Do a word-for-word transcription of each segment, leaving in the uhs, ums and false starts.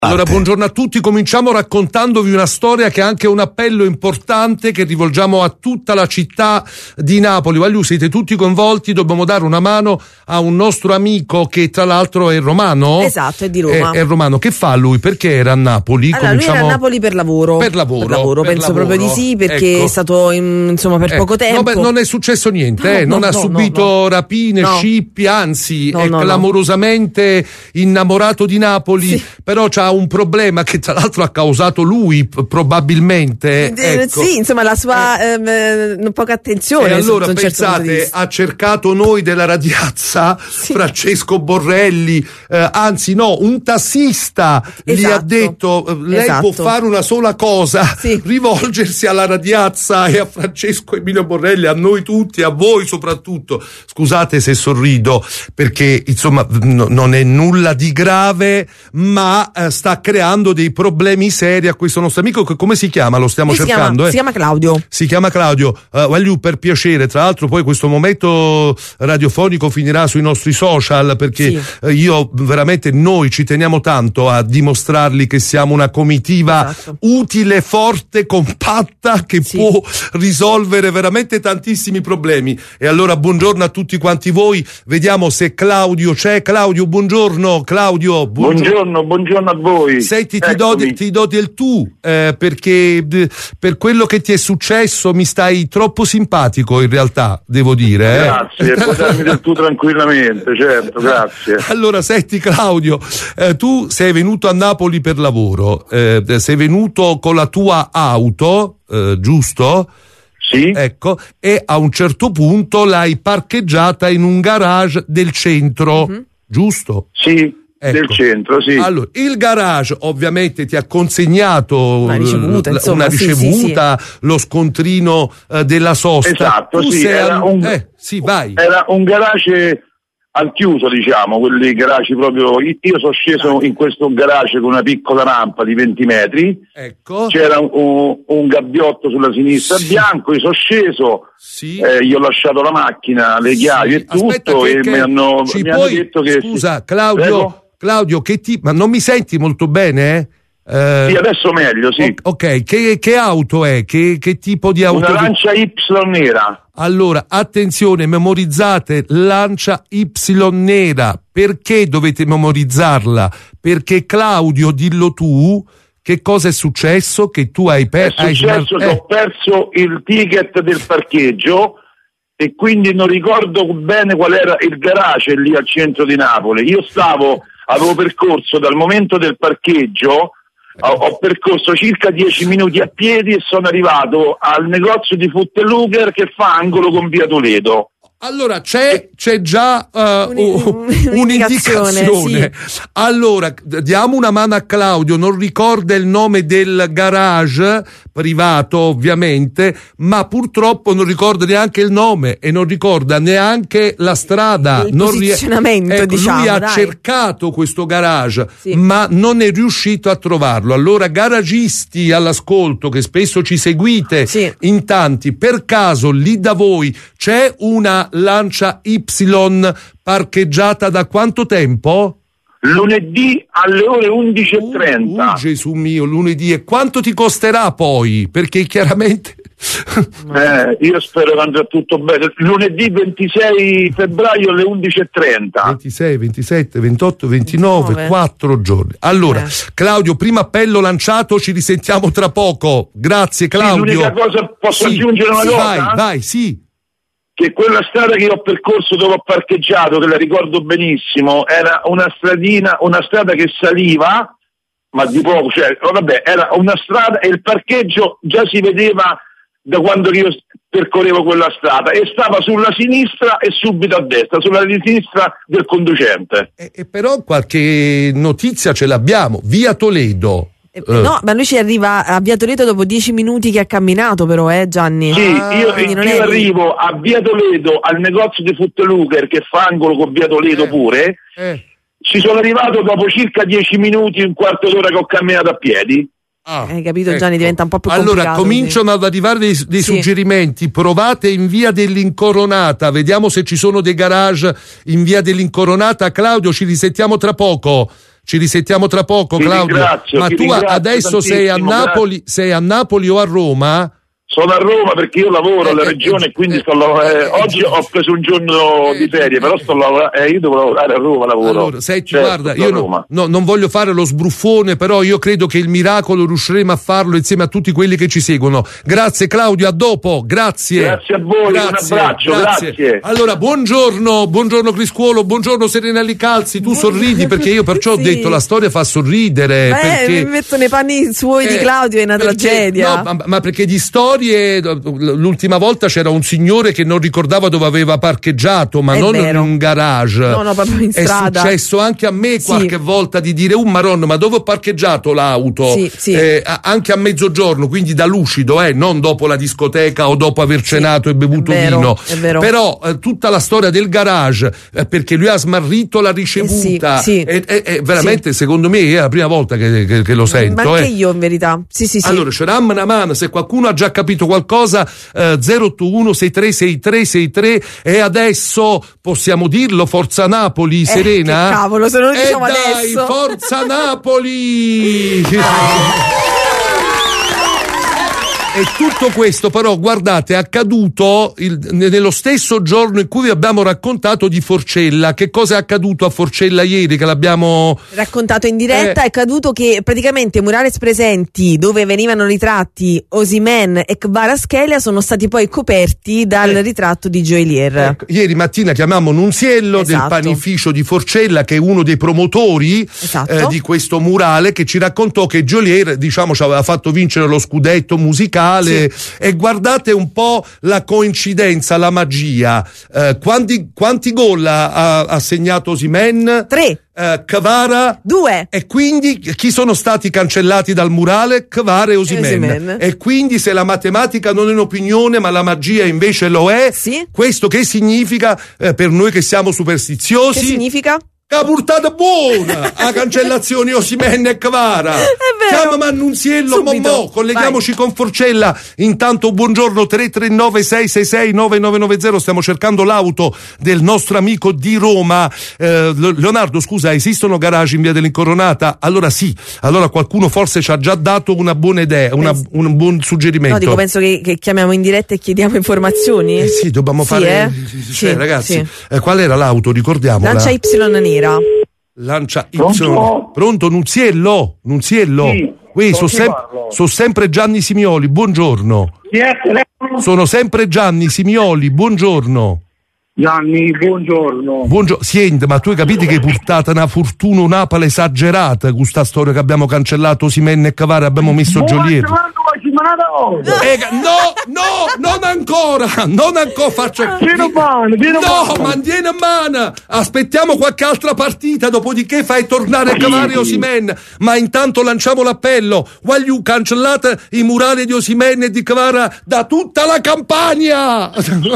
Allora, buongiorno a tutti, cominciamo raccontandovi una storia che è anche un appello importante che rivolgiamo a tutta la città di Napoli. Voglio, siete tutti coinvolti, dobbiamo dare una mano a un nostro amico che tra l'altro è romano. Esatto, è di Roma. È, è romano. Che fa lui? Perché era a Napoli? Allora, cominciamo... lui era a Napoli per lavoro. Per lavoro. Per lavoro, per penso lavoro. proprio di sì, perché ecco. è stato in, insomma per ecco. poco tempo. No, beh, non è successo niente, no, eh. no, non no, ha no, subito no, no. rapine, no. scippi, anzi no, è no, clamorosamente no. innamorato di Napoli, sì. però c'ha un problema che tra l'altro ha causato lui probabilmente. Eh, ecco. Sì, insomma la sua eh, eh, poca attenzione. E allora un pensate, certo ha cercato noi della Radiazza, sì. Francesco Borrelli, eh, anzi no, un tassista esatto. gli ha detto lei esatto. può fare una sola cosa, sì. rivolgersi alla Radiazza e a Francesco Emilio Borrelli, a noi tutti, a voi soprattutto. Scusate se sorrido, perché insomma no, non è nulla di grave, ma eh, sta creando dei problemi seri a questo nostro amico che come si chiama? Lo stiamo si cercando. Chiama, eh? Si chiama Claudio. Si chiama Claudio. Uh, voglio per piacere, tra l'altro poi questo momento radiofonico finirà sui nostri social perché sì. uh, io veramente noi ci teniamo tanto a dimostrargli che siamo una comitiva esatto. utile, forte, compatta che sì. può risolvere veramente tantissimi problemi. E allora buongiorno a tutti quanti voi. Vediamo se Claudio c'è. Claudio, buongiorno. Claudio, buongiorno. Buongiorno, buongiorno a voi. Senti, ti do, ti do del tu eh, perché d- per quello che ti è successo mi stai troppo simpatico in realtà, devo dire. Eh? Grazie, puoi darmi del tu tranquillamente, certo, grazie. Allora, senti Claudio, eh, tu sei venuto a Napoli per lavoro, eh, sei venuto con la tua auto, eh, giusto? Sì. Ecco, e a un certo punto l'hai parcheggiata in un garage del centro, mm-hmm. giusto? Sì. Ecco. Del centro, sì. Allora, il garage ovviamente ti ha consegnato una ricevuta, l- insomma, una ricevuta sì, sì, sì. lo scontrino uh, della sosta. Esatto, tu sì, sei era, al... un, eh, sì, vai. era un garage al chiuso, diciamo, quelli garage proprio. Io sono sceso in questo garage con una piccola rampa di venti metri. Ecco. C'era un, un gabbiotto sulla sinistra sì. bianco, io sono sceso. Sì. Eh, io ho lasciato la macchina, le chiavi sì. e tutto. Aspetta, che, e che mi hanno, ci mi puoi... hanno detto che. Scusa, Claudio. Prego? Claudio, che ti... ma non mi senti molto bene? Eh, sì, adesso meglio, sì. Ok, che, che auto è? Che, che tipo di auto? Una Lancia Y nera. Allora, attenzione, memorizzate Lancia Y nera. Perché dovete memorizzarla? Perché Claudio, dillo tu, che cosa è successo? Che tu hai perso... È successo hai... che eh. ho perso il ticket del parcheggio e quindi non ricordo bene qual era il garage lì al centro di Napoli. Io stavo, avevo percorso dal momento del parcheggio, ho, ho percorso circa dieci minuti a piedi e sono arrivato al negozio di Foot Locker che fa angolo con via Toledo. Allora c'è, c'è già uh, Un, un'indicazione. Sì. Allora diamo una mano a Claudio, non ricorda il nome del garage privato ovviamente, ma purtroppo non ricorda neanche il nome e non ricorda neanche la strada. Il non posizionamento, rie- ecco, diciamo. Lui ha dai. cercato questo garage, sì. ma non è riuscito a trovarlo. Allora garagisti all'ascolto che spesso ci seguite sì. in tanti, per caso lì da voi c'è una Lancia Y parcheggiata da quanto tempo? Lunedì alle ore undici e trenta. Uh, uh, Gesù mio, lunedì. E quanto ti costerà poi? Perché chiaramente... eh, io spero che andrà tutto bene. Lunedì ventisei febbraio alle undici e trenta. ventisei, ventisette, ventotto, ventinove, ventinove quattro giorni. Allora, eh. Claudio, primo appello lanciato, ci risentiamo tra poco. Grazie Claudio. Sì, l'unica cosa, posso sì, aggiungere una sì, cosa? Vai, vai, sì. Che quella strada che ho percorso dove ho parcheggiato, che la ricordo benissimo, era una stradina, una strada che saliva, ma di poco, cioè, vabbè, era una strada e il parcheggio già si vedeva da quando io percorrevo quella strada e stava sulla sinistra e subito a destra, sulla sinistra del conducente. E, e però qualche notizia ce l'abbiamo, via Toledo. Eh, no, ma lui ci arriva a via Toledo dopo dieci minuti che ha camminato, però, eh, Gianni? Sì, ah, io, io è... arrivo a via Toledo al negozio di Foot Locker che fa angolo con via Toledo eh, pure. Eh. Ci sono arrivato dopo circa dieci minuti, un quarto d'ora che ho camminato a piedi. Ah, hai capito, ecco. Gianni, diventa un po' più complicato. Allora cominciano ad arrivare dei, dei sì. suggerimenti. Provate in via dell'Incoronata, vediamo se ci sono dei garage in via dell'Incoronata. Claudio, ci risentiamo tra poco. Ci risentiamo tra poco, ti Claudio. Ma tu adesso sei a Napoli, sei a Napoli o a Roma? Sono a Roma perché io lavoro alla eh, regione e quindi sto lavorando. Eh, oggi ho preso un giorno di ferie, però sto lavorando. Eh, io devo lavorare a Roma, lavoro. Allora, senti, certo, guarda, io no, no, non voglio fare lo sbruffone, però io credo che il miracolo riusciremo a farlo insieme a tutti quelli che ci seguono. Grazie Claudio, a dopo, grazie. Grazie a voi, grazie, un abbraccio, grazie. grazie. Allora, buongiorno, buongiorno Criscuolo, buongiorno Serena Licalzi, tu sorridi perché io perciò sì. ho detto la storia fa sorridere. Beh, perché, mi metto nei panni suoi eh, di Claudio, è una perché, tragedia. No, ma, ma perché di storie l'ultima volta c'era un signore che non ricordava dove aveva parcheggiato, ma è non vero. in un garage. No, no, proprio in strada. È successo anche a me qualche sì. volta di dire un Maron, ma dove ho parcheggiato l'auto? Sì, sì. Eh, anche a mezzogiorno, quindi da lucido, eh, non dopo la discoteca o dopo aver cenato sì. e bevuto è vero, vino. È vero. Però eh, tutta la storia del garage, eh, perché lui ha smarrito la ricevuta, eh sì, sì. è, è, è veramente, sì. secondo me, è la prima volta che, che, che lo sento. Ma anche eh. io, in verità. Sì, sì, sì. Allora, c'era una mano, se qualcuno ha già capito qualcosa, eh, zero otto uno sei tre sei tre sei tre, e adesso possiamo dirlo, Forza Napoli, eh, Serena? Che cavolo, se non lo diciamo eh dai, adesso. Forza Napoli! E tutto questo però, guardate, è accaduto il, nello stesso giorno in cui vi abbiamo raccontato di Forcella. Che cosa è accaduto a Forcella ieri, che l'abbiamo raccontato in diretta? eh. È accaduto che praticamente i murales presenti dove venivano ritratti Osimhen e Kvaratskhelia sono stati poi coperti dal eh. ritratto di Joelier. Ecco, ieri mattina chiamammo Nunziello, esatto, del panificio di Forcella, che è uno dei promotori, esatto, eh, di questo murale, che ci raccontò che Joelier, diciamo, ci aveva fatto vincere lo scudetto musicale. Sì. E guardate un po' la coincidenza, la magia. Eh, quanti, quanti gol ha, ha segnato Osimhen? Tre. Eh, Kvara? Due. E quindi chi sono stati cancellati dal murale? Kvara e Osimhen. E quindi, se la matematica non è un'opinione ma la magia invece lo è, sì, questo che significa, eh, per noi che siamo superstiziosi? Che significa? La portata buona a cancellazione Osimhen e Kvara. Chiamami Annunziello, Mommo, colleghiamoci Vai. con Forcella. Intanto buongiorno, tre tre nove sei sei sei nove nove nove zero, stiamo cercando l'auto del nostro amico di Roma. eh, Leonardo, scusa, esistono garage in via dell'Incoronata? Allora sì, allora qualcuno forse ci ha già dato una buona idea, una, un buon suggerimento. No, dico, penso che, che chiamiamo in diretta e chiediamo informazioni. Eh sì, dobbiamo sì, fare eh? cioè, sì, ragazzi, sì. Eh, qual era l'auto, ricordiamola? Lancia Y nera. Lancia Y. Pronto? Pronto, Nunziello? Nunziello? Sì, Qui sono sem- so sempre Gianni Simioli, buongiorno. Chi è? Sono sempre Gianni Simioli, buongiorno. Gianni, buongiorno. Buongiorno. Senti, ma tu hai capito che hai portato una fortuna un'apale esagerata con questa storia che abbiamo cancellato Osimhen e Kvara, abbiamo messo Joelier. Eh, no, no, non ancora, non ancora faccio. Vieni a mano, vieni a No, mano. mantieni a mano. Aspettiamo qualche altra partita, dopodiché fai tornare Kvara e Osimhen. Ma intanto lanciamo l'appello. Voglio cancellate i murali di Osimhen e di Kvara da tutta la Campania.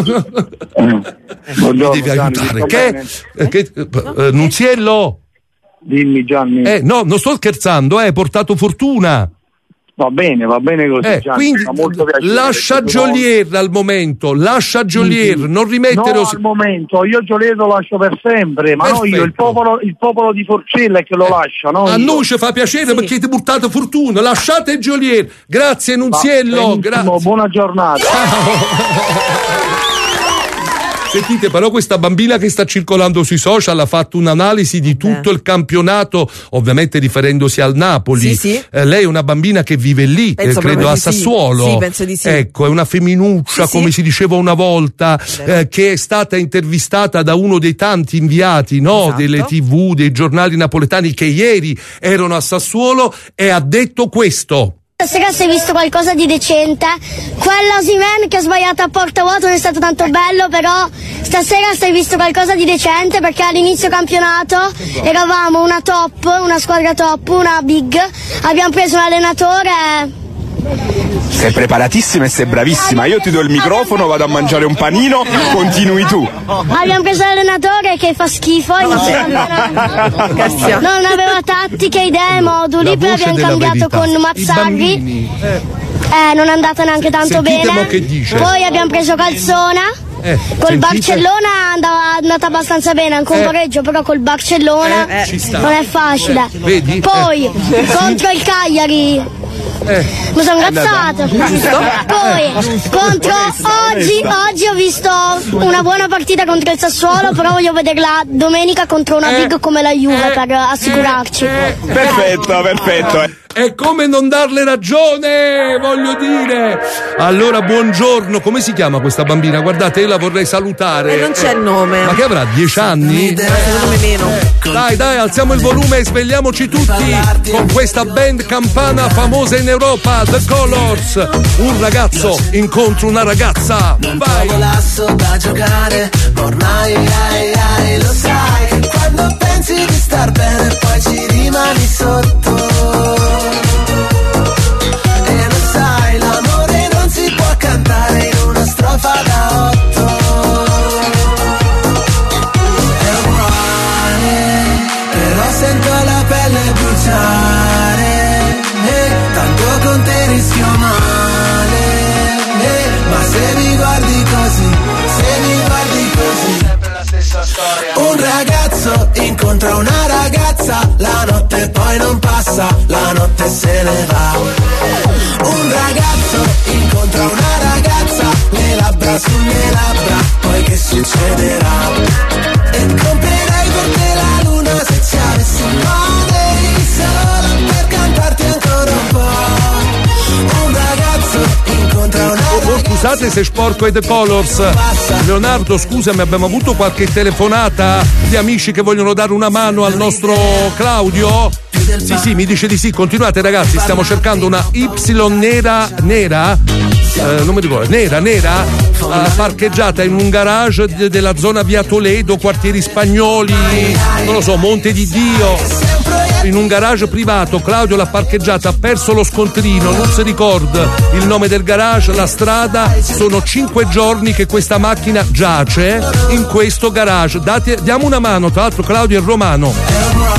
Buongiorno, Mi devi aiutare. Gianni, Che, eh, che eh, Nunziello? Dimmi, Gianni. Eh, no, non sto scherzando, eh, hai portato fortuna. Va bene, va bene così, Eh, Gianni, quindi fa molto piacere, lascia perché Joelier al momento, lascia Joelier, Sì. non rimettere No, Os- al momento, io Joelier lo lascio per sempre, ma no, io, il Perfetto. popolo, il popolo di Forcella è che lo lascia, no? A io. noi ci fa piacere, Sì. perché ti portate fortuna. Lasciate Joelier. Grazie Nunziello, Va, grazie. buona giornata. Sentite, però questa bambina che sta circolando sui social ha fatto un'analisi di tutto Eh. il campionato, ovviamente riferendosi al Napoli. Sì, sì. Eh, lei è una bambina che vive lì, eh, Penso credo proprio a di sì. Sassuolo. Sì, penso di sì. Ecco, è una femminuccia, Sì, come sì. si diceva una volta, eh, che è stata intervistata da uno dei tanti inviati, no, Esatto. delle tivù, dei giornali napoletani, che ieri erano a Sassuolo, e ha detto questo. Stasera si è visto qualcosa di decente. Quello Osimhen che ha sbagliato a porta vuota non è stato tanto bello, però stasera si è visto qualcosa di decente, perché all'inizio campionato eravamo una top, una squadra top, una big. Abbiamo preso un allenatore Sei preparatissima e sei bravissima. Io ti do il microfono, vado a mangiare un panino, continui tu. Abbiamo preso l'allenatore che fa schifo, non aveva tattiche, idee, moduli, poi abbiamo cambiato con Mazzarri. Eh, non è andata neanche tanto bene. Poi abbiamo preso Calzona. Eh, col sentite? Barcellona andava, è andata abbastanza bene, anche un eh. pareggio, però col Barcellona eh, eh. non è facile. Eh. Vedi? Poi eh. contro il Cagliari eh. mi sono incazzata. Poi eh. contro oggi, oggi ho visto una buona partita contro il Sassuolo, però voglio vederla domenica contro una big come la Juve per assicurarci. Perfetto, perfetto. È come non darle ragione, voglio dire. Allora, buongiorno, come si chiama questa bambina? Guardate, io la vorrei salutare. E eh, non c'è il nome. Ma che avrà, dieci anni? Eh, secondo me meno. Eh, dai, dai, alziamo il volume e svegliamoci tutti con questa band campana famosa in Europa, The Colors. Un ragazzo incontra una ragazza. Vai. Un lasso da giocare, ormai ai, ai, lo sai. Quando pensi di star bene, poi ci rimani sotto. Cantare in una strofa da otto. È uguale, però sento la pelle bruciare. Eh, tanto con te rischio male. Eh, ma se mi guardi così, se mi guardi così, sempre la stessa storia. Un ragazzo incontra una ragazza, la notte poi non passa, la notte se ne va. Un ragazzo incontra una ragazza, le labbra sulle labbra, poi che succederà? E comprerei per te la luna se ci avessi male, solo per cantarti ancora un po'. Un ragazzo incontra una ragazza. Oh, scusate se sporco i The Colors. Leonardo, scusami, abbiamo avuto qualche telefonata di amici che vogliono dare una mano al nostro Claudio? Sì, sì, mi dice di sì. Continuate, ragazzi, stiamo cercando una Y nera, nera, eh, non mi ricordo, nera, nera, eh, parcheggiata in un garage de- della zona via Toledo, quartieri spagnoli, non lo so, Monte di Dio, in un garage privato. Claudio l'ha parcheggiata, ha perso lo scontrino, non si ricorda il nome del garage, la strada. Sono cinque giorni che questa macchina giace in questo garage. Date, diamo una mano, tra l'altro Claudio è romano.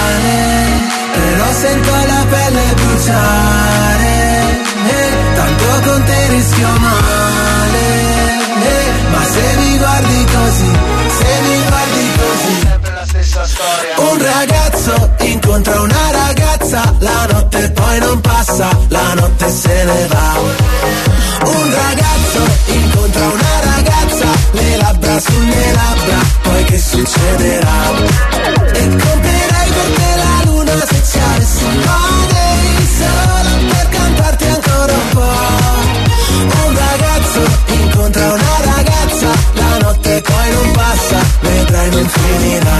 Però sento la pelle bruciare, eh, tanto con te rischio male, eh, ma se mi guardi così, se mi guardi così, sempre la stessa storia. Un ragazzo incontra una ragazza, la notte poi non passa, la notte se ne va. Un ragazzo incontra una ragazza, le labbra sulle labbra, poi che succederà? E comprerei per te la luna se ci avessi male, solo per cantarti ancora un po'. Un ragazzo incontra una ragazza, la notte poi non passa, vedrai non finirà.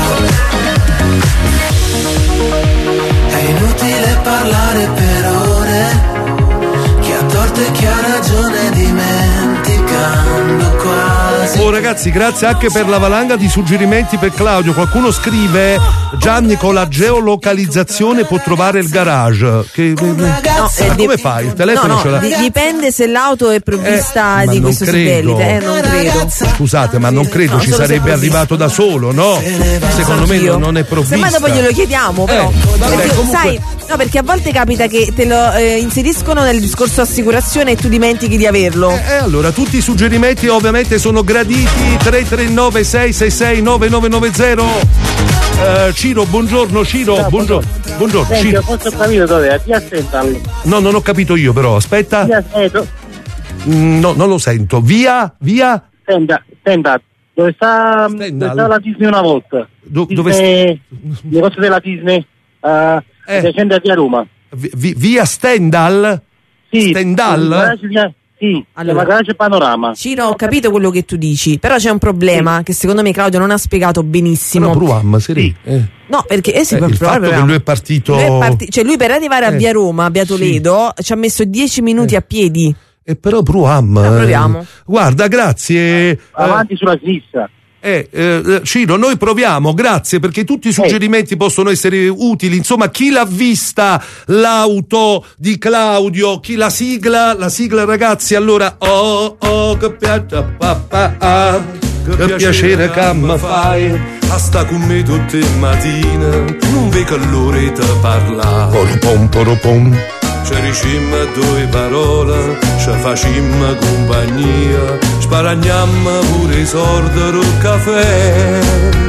È inutile parlare per ore, chi ha torto e chi ha ragione dimenticando quasi. Oh ragazzi, grazie anche per la valanga di suggerimenti per Claudio. Qualcuno scrive: Gianni con la geolocalizzazione può trovare il garage. Che, no, eh, come dip- fai? Il telefono no, ce l'ha. No, dipende se l'auto è provvista eh, di questo satellite, eh, non credo. Scusate, ma non credo no, ci sarebbe arrivato da solo, no? Secondo me non, non è provvista. Se mai dopo glielo chiediamo, però. Eh, vabbè, perché, comunque... sai, no, perché a volte capita che te lo eh, inseriscono nel discorso assicurazione e tu dimentichi di averlo. E eh, eh, allora tutti i suggerimenti ovviamente sono graditi. Tre tre nove sei sei sei nove nove nove zero. Uh, Ciro, buongiorno Ciro, no, buongiorno. Buongiorno. Senti, Ciro. forse ho capito dove è, via Stendhal. No, non ho capito io però, aspetta. Via Stendhal. Mm, no, non lo sento. Via, via. Stendhal, Stendhal. Dove sta, dove sta la Disney una volta? Do, Disney, dove sta? Le cose della Disney, uh, eh. recente a via Roma. Vi, via Stendhal? Sì. Stendhal? Sì, allora, la garage Panorama. Ciro, ho capito quello che tu dici, però c'è un problema sì. che secondo me Claudio non ha spiegato benissimo. No, Bruam, sì. Eh. No, perché eh, sì, eh, il fatto che lui è partito lui, è parti- cioè lui per arrivare a via Roma, a via Toledo, sì. ci ha messo dieci minuti eh. a piedi. E però Bruam. No, proviamo. Eh, guarda, grazie. Avanti eh. sulla sinistra. Eh, eh, Ciro, noi proviamo, grazie, perché tutti i suggerimenti possono essere utili. Insomma, chi l'ha vista l'auto di Claudio, chi la sigla, la sigla ragazzi, allora oh oh che piace papà, ah, che, che piacere che mi fai, sta con me tutte le mattine, non vedo l'ora di parlare. Poropom poropom. Ci dicimmo due parole, ci facimmo compagnia, sparagniamo pure i sordi del caffè.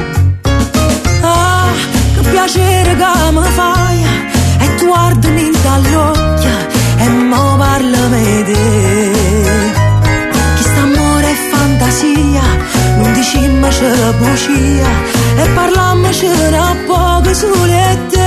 Ah, che piacere che mi fai, e tu guardami dall'occhio e mo parlami di te. Chi sta amore è fantasia, non dicimmo c'è la bugia, e parlammo c'era poco sulle te.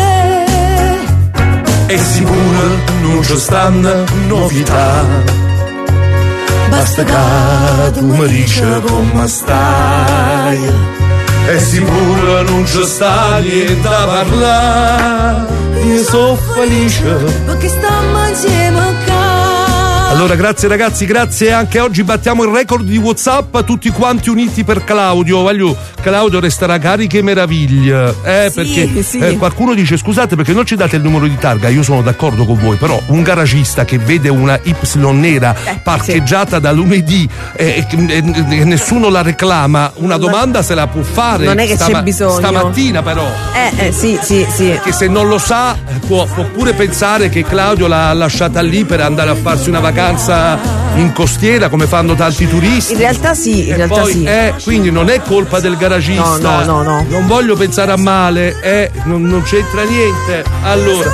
E sicuro non ci stanno novità, basta che tu mi dici come stai. E sicuro non ci sta niente a parlare, io sono felice perché stiamo insieme a casa. Allora grazie ragazzi, grazie, anche oggi battiamo il record di WhatsApp, tutti quanti uniti per Claudio. Voglio, Claudio resterà cariche meraviglie, eh, sì, perché sì. Eh, qualcuno dice scusate perché non ci date il numero di targa. Io sono d'accordo con voi, però un garagista che vede una Y nera eh, parcheggiata sì. da lunedì e eh, eh, eh, nessuno la reclama, una domanda se la può fare. Non è che stama- c'è bisogno stamattina però eh, eh sì sì sì perché se non lo sa può, può pure pensare che Claudio l'ha lasciata lì per andare a farsi una vacanza in costiera come fanno tanti turisti. In realtà sì, in e realtà poi, sì. Eh, quindi non è colpa del garagista. No, no, no, no. Non voglio pensare a male, eh, non, non c'entra niente. Allora.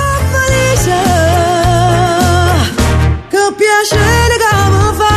Che piacere che mi fa.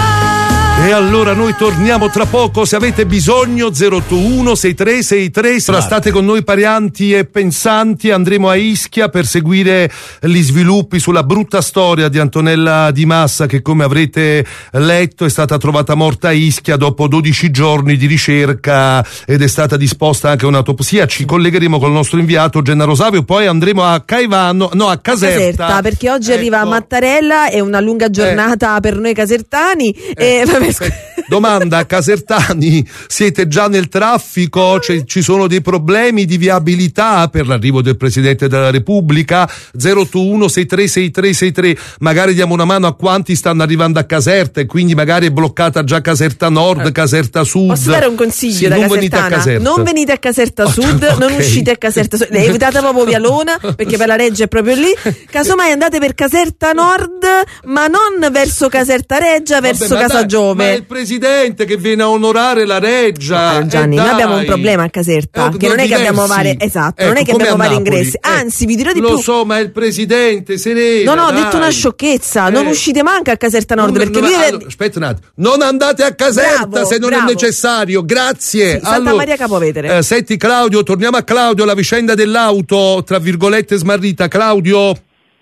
E allora noi torniamo tra poco, se avete bisogno zero otto uno sei tre sei tre. State con noi parianti e pensanti, andremo a Ischia per seguire gli sviluppi sulla brutta storia di Antonella Di Massa che come avrete letto è stata trovata morta a Ischia dopo dodici giorni di ricerca ed è stata disposta anche un'autopsia. Ci collegheremo col nostro inviato Gennaro Savio, poi andremo a Caivano, no a Caserta, Caserta perché oggi ecco. arriva Mattarella, è una lunga giornata eh. per noi casertani eh. e vabbè, domanda, casertani, siete già nel traffico? C'è, ci sono dei problemi di viabilità per l'arrivo del Presidente della Repubblica? zero otto uno sei tre sei tre sei tre. Magari diamo una mano a quanti stanno arrivando a Caserta e quindi magari è bloccata già Caserta Nord, Caserta Sud. Posso dare un consiglio sì, da non casertana? Venite a Caserta. Non venite a Caserta Sud, okay. Non uscite a Caserta Sud, evitate proprio Vialona perché per la Reggia è proprio lì. Casomai andate per Caserta Nord, ma non verso Caserta Reggia, verso Vabbè, Casagiove. Ma è il Presidente che viene a onorare la Reggia. No, Gianni, eh, noi abbiamo un problema a Caserta, eh, che non è che abbiamo vari esatto, ecco, non è che abbiamo vari ingressi, eh, anzi vi dirò di lo più. Lo so, ma è il Presidente, serena. No, no, ho dai. detto una sciocchezza, eh. non uscite manco a Caserta Nord non, perché non, lui allora, aspetta un attimo. Non andate a Caserta bravo, se non bravo. è necessario. Grazie. Sì, Santa allora, Maria Capovetere. Eh, senti Claudio, torniamo a Claudio, la vicenda dell'auto tra virgolette smarrita. Claudio?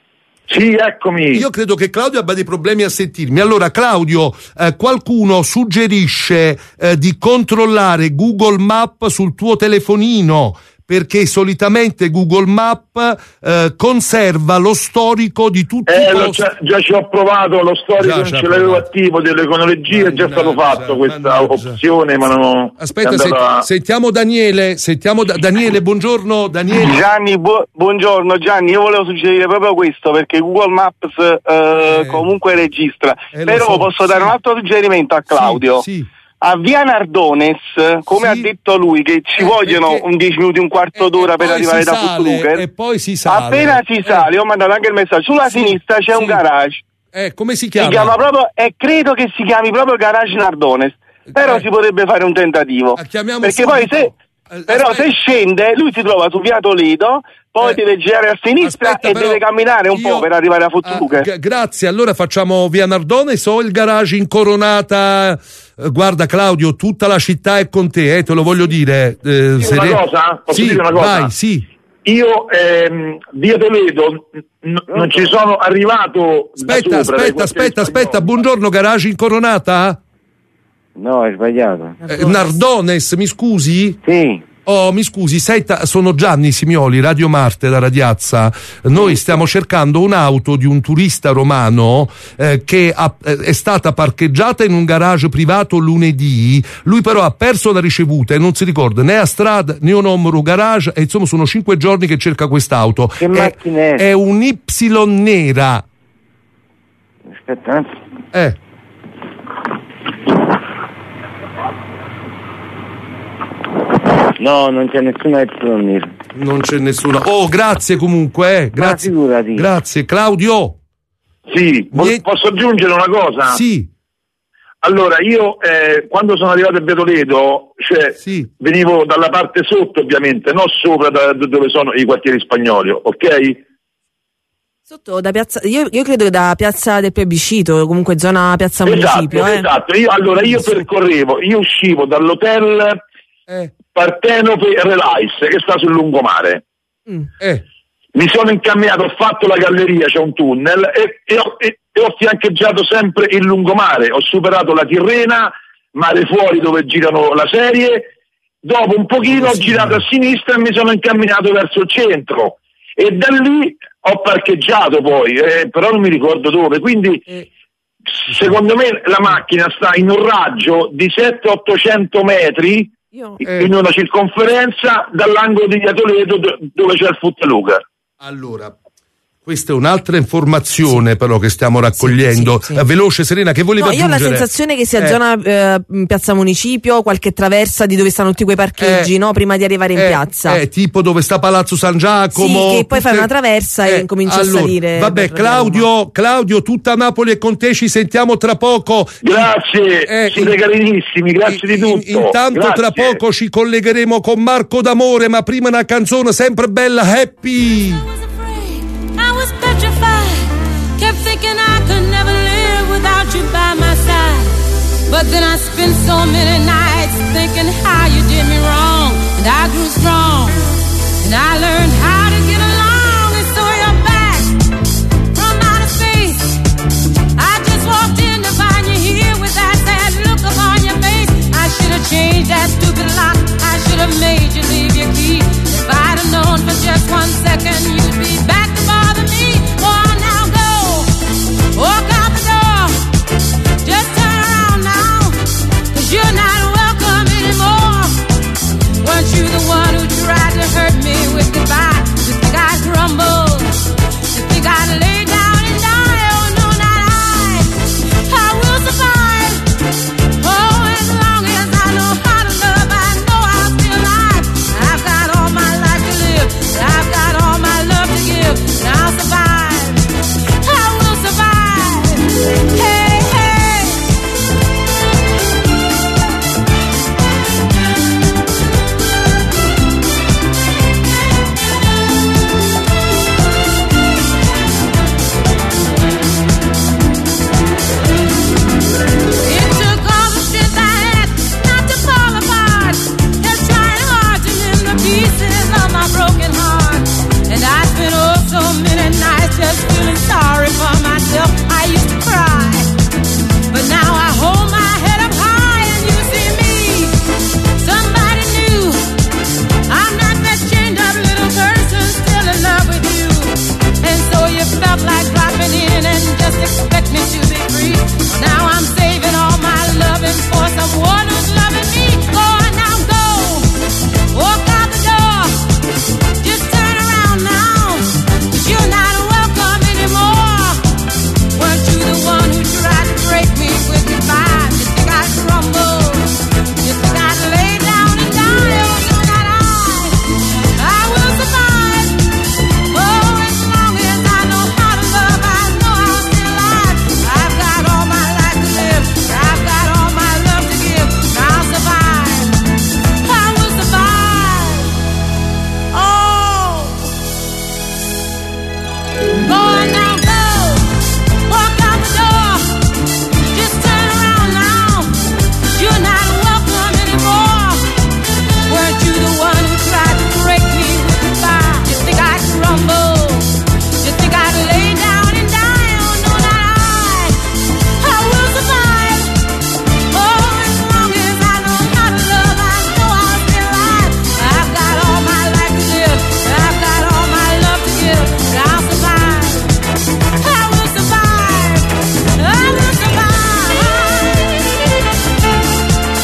Sì, eccomi. Io credo che Claudio abbia dei problemi a sentirmi. Allora, Claudio, eh, qualcuno suggerisce eh, di controllare Google Map sul tuo telefonino, perché solitamente Google Map eh, conserva lo storico di tutti eh, i posti. Già, già ci ho provato, lo storico non ce l'avevo attivo, delle cronologie è già stato fatto questa mannaggia. opzione, ma non Aspetta, senti, a... sentiamo Daniele, sentiamo da- Daniele, buongiorno Daniele. Gianni, bu- buongiorno Gianni, io volevo suggerire proprio questo, perché Google Maps eh, eh, comunque registra, eh, però so, posso sì. dare un altro suggerimento a Claudio. Sì, sì. A Via Nardones, come sì. ha detto lui, che ci eh, vogliono perché, un dieci minuti, un quarto d'ora per arrivare da Footlocker. E poi si sale. Appena si eh. sale, ho mandato anche il messaggio. Sulla sì, sinistra c'è sì. un garage. Eh, come si chiama? Si chiama proprio, e credo che si chiami proprio Garage Nardones. Però eh. si potrebbe fare un tentativo. Chiamiamo perché subito. poi se. Però Aspetta. se scende, lui si trova su Via Toledo, poi eh. deve girare a sinistra Aspetta, e deve camminare un io... po' per arrivare a Footlocker. Ah, g- grazie, allora facciamo Via Nardone, so il garage in Coronata. Eh, guarda Claudio, tutta la città è con te, eh, te lo voglio dire. Eh, sì, una re... cosa? Posso sì, dire una cosa? vai, sì. Io ehm, Via Toledo n- non ci sono arrivato. Aspetta, aspetta, aspetta, aspetta, buongiorno, garage in Coronata? No, è sbagliato. Eh, Nardones, mi scusi? Sì. Oh, mi scusi, senta, sono Gianni Simioli, Radio Marte da Radiazza. Noi stiamo cercando un'auto di un turista romano eh, che ha, eh, è stata parcheggiata in un garage privato lunedì. Lui però ha perso la ricevuta e non si ricorda né a strada né un numero garage, e insomma sono cinque giorni che cerca quest'auto. Che macchina è? È un Y nera. Aspetta. Eh. No, non c'è nessuna Y. Non c'è nessuna. Oh, grazie comunque, eh. Grazie. Grazie. Claudio. Sì, Mi... posso aggiungere una cosa? Sì. Allora, io eh, quando sono arrivato a Via Toledo, cioè, sì. venivo dalla parte sotto ovviamente, non sopra da, da dove sono i quartieri spagnoli, ok? Sotto da piazza, io, io credo che da piazza del Plebiscito, comunque zona piazza esatto, Municipio. Eh. Esatto, io, allora io percorrevo, io uscivo dall'hotel eh. Partenope Relais che sta sul lungomare. Mm. Eh. Mi sono incamminato, ho fatto la galleria, c'è un tunnel e, e, ho, e, e ho fiancheggiato sempre il lungomare, ho superato la Tirrena, mare fuori dove girano la serie, dopo un pochino ho girato a sinistra e mi sono incamminato verso il centro e da lì ho parcheggiato poi, eh, però non mi ricordo dove, quindi eh. secondo me la macchina sta in un raggio di settecento ottocento metri Io, eh. in una circonferenza dall'angolo di Via Toledo dove c'è il Futtaluca. Allora, questa è un'altra informazione però che stiamo raccogliendo. Sì, sì, sì. Eh, veloce, Serena, che volevi no, aggiungere? Io ho la sensazione che sia eh. zona eh, piazza Municipio, qualche traversa di dove stanno tutti quei parcheggi, eh. no? Prima di arrivare in eh. piazza. Eh, tipo dove sta Palazzo San Giacomo. Sì, che poi tutte... fai una traversa eh. e incominci allora, a salire. Vabbè, Claudio, Claudio, tutta Napoli è con te, ci sentiamo tra poco. Grazie, eh, siete carinissimi, grazie in, di tutto. Intanto grazie. Tra poco ci collegheremo con Marco D'Amore, ma prima una canzone sempre bella, Happy. Kept thinking I could never live without you by my side. But then I spent so many nights thinking how you did me wrong. And I grew strong. And I learned how to get along. And so you're back from outer space. I just walked in to find you here with that sad look upon your face. I should have changed that stupid lock. I should have made you leave your key. If I'd have known for just one second you'd be back to bother me. Walk out the door, just turn around now, 'cause you're not welcome anymore. Weren't you the one who tried to hurt me with goodbye? You think I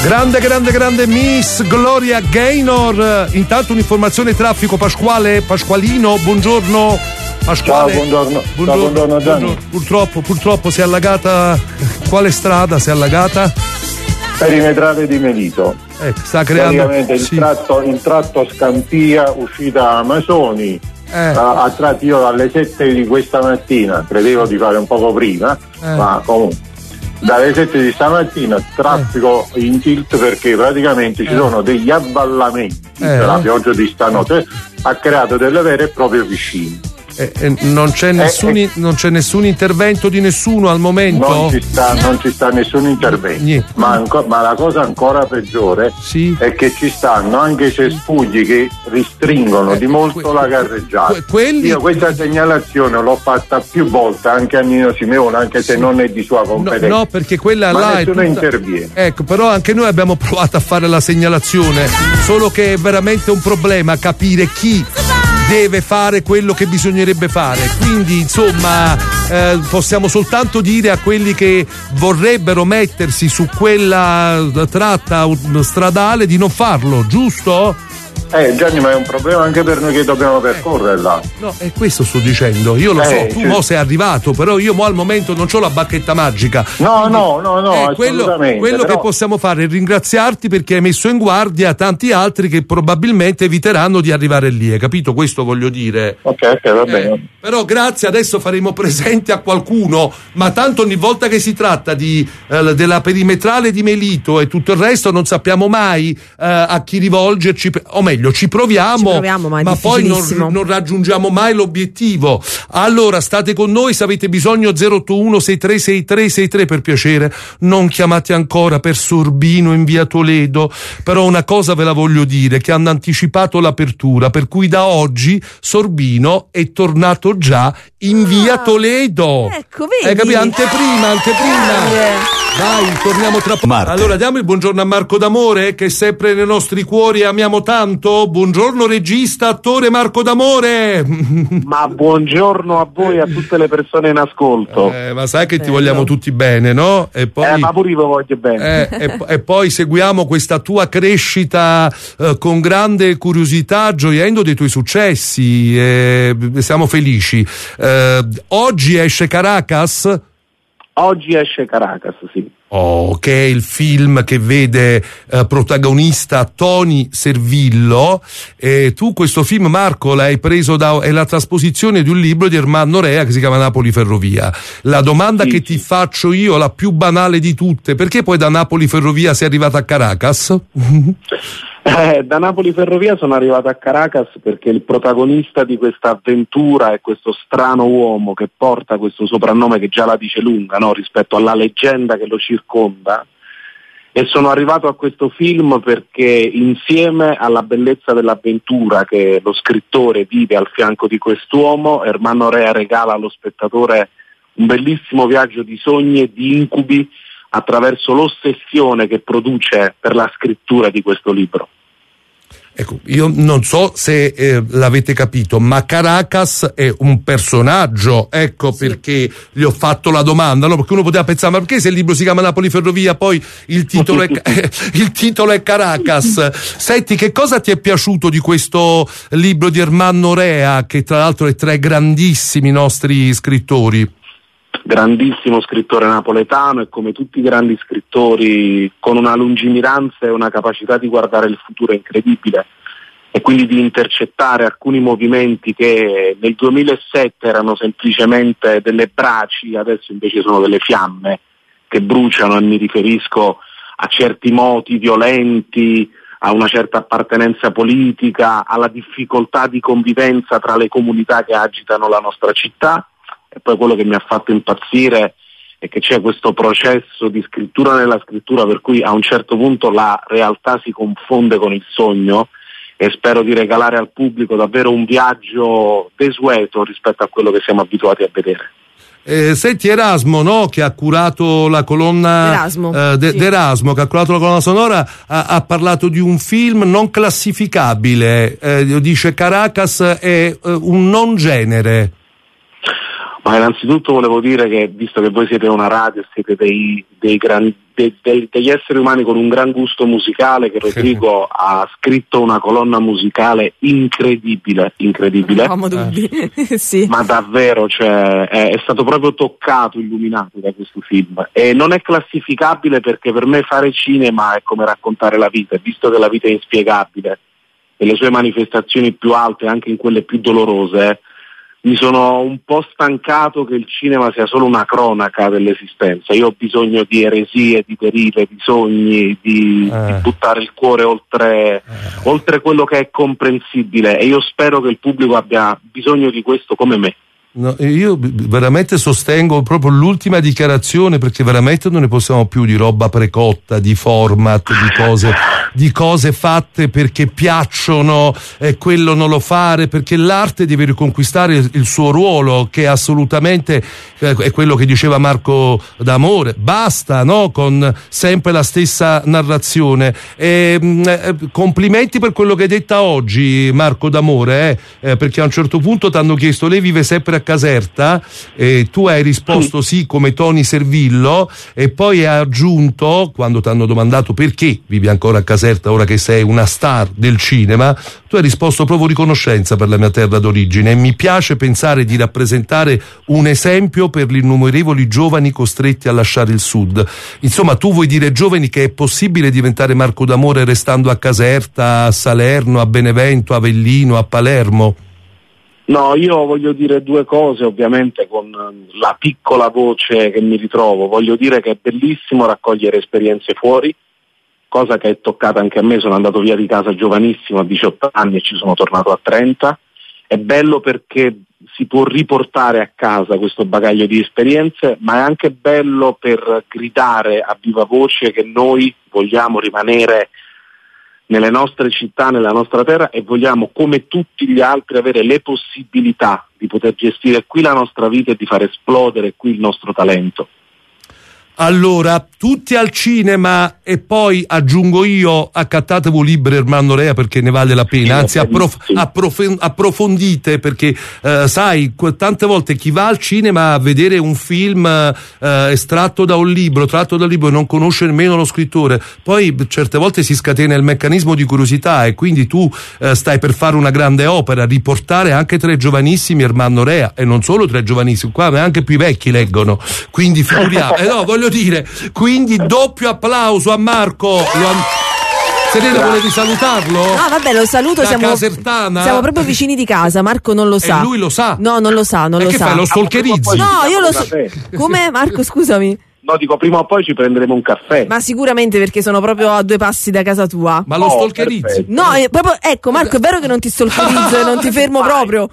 Grande, grande, grande Miss Gloria Gaynor. Intanto un'informazione traffico, Pasquale, Pasqualino, buongiorno. Pasquale. Ciao, buongiorno. Buongiorno, Ciao, buongiorno, Gianni. buongiorno. Purtroppo, purtroppo si è allagata. Quale strada si è allagata? Perimetrale di Melito. Eh, sta creando. Praticamente il, sì. tratto, il tratto Scampia, uscita Amasoni. Eh. A, a tratti io alle sette di questa mattina, credevo di fare un poco prima, Eh. ma comunque. Dalle sette di stamattina traffico eh. in tilt perché praticamente ci eh. sono degli avvallamenti, Eh. la pioggia di stanotte ha creato delle vere e proprie piscine. Eh, eh, non, c'è nessun, eh, non c'è nessun intervento di nessuno al momento? Non ci sta, non ci sta nessun intervento, ma, anco, ma la cosa ancora peggiore sì. è che ci stanno anche cespugli che ristringono eh, di molto que- la carreggiata. Que- quelli... Io questa segnalazione l'ho fatta più volte anche a Nino Simeone, anche se sì. non è di sua competenza. No, no, perché quella ma là nessuno è tutta... interviene. Ecco, però anche noi abbiamo provato a fare la segnalazione, solo che è veramente un problema capire chi deve fare quello che bisognerebbe fare, quindi insomma eh, possiamo soltanto dire a quelli che vorrebbero mettersi su quella tratta stradale di non farlo, giusto? Eh Gianni, ma è un problema anche per noi che dobbiamo percorrere là. No, è questo sto dicendo, io lo eh, so, tu sì. mo sei arrivato, però io mo al momento non c'ho la bacchetta magica. No, quindi, no, no, no, eh, quello, quello però... che possiamo fare è ringraziarti perché hai messo in guardia tanti altri che probabilmente eviteranno di arrivare lì, hai capito? Questo voglio dire. Ok, ok, va bene. Eh, però grazie, adesso faremo presente a qualcuno, ma tanto ogni volta che si tratta di eh, della perimetrale di Melito e tutto il resto non sappiamo mai eh, a chi rivolgerci, o meglio ci proviamo, ci proviamo ma, ma poi non, non raggiungiamo mai l'obiettivo. Allora state con noi, se avete bisogno zero otto uno sei tre sei tre sei tre, per piacere non chiamate ancora per Sorbino in via Toledo, però una cosa ve la voglio dire, che hanno anticipato l'apertura, per cui da oggi Sorbino è tornato già in via ah, Toledo. Ecco, vedi? Hai capito? Anteprima, anteprima. Dai, torniamo tra poco. Allora diamo il buongiorno a Marco D'Amore, che è sempre nei nostri cuori e amiamo tanto. Buongiorno regista, attore Marco D'Amore. Ma buongiorno a voi e a tutte le persone in ascolto. Eh, ma sai che ti vogliamo tutti bene, no? E poi, eh, ma pure io voglio bene. Eh, e, e poi seguiamo questa tua crescita eh, con grande curiosità, gioiendo dei tuoi successi. Eh, siamo felici. Eh, oggi esce Caracas? Oggi esce Caracas, sì. Oh, che è il film che vede eh, protagonista Tony Servillo. E tu questo film, Marco, l'hai preso da è la trasposizione di un libro di Ermanno Rea che si chiama Napoli Ferrovia. La domanda sì, che ti faccio io, la più banale di tutte, perché poi da Napoli Ferrovia sei arrivato a Caracas? Eh, da Napoli Ferrovia sono arrivato a Caracas perché il protagonista di questa avventura è questo strano uomo che porta questo soprannome che già la dice lunga, no? Rispetto alla leggenda che lo circonda, e sono arrivato a questo film perché insieme alla bellezza dell'avventura che lo scrittore vive al fianco di quest'uomo, Ermanno Rea regala allo spettatore un bellissimo viaggio di sogni e di incubi attraverso l'ossessione che produce per la scrittura di questo libro. Ecco, io non so se eh, l'avete capito, ma Caracas è un personaggio, ecco sì. Perché gli ho fatto la domanda, no? Perché uno poteva pensare, ma perché se il libro si chiama Napoli Ferrovia poi il titolo è, eh, il titolo è Caracas? Senti, che cosa ti è piaciuto di questo libro di Ermanno Rea, che tra l'altro è tra i grandissimi nostri scrittori? Grandissimo scrittore napoletano e come tutti i grandi scrittori con una lungimiranza e una capacità di guardare il futuro incredibile e quindi di intercettare alcuni movimenti che nel duemilasette erano semplicemente delle braci, adesso invece sono delle fiamme che bruciano, e mi riferisco a certi moti violenti, a una certa appartenenza politica, alla difficoltà di convivenza tra le comunità che agitano la nostra città. E poi quello che mi ha fatto impazzire è che c'è questo processo di scrittura nella scrittura per cui a un certo punto la realtà si confonde con il sogno, e spero di regalare al pubblico davvero un viaggio desueto rispetto a quello che siamo abituati a vedere. Eh, senti Erasmo, no? Che ha curato la colonna Erasmo, eh, de, sì. d'Erasmo, che ha curato la colonna sonora, ha, ha parlato di un film non classificabile, eh, dice Caracas è eh, un non genere. Ma innanzitutto volevo dire che, visto che voi siete una radio, siete dei, dei gran, dei, dei, degli esseri umani con un gran gusto musicale, che Rodrigo ha scritto una colonna musicale incredibile, incredibile. Non ho dubbi. Sì. Ma davvero, cioè, è, è stato proprio toccato, illuminato da questo film. E non è classificabile perché per me fare cinema è come raccontare la vita, visto che la vita è inspiegabile e le sue manifestazioni più alte, anche in quelle più dolorose, mi sono un po' stancato che il cinema sia solo una cronaca dell'esistenza. Io ho bisogno di eresie, di derive, di sogni, di, eh. di buttare il cuore oltre, eh. oltre quello che è comprensibile, e io spero che il pubblico abbia bisogno di questo come me. No, io veramente sostengo proprio l'ultima dichiarazione, perché veramente non ne possiamo più di roba precotta, di format, di cose, di cose fatte perché piacciono e quello non lo fare, perché l'arte deve riconquistare il, il suo ruolo, che è assolutamente eh, è quello che diceva Marco D'Amore. Basta, no? Con sempre la stessa narrazione. E, eh, complimenti per quello che hai detto oggi, Marco D'Amore, eh, eh, perché a un certo punto ti hanno chiesto: lei vive sempre a Caserta? E tu hai risposto sì, come Tony Servillo, e poi hai aggiunto, quando ti hanno domandato perché vivi ancora a Caserta ora che sei una star del cinema, tu hai risposto: provo riconoscenza per la mia terra d'origine e mi piace pensare di rappresentare un esempio per gli innumerevoli giovani costretti a lasciare il sud. Insomma, tu vuoi dire ai giovani che è possibile diventare Marco D'Amore restando a Caserta, a Salerno, a Benevento, a Avellino, a Palermo? No, io voglio dire due cose, ovviamente con la piccola voce che mi ritrovo. Voglio dire che è bellissimo raccogliere esperienze fuori, cosa che è toccata anche a me. Sono andato via di casa giovanissimo, a diciotto anni, e ci sono tornato a trenta. È bello perché si può riportare a casa questo bagaglio di esperienze, ma è anche bello per gridare a viva voce che noi vogliamo rimanere nelle nostre città, nella nostra terra, e vogliamo, come tutti gli altri, avere le possibilità di poter gestire qui la nostra vita e di far esplodere qui il nostro talento. Allora, tutti al cinema, e poi aggiungo io, accattatevi libri Ermanno Rea, perché ne vale la pena, anzi approf- approf- approfondite, perché eh, sai, tante volte chi va al cinema a vedere un film eh, estratto da un libro, tratto dal libro, e non conosce nemmeno lo scrittore, poi certe volte si scatena il meccanismo di curiosità, e quindi tu eh, stai per fare una grande opera, riportare anche tre giovanissimi Ermanno Rea, e non solo tre giovanissimi, qua ma anche più i vecchi leggono, quindi figuriamo. eh no, voglio dire, quindi doppio applauso a Marco. Lo an- Serena, volevi salutarlo? No, vabbè, lo saluto, da siamo, Casertana? siamo proprio vicini di casa, Marco non lo sa. E lui lo sa? No, non lo sa, non e lo che sa. fai, lo stalkerizzi? No, io lo so. Come, Marco, scusami? No, dico, prima o poi ci prenderemo un caffè. Ma sicuramente, perché sono proprio a due passi da casa tua. Ma lo oh, stalkerizzi? No, è proprio, ecco, Marco, è vero che non ti stalkerizzo e non ti fermo proprio.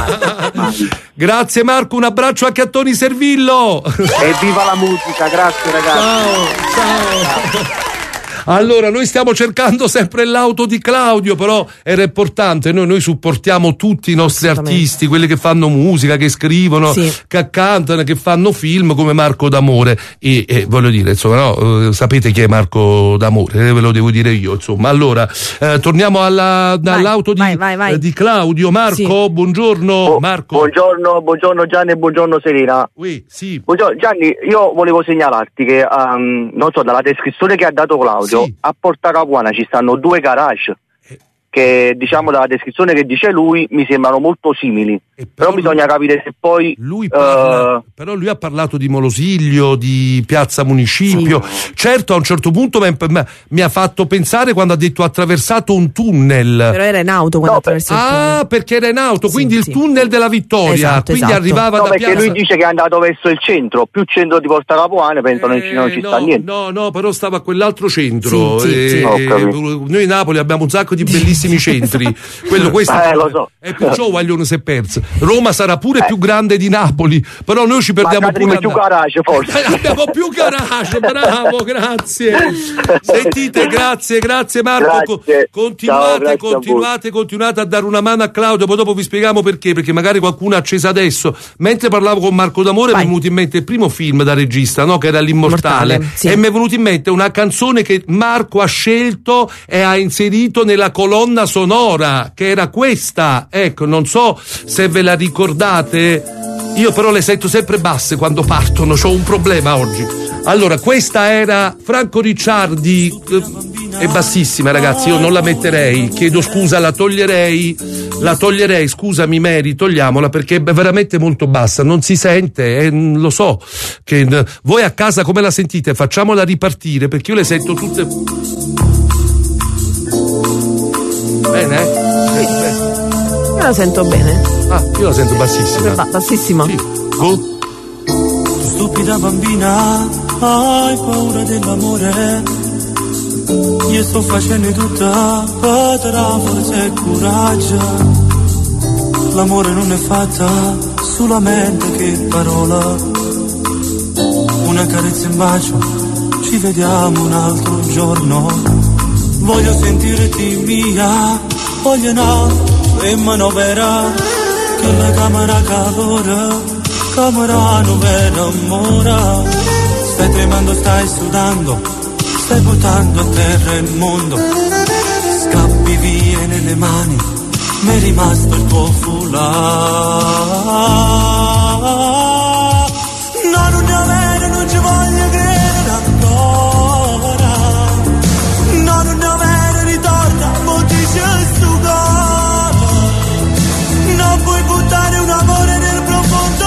Grazie Marco, un abbraccio anche a Tony Servillo. E viva la musica, grazie ragazzi. Ciao, ciao. Allora, noi stiamo cercando sempre l'auto di Claudio, però era importante, noi, noi supportiamo tutti i nostri artisti, quelli che fanno musica, che scrivono, sì, che cantano, che fanno film, come Marco D'Amore, e, e voglio dire, insomma, no, sapete chi è Marco D'Amore, ve lo devo dire io, insomma. Allora, eh, torniamo alla, all'auto di, vai, vai, vai. Eh, di Claudio. Marco, sì. buongiorno. Bu- Marco. Buongiorno, buongiorno Gianni e buongiorno Serena. Oui, sì. Buongiorno Gianni, io volevo segnalarti che, um, non so, dalla descrizione che ha dato Claudio, sì, a Porta Capuana ci stanno due garage che, diciamo, dalla descrizione che dice lui, mi sembrano molto simili, però, però lui, bisogna capire se poi lui parla, uh, però lui ha parlato di Molosiglio, di Piazza Municipio, sì. Certo, a un certo punto mi, mi ha fatto pensare quando ha detto attraversato un tunnel, però era in auto quando no, attraverso il tunnel. Ah, perché era in auto, quindi sì, il sì. tunnel della Vittoria, esatto, quindi esatto. arrivava no, da perché Piazza... lui dice che è andato verso il centro, più centro di Porta Capuana, penso eh, non ci no, sta niente. No, no, però stava a quell'altro centro, sì, e, sì, sì. noi in Napoli abbiamo un sacco di bellissimi centri. Quello, questo eh, lo so. è perciò Guaglione si è perso. Roma sarà pure eh. più grande di Napoli, però noi ci perdiamo pure più garage, forse. abbiamo più garage, bravo, grazie. Sentite, grazie, grazie Marco. Grazie. Continuate, Ciao, grazie continuate, continuate a dare una mano a Claudio, poi dopo vi spieghiamo perché, perché magari qualcuno ha acceso adesso. Mentre parlavo con Marco D'Amore mi è venuto in mente il primo film da regista, no? Che era L'Immortale. Mortale, sì. E mi è venuto in mente una canzone che Marco ha scelto e ha inserito nella colonna sonora, che era questa, ecco, non so se ve la ricordate. Io però le sento sempre basse quando partono, c'ho un problema oggi. Allora, questa era Franco Ricciardi, eh, è bassissima ragazzi, io non la metterei, chiedo scusa, la toglierei, la toglierei, scusami Mary, togliamola perché è veramente molto bassa, non si sente, eh, lo so, che eh, voi a casa come la sentite? Facciamola ripartire perché io le sento tutte... Bene? Eh? Sì. Bene. Io la sento bene. Ah, io la sento bassissima. Ba- bassissima? Sì. Go. Stupida bambina, hai paura dell'amore? Io sto facendo tutta, potrà forse coraggio. L'amore non è fatta solamente che parola. Una carezza in bacio, ci vediamo un altro giorno. Voglio sentirti mia, voglio una manovera, che la camera calore. Camerano per amore, stai tremando, stai sudando, stai buttando a terra il mondo, scappi via nelle mani, mi è rimasto il tuo foulard. No, non ne avere, non ci voglio credere ancora, no, non ne avere, ritorna, mo dice sto cuore, non puoi buttare un amore nel profondo.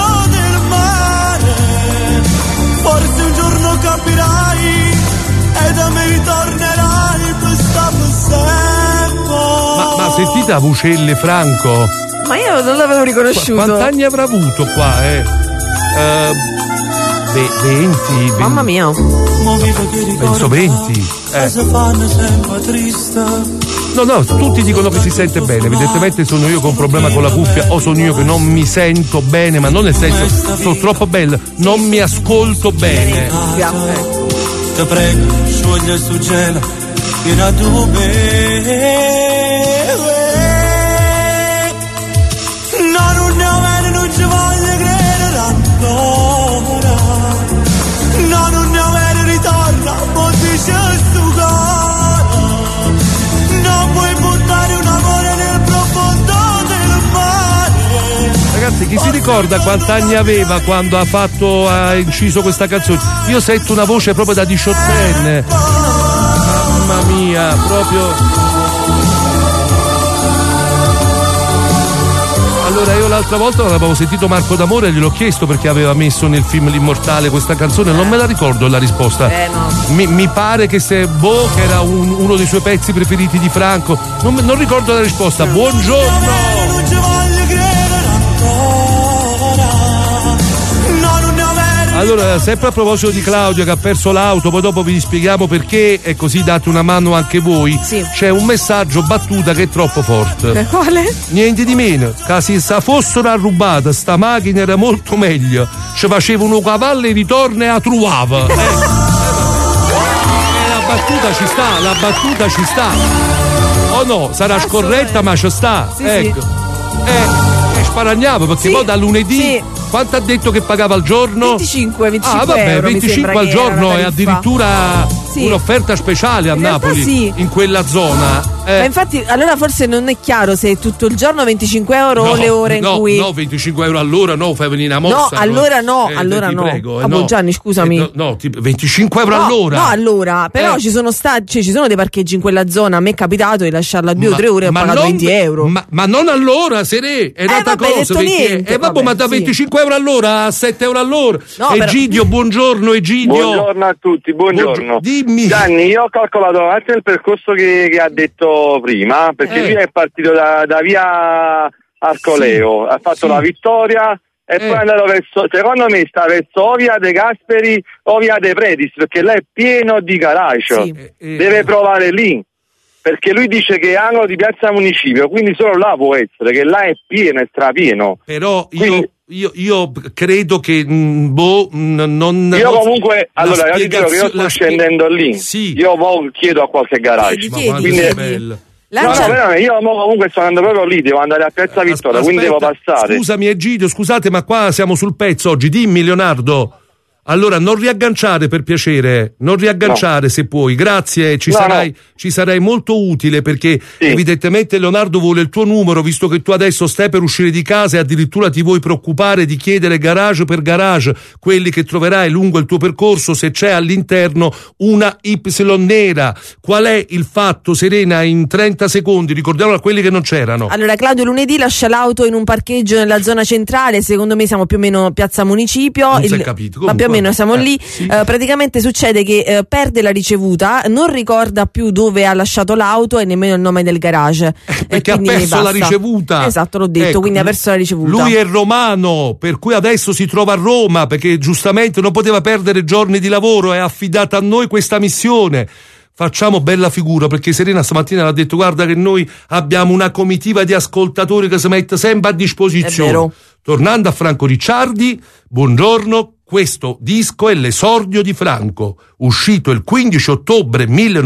Forse un giorno capirai e da me ritornerai questa per sempre. Ma, ma sentite la vocelle Franco? Ma io non l'avevo riconosciuto. Qu- quanti anni avrà avuto qua, eh? Uh, venti, venti. Mamma mia. Penso venti. Eh. No, no, tutti dicono che si sente bene. Evidentemente sono io con un problema con la cuffia o sono io che non mi sento bene, ma non nel senso sono troppo bella, non mi ascolto bene. Ecco. Ti prego, scioglie sto gelo, vieni a me. No, non ne avere, non ci voglio credere ancora. No, non ne avere, ritorna, mo dice sto cuore. Non puoi buttare un amore nel profondo del mare. Ragazzi, chi si ricorda quanti anni aveva quando ha fatto, ha inciso questa canzone? Io sento una voce proprio da diciottenne. Mamma mia, proprio. Allora io l'altra volta avevo sentito Marco D'Amore e gliel'ho chiesto perché aveva messo nel film L'Immortale questa canzone, non me la ricordo la risposta. Eh, no. mi, mi pare che se boh, che era un, uno dei suoi pezzi preferiti di Franco, non, non ricordo la risposta. Buongiorno! Allora, sempre a proposito di Claudio che ha perso l'auto, poi dopo vi spieghiamo perché e così date una mano anche voi. Sì. C'è un messaggio battuta che è troppo forte. Quale? Niente di meno, che se sa fossero rubata sta macchina era molto meglio. Ci facevano cavallo e ritorno e la trovava. Eh. La battuta ci sta, la battuta ci sta. Oh no, sarà scorretta ma ci sta. Sì, ecco. sì. Eh, e sparagnavo perché Sì, poi da lunedì. sì. Quanto ha detto che pagava al giorno? venticinque, venticinque Ah vabbè, euro, venticinque al giorno è addirittura sì. un'offerta speciale a in Napoli, sì. in quella zona. Eh. Ma infatti allora forse non è chiaro se è tutto il giorno venticinque euro no, o le ore no, in cui. No, venticinque euro all'ora, no, fai venire una mossa. No, allora no, eh, allora ti no. Prego, eh, ah, no. Gianni, scusami. Eh, no, no, tipo venticinque euro no, all'ora. No, allora, però eh. ci sono stati, cioè, ci sono dei parcheggi in quella zona. A me è capitato di lasciarla due ma, o tre ore e ho pagato non, venti euro. Ma, ma non all'ora, Seré, è un'altra eh, vabbè, cosa. detto perché, niente, eh, vabbè, vabbè, ma da sì. venticinque euro all'ora a sette euro all'ora. No, Egidio, però... buongiorno, Egidio. Buongiorno a tutti, buongiorno. Dimmi. Gianni, io ho calcolato anche il percorso che, che ha detto prima, perché Eh. lui è partito da, da via Arcoleo, Sì, ha fatto sì. la Vittoria e Eh. poi è andato verso, secondo me sta verso o via De Gasperi o via De Predis, perché là è pieno di garage. Sì. Eh, eh. Deve provare lì. Perché lui dice che è angolo di piazza Municipio, quindi solo là può essere, che là è pieno, è strapieno. Però io, Quindi- io, io credo che mh, boh, mh, non. Io non- comunque, la allora, io dico che io sto la spie- scendendo lì. Sì. Io mo chiedo a qualche garage. Chiedi, Ma chiedi, quanto Quindi- sei chiedi. bella. No, Lancia- no, veramente, io mo comunque sto andando proprio lì, devo andare a Piazza Vittoria, As- quindi devo aspetta, passare. Scusami Egidio, scusate, ma qua siamo sul pezzo oggi. Dimmi Leonardo. Allora non riagganciare per piacere, non riagganciare no. se puoi, grazie, ci, no, sarai, no. ci sarai molto utile perché sì. evidentemente Leonardo vuole il tuo numero, visto che tu adesso stai per uscire di casa e addirittura ti vuoi preoccupare di chiedere garage per garage, quelli che troverai lungo il tuo percorso, se c'è all'interno una Y nera. Qual è il fatto, Serena, in trenta secondi, ricordiamolo a quelli che non c'erano. Allora, Claudio lunedì lascia l'auto in un parcheggio nella zona centrale, secondo me siamo più o meno Piazza Municipio. Non il... si è capito. Ma più o meno siamo eh, lì. Sì. Uh, praticamente succede che uh, perde la ricevuta, non ricorda più dove ha lasciato l'auto e nemmeno il nome del garage. Eh, perché ha perso la ricevuta. Esatto, l'ho detto, ecco, quindi ha perso la ricevuta. Lui è romano, per cui adesso si trova a Roma, perché giustamente non poteva perdere giorni di lavoro, è affidata a noi questa missione. Facciamo bella figura, perché Serena stamattina l'ha detto: guarda che noi abbiamo una comitiva di ascoltatori che si mette sempre a disposizione. Tornando a Franco Ricciardi, buongiorno, questo disco è l'esordio di Franco, uscito il quindici ottobre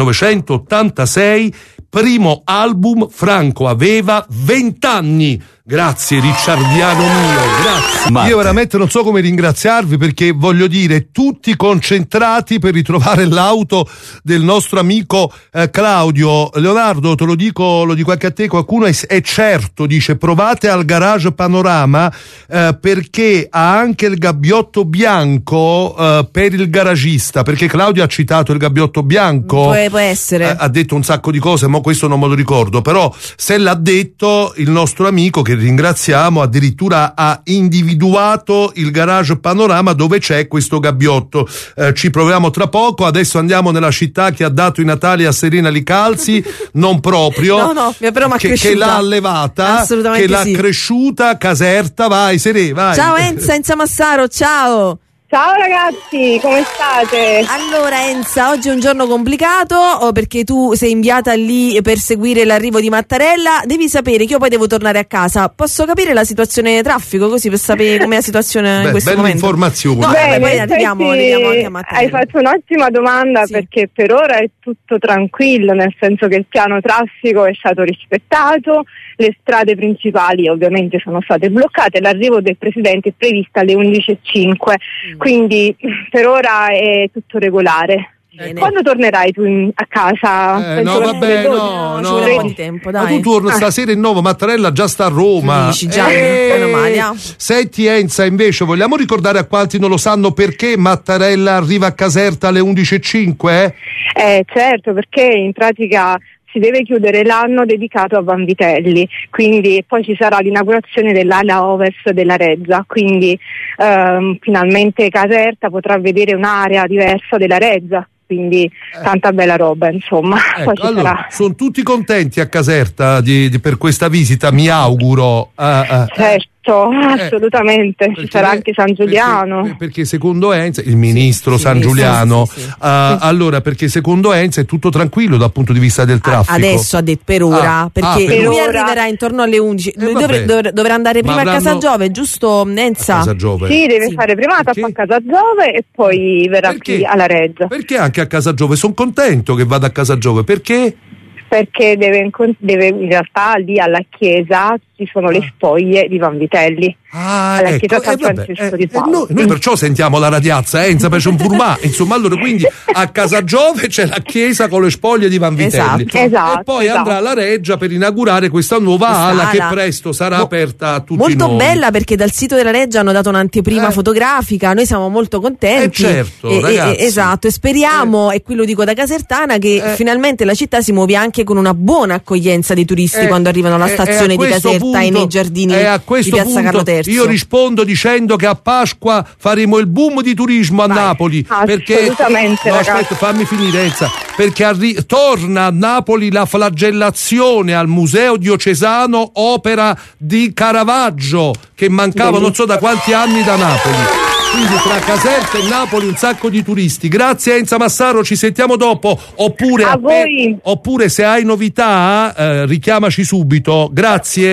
millenovecentottantasei, primo album. Franco aveva vent'anni. Grazie Ricciardiano mio, grazie. Ma io veramente non so come ringraziarvi, perché voglio dire, tutti concentrati per ritrovare l'auto del nostro amico eh, Claudio. Leonardo, te lo dico, lo dico anche a te, qualcuno è, è certo, dice provate al garage Panorama eh, perché ha anche il gabbiotto bianco eh, per il garagista, perché Claudio ha citato il gabbiotto bianco. Può, può essere. Eh, ha detto un sacco di cose, ma questo non me lo ricordo, però se l'ha detto il nostro amico, che ringraziamo, addirittura ha individuato il garage Panorama dove c'è questo gabbiotto. Eh, ci proviamo tra poco. Adesso andiamo nella città che ha dato i Natali a Serena Licalzi, non proprio, no, no, però m'ha che, cresciuta. che l'ha allevata, assolutamente che l'ha sì. cresciuta. Caserta, vai Serena, vai. Ciao Enza, Enza Massaro, ciao. Ciao ragazzi, come state? Allora Enza, oggi è un giorno complicato oh, perché tu sei inviata lì per seguire l'arrivo di Mattarella. Devi sapere che io poi devo tornare a casa. Posso capire la situazione traffico, così per sapere com'è la situazione Beh, in questo bella momento? informazione. No, Bene, poi arriviamo, arriviamo anche a Mattarella. Hai fatto un'ottima domanda, sì. Perché per ora è tutto tranquillo, nel senso che il piano traffico è stato rispettato, le strade principali ovviamente sono state bloccate, l'arrivo del Presidente è prevista alle undici e cinque, mm. quindi per ora è tutto regolare. Bene. Quando tornerai tu in, a casa? Eh, no, vabbè, no, no. Ci vuole un po' di tempo, dai. Ma tu torni ah. stasera in nuovo, Mattarella già sta a Roma. Dici già, eh, meno male. Senti Enza, invece vogliamo ricordare a quanti non lo sanno perché Mattarella arriva a Caserta alle undici e cinque? Eh, certo, perché in pratica si deve chiudere l'anno dedicato a Vanvitelli, quindi poi ci sarà l'inaugurazione dell'ala ovest della Reggia, quindi ehm, finalmente Caserta potrà vedere un'area diversa della Reggia. Quindi tanta bella roba, insomma. Ecco, poi ci allora, sarà. Sono tutti contenti a Caserta di, di, per questa visita, mi auguro. Uh, uh, certo, eh, assolutamente. Ci sarà anche San Giuliano. Perché, perché secondo Enza, il ministro sì, San sì, Giuliano, sì, sì, sì. Uh, allora perché secondo Enza è tutto tranquillo dal punto di vista del traffico. Adesso ha detto per ora, ah, perché ah, per lui ora. arriverà intorno alle undici. Eh, dovre, dovre, dovrà andare prima avranno... a Casa Giove, giusto Enza? Casa Giove. Sì, deve sì. fare prima tappa a Casa Giove e poi verrà perché? qui alla Reggia. Perché anche a Casa Giove? Sono contento che vada a Casa Giove, perché? Perché deve, deve in realtà lì alla chiesa ci sono le spoglie di Vanvitelli. Ah, alla ecco, chiesa San eh, vabbè, Francesco eh, di Paolo. Eh, noi, noi perciò sentiamo la radiazza, Enza fece un furmà. Insomma, allora quindi a Casa Giove c'è la chiesa con le spoglie di Vanvitelli. Esatto, esatto, e poi esatto. andrà alla Reggia per inaugurare questa nuova questa ala, ala che presto sarà Mo- aperta a tutti molto noi. Bella, perché dal sito della Reggia hanno dato un'anteprima eh. fotografica, noi siamo molto contenti. Eh certo, e, ragazzi. E, esatto, e speriamo, eh. e qui lo dico da casertana, che eh. finalmente la città si muove anche con una buona accoglienza dei turisti eh. quando arrivano alla stazione di Caserta punto, e nei giardini a di Piazza punto, Carlo terzo. Io rispondo dicendo che a Pasqua faremo il boom di turismo a Vai. Napoli. Assolutamente, perché no, aspetta, fammi finire Enza, perché arri- torna a Napoli la flagellazione al Museo Diocesano, opera di Caravaggio, che mancava Bellissimo. non so da quanti anni da Napoli. Quindi tra Caserta e Napoli un sacco di turisti. Grazie Enza Massaro, ci sentiamo dopo. Oppure, a appe- voi. oppure se hai novità eh, richiamaci subito. Grazie.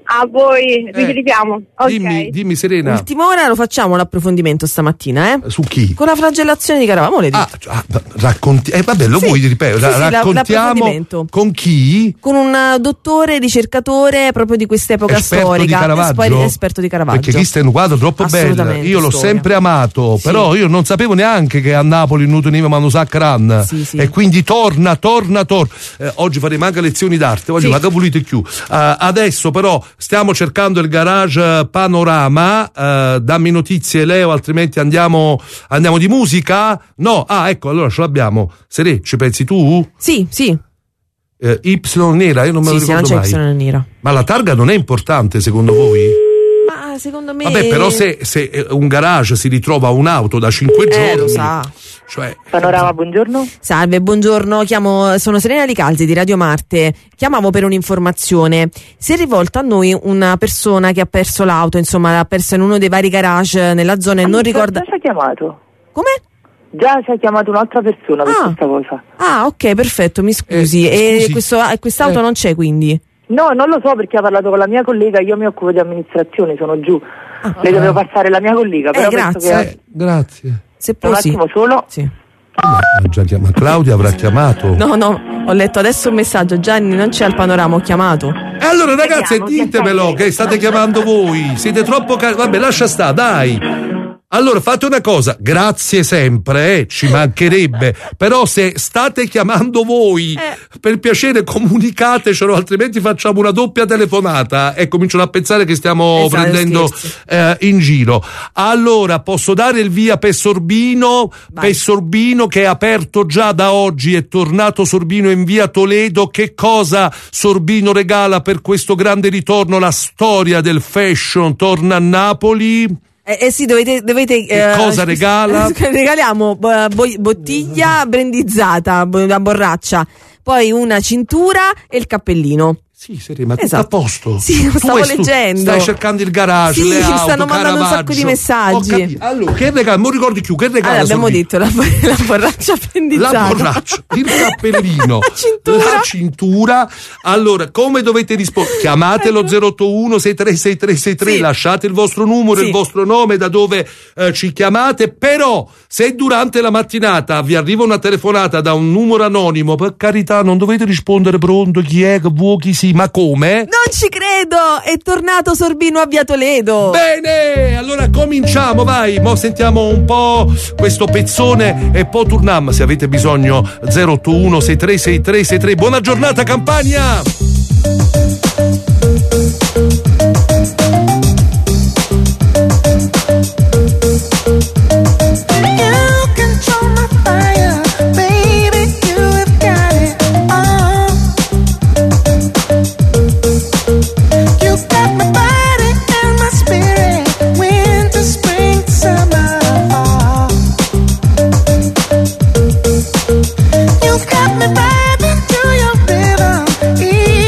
A voi, richiamo. Eh, dimmi, dimmi Serena. Ultima ora lo facciamo l'approfondimento stamattina, eh? Su chi? Con la flagellazione di Caravamole. Ah, ah, racconti. Eh, vabbè, lo sì, vuoi ripetere? Sì, sì, raccontiamo con chi? Con un dottore ricercatore proprio di quest'epoca esperto storica. Di Caravaggio? Esperto di Caravaggio. Perché questo è un quadro troppo bello. Io l'ho storia. sempre amato, sì. Però io non sapevo neanche che a Napoli non teneva Manusacran. Sì, sì. E quindi torna, torna, torna. Eh, oggi faremo anche lezioni d'arte. Oggi sì. Ma che volete più? Uh, adesso però stiamo cercando il garage Panorama, uh, dammi notizie Leo, altrimenti andiamo andiamo di musica? No, ah ecco, allora ce l'abbiamo. Sere, ci pensi tu? Sì, sì. Uh, Y nera, io non me lo sì, ricordo sì, mai. Y nera. Ma la targa non è importante secondo voi? Ma secondo me... Vabbè, però se, se un garage si ritrova un'auto da cinque eh, giorni... lo sa. Cioè... Panorama, buongiorno. Salve, buongiorno, chiamo, sono Serena Di Calzi di Radio Marte. Chiamavo per un'informazione. Si è rivolta a noi una persona che ha perso l'auto, insomma l'ha persa in uno dei vari garage nella zona e non ricorda... Già ci ha chiamato. Come? Già ci ha chiamato un'altra persona per ah. questa cosa. Ah, ok, perfetto, mi scusi. Eh, scusi. E questo, quest'auto eh. non c'è quindi? No, non lo so perché ha parlato con la mia collega, io mi occupo di amministrazione, sono giù. Ah, Le dovevo passare la mia collega, però eh, grazie. Che... Eh, grazie. Se può, un attimo sì. solo. Sì. Ma già chiama... Claudia avrà chiamato. No, no, ho letto adesso un messaggio. Gianni, non c'è al Panorama, ho chiamato. E allora ragazze, ditemelo che state chiamando voi. Siete troppo car... Vabbè, lascia sta, dai. Allora fate una cosa, grazie sempre, eh, ci mancherebbe, però se state chiamando voi, eh. per piacere comunicatecelo, altrimenti facciamo una doppia telefonata e cominciano a pensare che stiamo esatto, prendendo eh, in giro. Allora posso dare il via per Sorbino, per Sorbino che è aperto già da oggi, è tornato Sorbino in via Toledo. Che cosa Sorbino regala per questo grande ritorno? La storia del fashion torna a Napoli. Eh, eh sì, dovete... dovete che eh, cosa regala? Regaliamo bo- bottiglia brandizzata, la borraccia, poi una cintura e il cappellino. Sì, Serena, ma esatto. tutto a posto. Sì, lo stavo leggendo. Stai cercando il garage, sì, le auto, stanno mandando un sacco di messaggi. Allora, che regalo? Non ricordi più, che regalo? Allora, abbiamo detto la, la borraccia brandizzata. La borraccia, il cappellino, la cintura. La cintura. Allora, come dovete rispondere? Chiamate lo zero otto uno sei tre sei tre sei tre, sì. Lasciate il vostro numero, sì. il vostro nome, da dove eh, ci chiamate, però se durante la mattinata vi arriva una telefonata da un numero anonimo, per carità, non dovete rispondere pronto, chi è, che vuoi, chi si, ma come? Non ci credo! È tornato Sorbino a via Toledo! Bene! Allora cominciamo, vai! Mo sentiamo un po' questo pezzone e poi torniamo. Se avete bisogno, zero otto uno sei tre sei tre sei tre. Buona giornata, Campania! Got me vibing to your rhythm.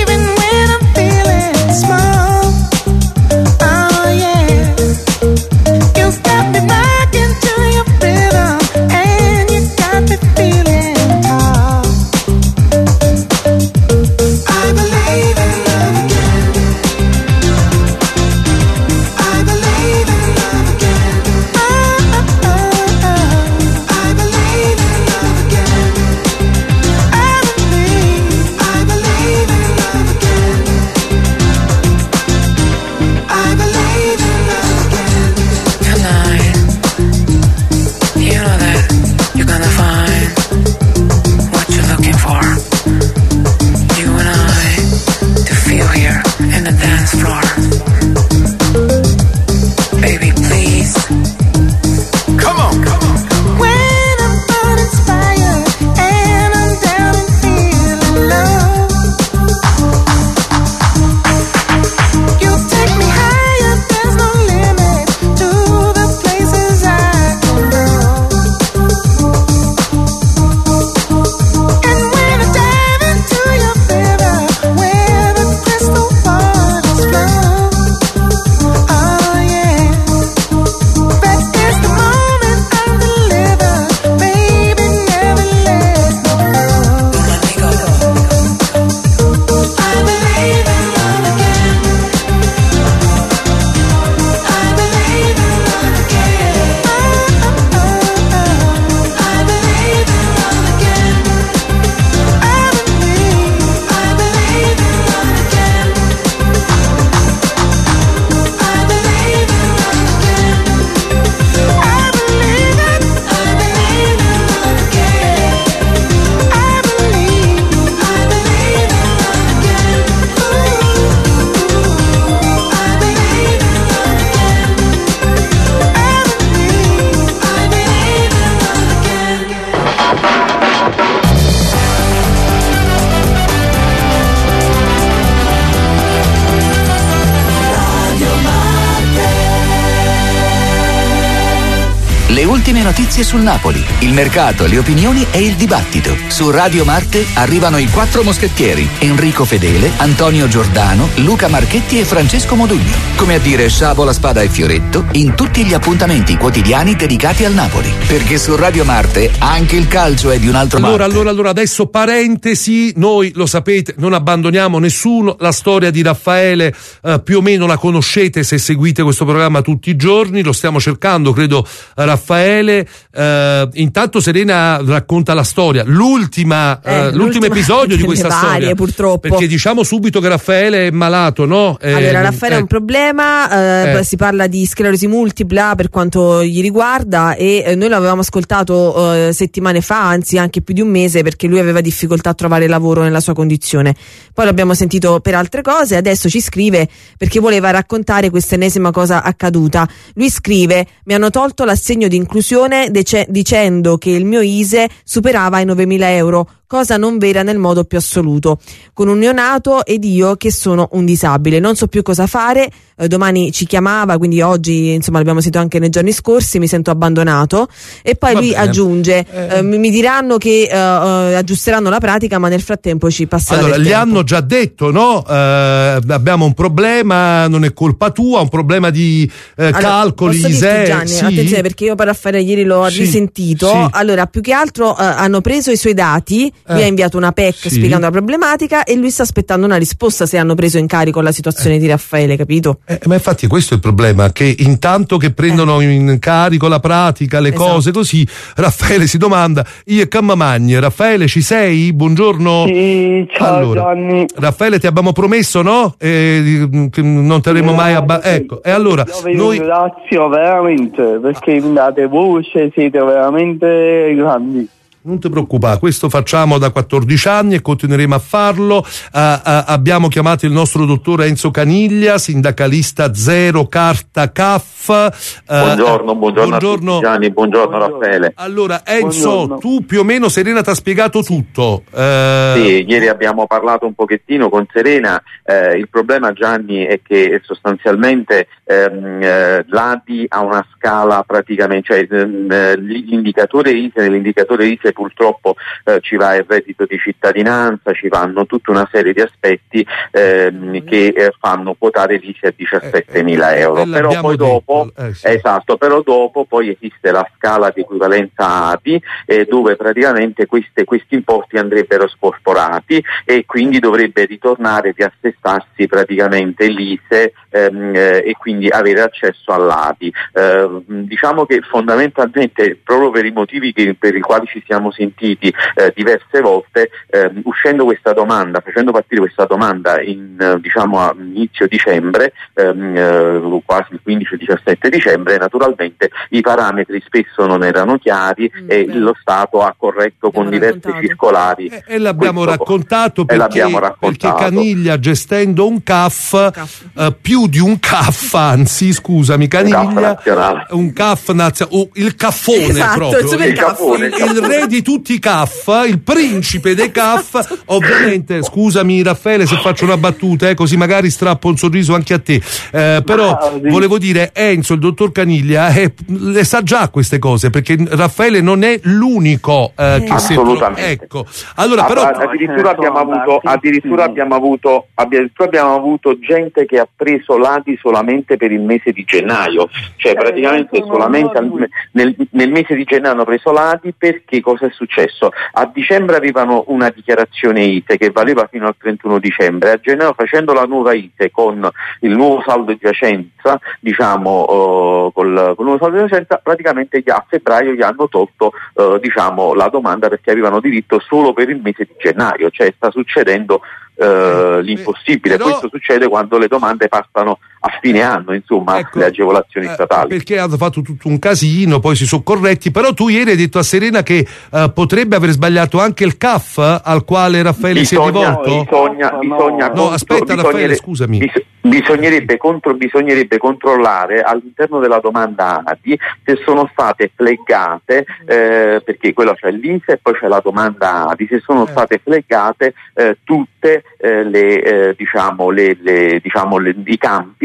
ultime notizie sul Napoli, il mercato, le opinioni e il dibattito. Su Radio Marte arrivano i quattro moschettieri: Enrico Fedele, Antonio Giordano, Luca Marchetti e Francesco Modugno. Come a dire sciabola, spada e fioretto in tutti gli appuntamenti quotidiani dedicati al Napoli. Perché su Radio Marte anche il calcio è di un altro allora, Marte. Allora, allora, adesso parentesi, noi lo sapete, non abbandoniamo nessuno, la storia di Raffaele eh, più o meno la conoscete se seguite questo programma tutti i giorni, lo stiamo cercando, credo, Raffaele. Eh, intanto Serena racconta la storia, l'ultima, eh, eh, l'ultimo episodio di questa varie, storia, purtroppo. Perché diciamo subito che Raffaele è malato, no? Eh, allora Raffaele ha eh, un problema, eh, eh. si parla di sclerosi multipla per quanto gli riguarda, e eh, noi l'avevamo ascoltato eh, settimane fa, anzi anche più di un mese, perché lui aveva difficoltà a trovare lavoro nella sua condizione. Poi l'abbiamo sentito per altre cose, adesso ci scrive perché voleva raccontare questa ennesima cosa accaduta. Lui scrive: mi hanno tolto l'assegno di inclusione dece- dicendo che il mio I S E E superava i novemila euro, cosa non vera nel modo più assoluto, con un neonato ed io che sono un disabile, non so più cosa fare, eh, domani ci chiamava, quindi oggi insomma l'abbiamo sentito anche nei giorni scorsi, mi sento abbandonato. E poi Va lui bene. aggiunge eh. eh, mi diranno che eh, eh, aggiusteranno la pratica, ma nel frattempo ci passerà Allora, del gli tempo. hanno già detto, no? Eh, abbiamo un problema, non è colpa tua, un problema di eh, Allora, calcoli, posso I S dirti, E E. Gianni, Sì. attenzione, perché io per Raffaele ieri l'ho Sì, risentito. sì. Allora, più che altro eh, hanno preso i suoi dati, lui Eh, ha inviato una P E C sì. spiegando la problematica e lui sta aspettando una risposta se hanno preso in carico la situazione di Raffaele, capito? Eh, ma infatti questo è il problema, che intanto che prendono in carico la pratica, le Esatto. cose così, Raffaele si domanda: io e Cammamagni, Raffaele ci sei? Buongiorno. Sì, ciao allora, Gianni. Raffaele, ti abbiamo promesso, no? Eh, che non terremo mai a ba- ecco, e allora Io vi noi ringrazio veramente perché mi date voce, siete veramente grandi. non ti preoccupare, questo facciamo da quattordici anni e continueremo a farlo. Uh, uh, abbiamo chiamato il nostro dottor Enzo Caniglia, sindacalista zero carta C A F. Uh, buongiorno, buongiorno, buongiorno a tutti, Gianni, buongiorno, buongiorno Raffaele. Allora Enzo, buongiorno. Tu più o meno, Serena ti ha spiegato tutto. Uh, sì, ieri abbiamo parlato un pochettino con Serena. Eh, il problema, Gianni, è che sostanzialmente ehm, eh, l'A D I ha una scala praticamente, cioè ehm, l'indicatore I S E E, nell'indicatore I S E E purtroppo eh, ci va il reddito di cittadinanza, ci vanno tutta una serie di aspetti ehm, che eh, fanno quotare l'I S E E a diciassettemila euro. Eh, però poi dopo, eh, sì. esatto, però dopo poi esiste la scala di equivalenza A D I eh, dove praticamente queste, questi importi andrebbero scorporati e quindi dovrebbe ritornare, riassestarsi praticamente l'I S E E ehm, eh, e quindi avere accesso all'A D I. Eh, diciamo che fondamentalmente, proprio per i motivi che, per i quali ci siamo sentiti eh, diverse volte, eh, uscendo questa domanda, facendo partire questa domanda in eh, diciamo a inizio dicembre, ehm, eh, quasi il quindici diciassette dicembre, naturalmente i parametri spesso non erano chiari mm, e beh. lo Stato ha corretto con diverse raccontato. circolari. E, e l'abbiamo questo, raccontato perché, e l'abbiamo raccontato. perché Caniglia, gestendo un C A F, eh, più di un C A F, anzi scusami, Caniglia, un C A F nazionale, uh, il caffone esatto, proprio, il, il, caffone, il, il re di tutti i C A F, il principe dei C A F. Ovviamente, scusami Raffaele se faccio una battuta, eh, così magari strappo un sorriso anche a te, eh, però ah, sì. volevo dire, Enzo, il dottor Caniglia eh, le sa già queste cose, perché Raffaele non è l'unico eh, che assolutamente si ecco. Allora, ah, però addirittura abbiamo avuto addirittura abbiamo avuto addirittura abbiamo avuto gente che ha preso l'A D I solamente per il mese di gennaio, cioè praticamente solamente al, nel, nel mese di gennaio hanno preso l'A D I. Perché cosa è successo? A dicembre avevano una dichiarazione I S E E che valeva fino al trentuno dicembre, a gennaio, facendo la nuova I S E E con il nuovo saldo di giacenza, diciamo uh, col, col nuovo saldo di giacenza, praticamente a febbraio gli hanno tolto uh, diciamo la domanda, perché avevano diritto solo per il mese di gennaio, cioè sta succedendo Uh, l'impossibile. Però, questo succede quando le domande passano a fine anno, insomma, ecco, le agevolazioni eh, statali. Perché hanno fatto tutto un casino, poi si sono corretti, però tu ieri hai detto a Serena che uh, potrebbe aver sbagliato anche il C A F al quale Raffaele bisogna, si è rivolto? Bisogna, no, bisogna no, contro, aspetta Raffaele, scusami. Bis, bisognerebbe, contro, bisognerebbe controllare all'interno della domanda A D I se sono state flaggate, eh, perché quello c'è l'I S E E e poi c'è la domanda A D I, se sono state flaggate eh, tutte Eh, le, eh, diciamo, le, le, diciamo le, i campi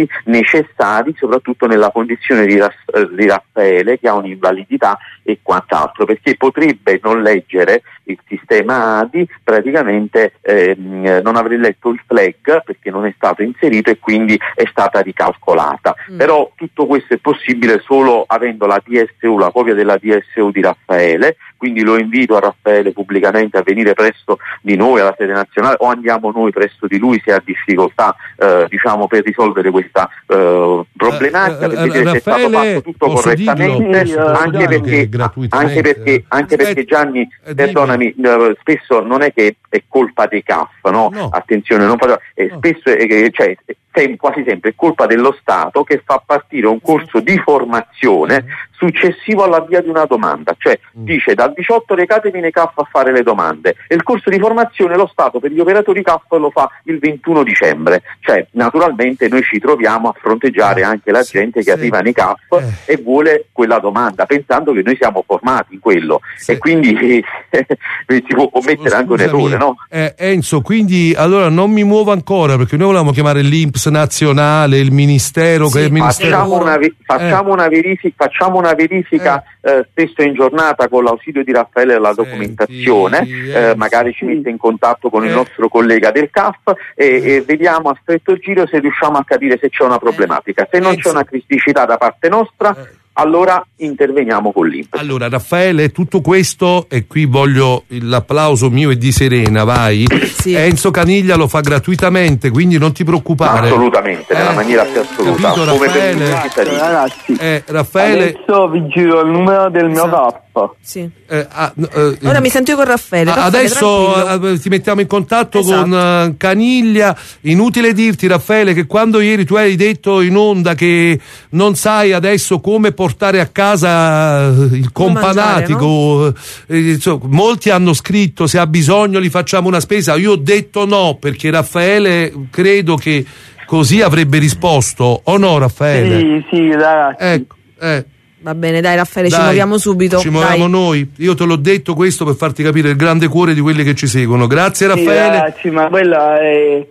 documenti necessari soprattutto nella condizione di, di Raffaele, che ha un'invalidità e quant'altro, perché potrebbe non leggere il sistema A D I, praticamente ehm, non avrei letto il flag perché non è stato inserito e quindi è stata ricalcolata. Mm. Però tutto questo è possibile solo avendo la D S U, la copia della D S U di Raffaele, quindi lo invito a Raffaele pubblicamente a venire presso di noi alla sede nazionale, o andiamo noi presso di lui se ha difficoltà eh, diciamo per risolvere questa eh, problematica, perché deve essere stato fatto tutto correttamente, dirlo, anche, perché, anche perché anche perché Gianni, perdonami, eh, spesso non è che è colpa dei C A F, no? no. Attenzione, non parlo, eh, no. spesso è, cioè, sem- quasi sempre è colpa dello Stato che fa partire un corso di formazione successivo all'avvio di una domanda, cioè mm. dice dal diciotto recatevi nei C A F a fare le domande, e il corso di formazione lo Stato per gli operatori C A F lo fa il ventuno dicembre, cioè naturalmente noi ci troviamo a fronteggiare anche la gente che sì. arriva nei C A F eh. e vuole quella domanda pensando che noi siamo formati in quello sì. e quindi eh, si può commettere anche un errore, no? Eh, Enzo, quindi allora non mi muovo ancora, perché noi volevamo chiamare l'I N P S nazionale, il Ministero sì, che è il Ministero facciamo una, facciamo eh. una verifica facciamo una verifica eh. Eh, spesso in giornata con l'ausilio di Raffaele della documentazione, sì, sì, eh, eh, magari ci mette in contatto con eh. il nostro collega del C A F e, eh. e vediamo a stretto giro se riusciamo a capire se c'è una problematica. Se non Enzo. c'è una criticità da parte nostra eh. allora interveniamo con l'I N P S. Allora Raffaele, tutto questo, e qui voglio l'applauso mio e di Serena, vai. Sì. Enzo Caniglia lo fa gratuitamente, quindi non ti preoccupare. Assolutamente, eh, nella maniera più assoluta. Capito, come Raffaele? Esatto, ragazzi, eh, Raffaele, adesso vi giro il numero del mio esatto. C A F. Sì. Eh, ah, eh, Ora mi sento io con Raffaele. Raffaele adesso eh, ti mettiamo in contatto esatto. con uh, Caniglia. Inutile dirti, Raffaele, che quando ieri tu hai detto in onda che non sai adesso come portare a casa il companatico, mangiare, no? eh, insomma, molti hanno scritto se ha bisogno gli facciamo una spesa. Io ho detto no, perché Raffaele credo che così avrebbe risposto, o no, Raffaele? Sì, sì, ragazzi. Ecco, eh. Va bene, dai Raffaele, dai, ci muoviamo subito. Ci muoviamo dai. noi. Io te l'ho detto questo per farti capire il grande cuore di quelli che ci seguono. Grazie sì, Raffaele. Ragazzi, ma quella è,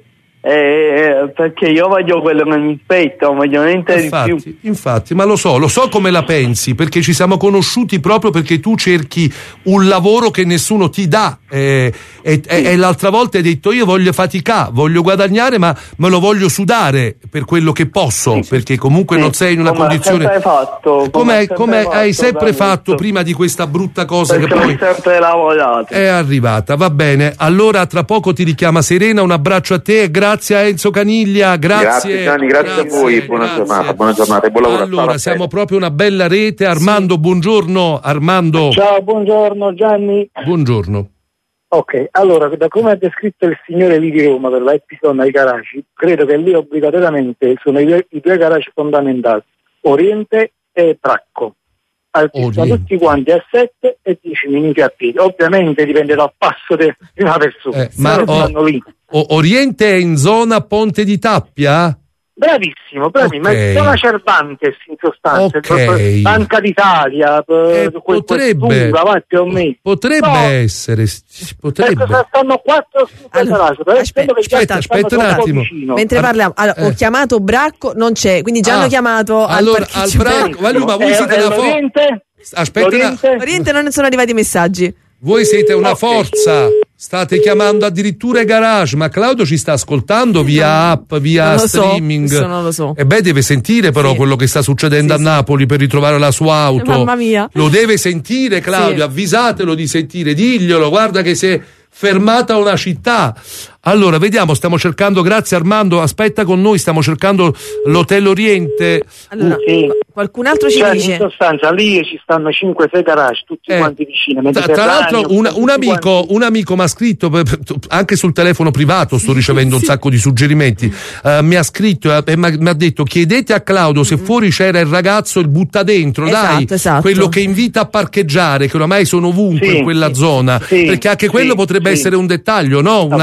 è perché io voglio quello che mi spetta, voglio niente infatti, di più. Infatti, ma lo so, lo so come la pensi, perché ci siamo conosciuti proprio perché tu cerchi un lavoro che nessuno ti dà. Eh, e, sì. e, e l'altra volta hai detto io voglio faticare, voglio guadagnare, ma me lo voglio sudare per quello che posso, sì. perché comunque sì. non sei in una come condizione. Hai fatto, come, come, come fatto, hai sempre fatto prima di questa brutta cosa perché che poi ho sempre lavorato. È arrivata. Va bene, allora tra poco ti richiama Serena, un abbraccio a te e grazie a Enzo Caniglia. Grazie, grazie Gianni, grazie, grazie a voi, buona grazie. giornata, buona giornata e buon lavoro. Allora, siamo proprio una bella rete. Armando, sì. buongiorno. Armando. Ciao, buongiorno Gianni. Buongiorno. Ok, allora, da come ha descritto il signore lì di Roma per la Epiconna ai garage, credo che lì obbligatoriamente sono i due, i due garage fondamentali, Oriente e Bracco. Altri sono tutti quanti a sette e dieci minuti a piedi. Ovviamente dipende dal passo di una persona. Eh, ma o, lì. O, Oriente è in zona Ponte di Tappia? Bravissimo, bravissimo, okay. ma è una Cervantes in sostanza, okay. Banca d'Italia, eh, potrebbe, va, più o meno. potrebbe no. essere, potrebbe. Stanno quattro allora, aspetta, aspetta, aspetta un attimo. Mentre parliamo, allora, eh. ho chiamato Bracco, non c'è, quindi già ah. hanno chiamato allora, al, al Bracco. Allora, ma voi siete la forza. Aspetta, Oriente? Una... Oriente non sono arrivati i messaggi. Voi siete una okay. forza, state chiamando addirittura i garage, ma Claudio ci sta ascoltando via app, via non streaming. So, non lo so. E beh, deve sentire però sì. quello che sta succedendo sì, a Napoli per ritrovare la sua auto. Mamma mia. Lo deve sentire Claudio, sì. avvisatelo di sentire, diglielo, guarda che si è fermata una città. Allora, vediamo, stiamo cercando, grazie Armando, aspetta con noi, stiamo cercando l'Hotel Oriente. Allora, sì. qualcun altro ci cioè, dice? In sostanza, lì ci stanno cinque sei garage, tutti eh. quanti vicini. Tra, tra l'altro, un, un amico un amico mi ha scritto, anche sul telefono privato sto ricevendo sì. un sacco di suggerimenti, uh, mi ha scritto e mi ha detto chiedete a Claudio se fuori c'era il ragazzo, il butta dentro, esatto, dai, esatto. quello che invita a parcheggiare, che oramai sono ovunque sì. in quella zona, sì. perché anche quello sì. potrebbe sì. essere un dettaglio, no? Una, sì,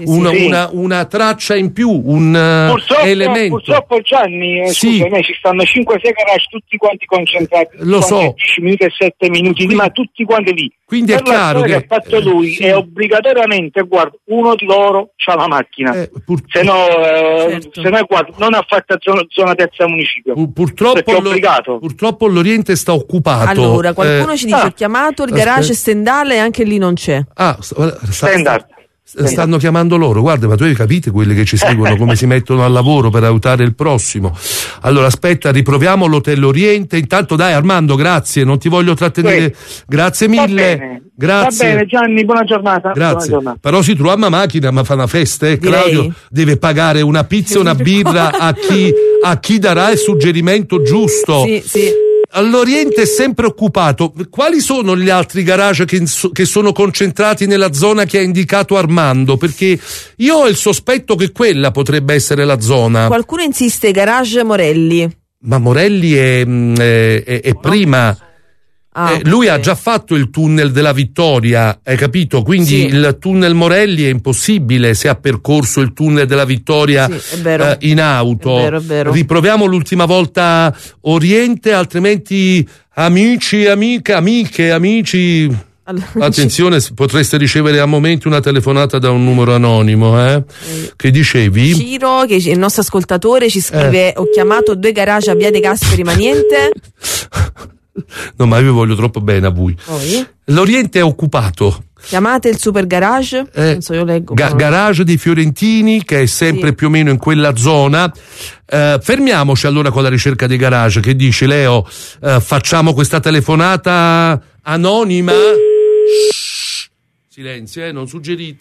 una, sì. una, una traccia in più, un uh, purtroppo, elemento. Purtroppo Gianni, eh, sì. scusami, ci stanno cinque sei garage tutti quanti concentrati, lo so, dieci minuti e sette minuti, quindi, ma tutti quanti lì. Quindi per è chiaro che, che ha fatto lui sì. è obbligatoriamente, guarda, uno di loro c'ha la macchina, eh, pur... se no, eh, certo. se no è guarda, non ha fatto zona, zona terza municipio. Pur, purtroppo, è obbligato. Lo, purtroppo l'Oriente sta occupato. Allora, qualcuno eh, ci dice: ah, ho chiamato il garage aspetta. Stendale e anche lì non c'è. Ah, sta, sta, Standard. stanno chiamando loro. Guarda, ma tu hai capito quelli che ci seguono come si mettono al lavoro per aiutare il prossimo. Allora aspetta, riproviamo l'Hotel Oriente. Intanto dai Armando, grazie, non ti voglio trattenere. Sì. Grazie mille. Va bene. Grazie. Va bene Gianni, buona giornata. Grazie. Buona giornata. Però si trova a macchina, ma fa una festa, eh? Claudio deve pagare una pizza e una birra a chi, a chi darà il suggerimento giusto. Sì, sì. All'Oriente è sempre occupato. Quali sono gli altri garage che, che sono concentrati nella zona che ha indicato Armando? Perché io ho il sospetto che quella potrebbe essere la zona. Qualcuno insiste, garage Morelli. Ma Morelli è, è, è, è prima. Ah, eh, lui okay. ha già fatto il tunnel della Vittoria, hai capito? Quindi sì. il tunnel Morelli è impossibile se ha percorso il tunnel della Vittoria sì, eh, in auto. È vero, è vero. Riproviamo l'ultima volta Oriente, altrimenti amici, amiche, amiche, amici. Allora, attenzione, potreste ricevere a momenti una telefonata da un numero anonimo, eh? eh. Che dicevi? Ciro, che il nostro ascoltatore ci scrive: eh. ho chiamato due garage a Via De Gasperi, ma niente. No, ma io vi voglio troppo bene a voi. Poi? L'Oriente è occupato. Chiamate il super garage. Eh, non so, io leggo. Ga- garage dei Fiorentini, che è sempre sì. più o meno in quella zona. Eh, fermiamoci allora con la ricerca dei garage. Che dici, Leo? Eh, facciamo questa telefonata anonima? Shhh. Silenzio, eh, non suggerite.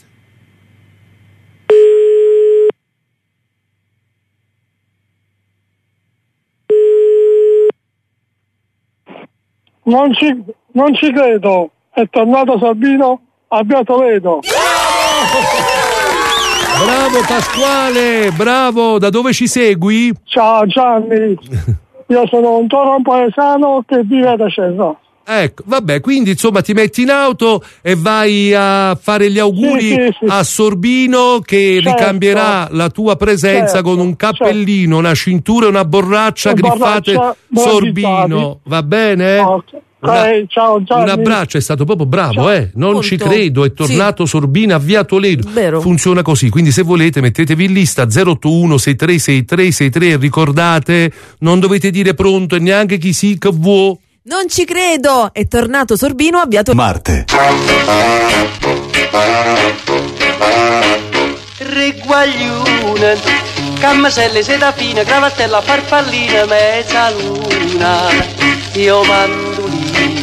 Non ci, non ci credo, è tornato Sabino a Via Toledo. Bravo Pasquale, bravo, da dove ci segui? Ciao Gianni, io sono un toro paesano che vive ad Acerra. Ecco, vabbè, quindi insomma ti metti in auto e vai a fare gli auguri sì, sì, sì. a Sorbino che certo. ricambierà la tua presenza certo. con un cappellino, certo. una cintura e una borraccia una griffate borraccia, Sorbino, va bene? Okay. Una, eh, ciao, un abbraccio, è stato proprio bravo, ciao. eh? Non Molto. ci credo, è tornato sì. Sorbino a Via Toledo. Vero. Funziona così, quindi se volete mettetevi in lista zero otto uno sei tre sei tre sei tre e ricordate, non dovete dire pronto e neanche chi sì che vuoi. Non ci credo, è tornato Sorbino a Via Toledo. Marte. Reguaglione, cammaselle, seta fina, cravattella, farfallina, mezza luna, io mandolina.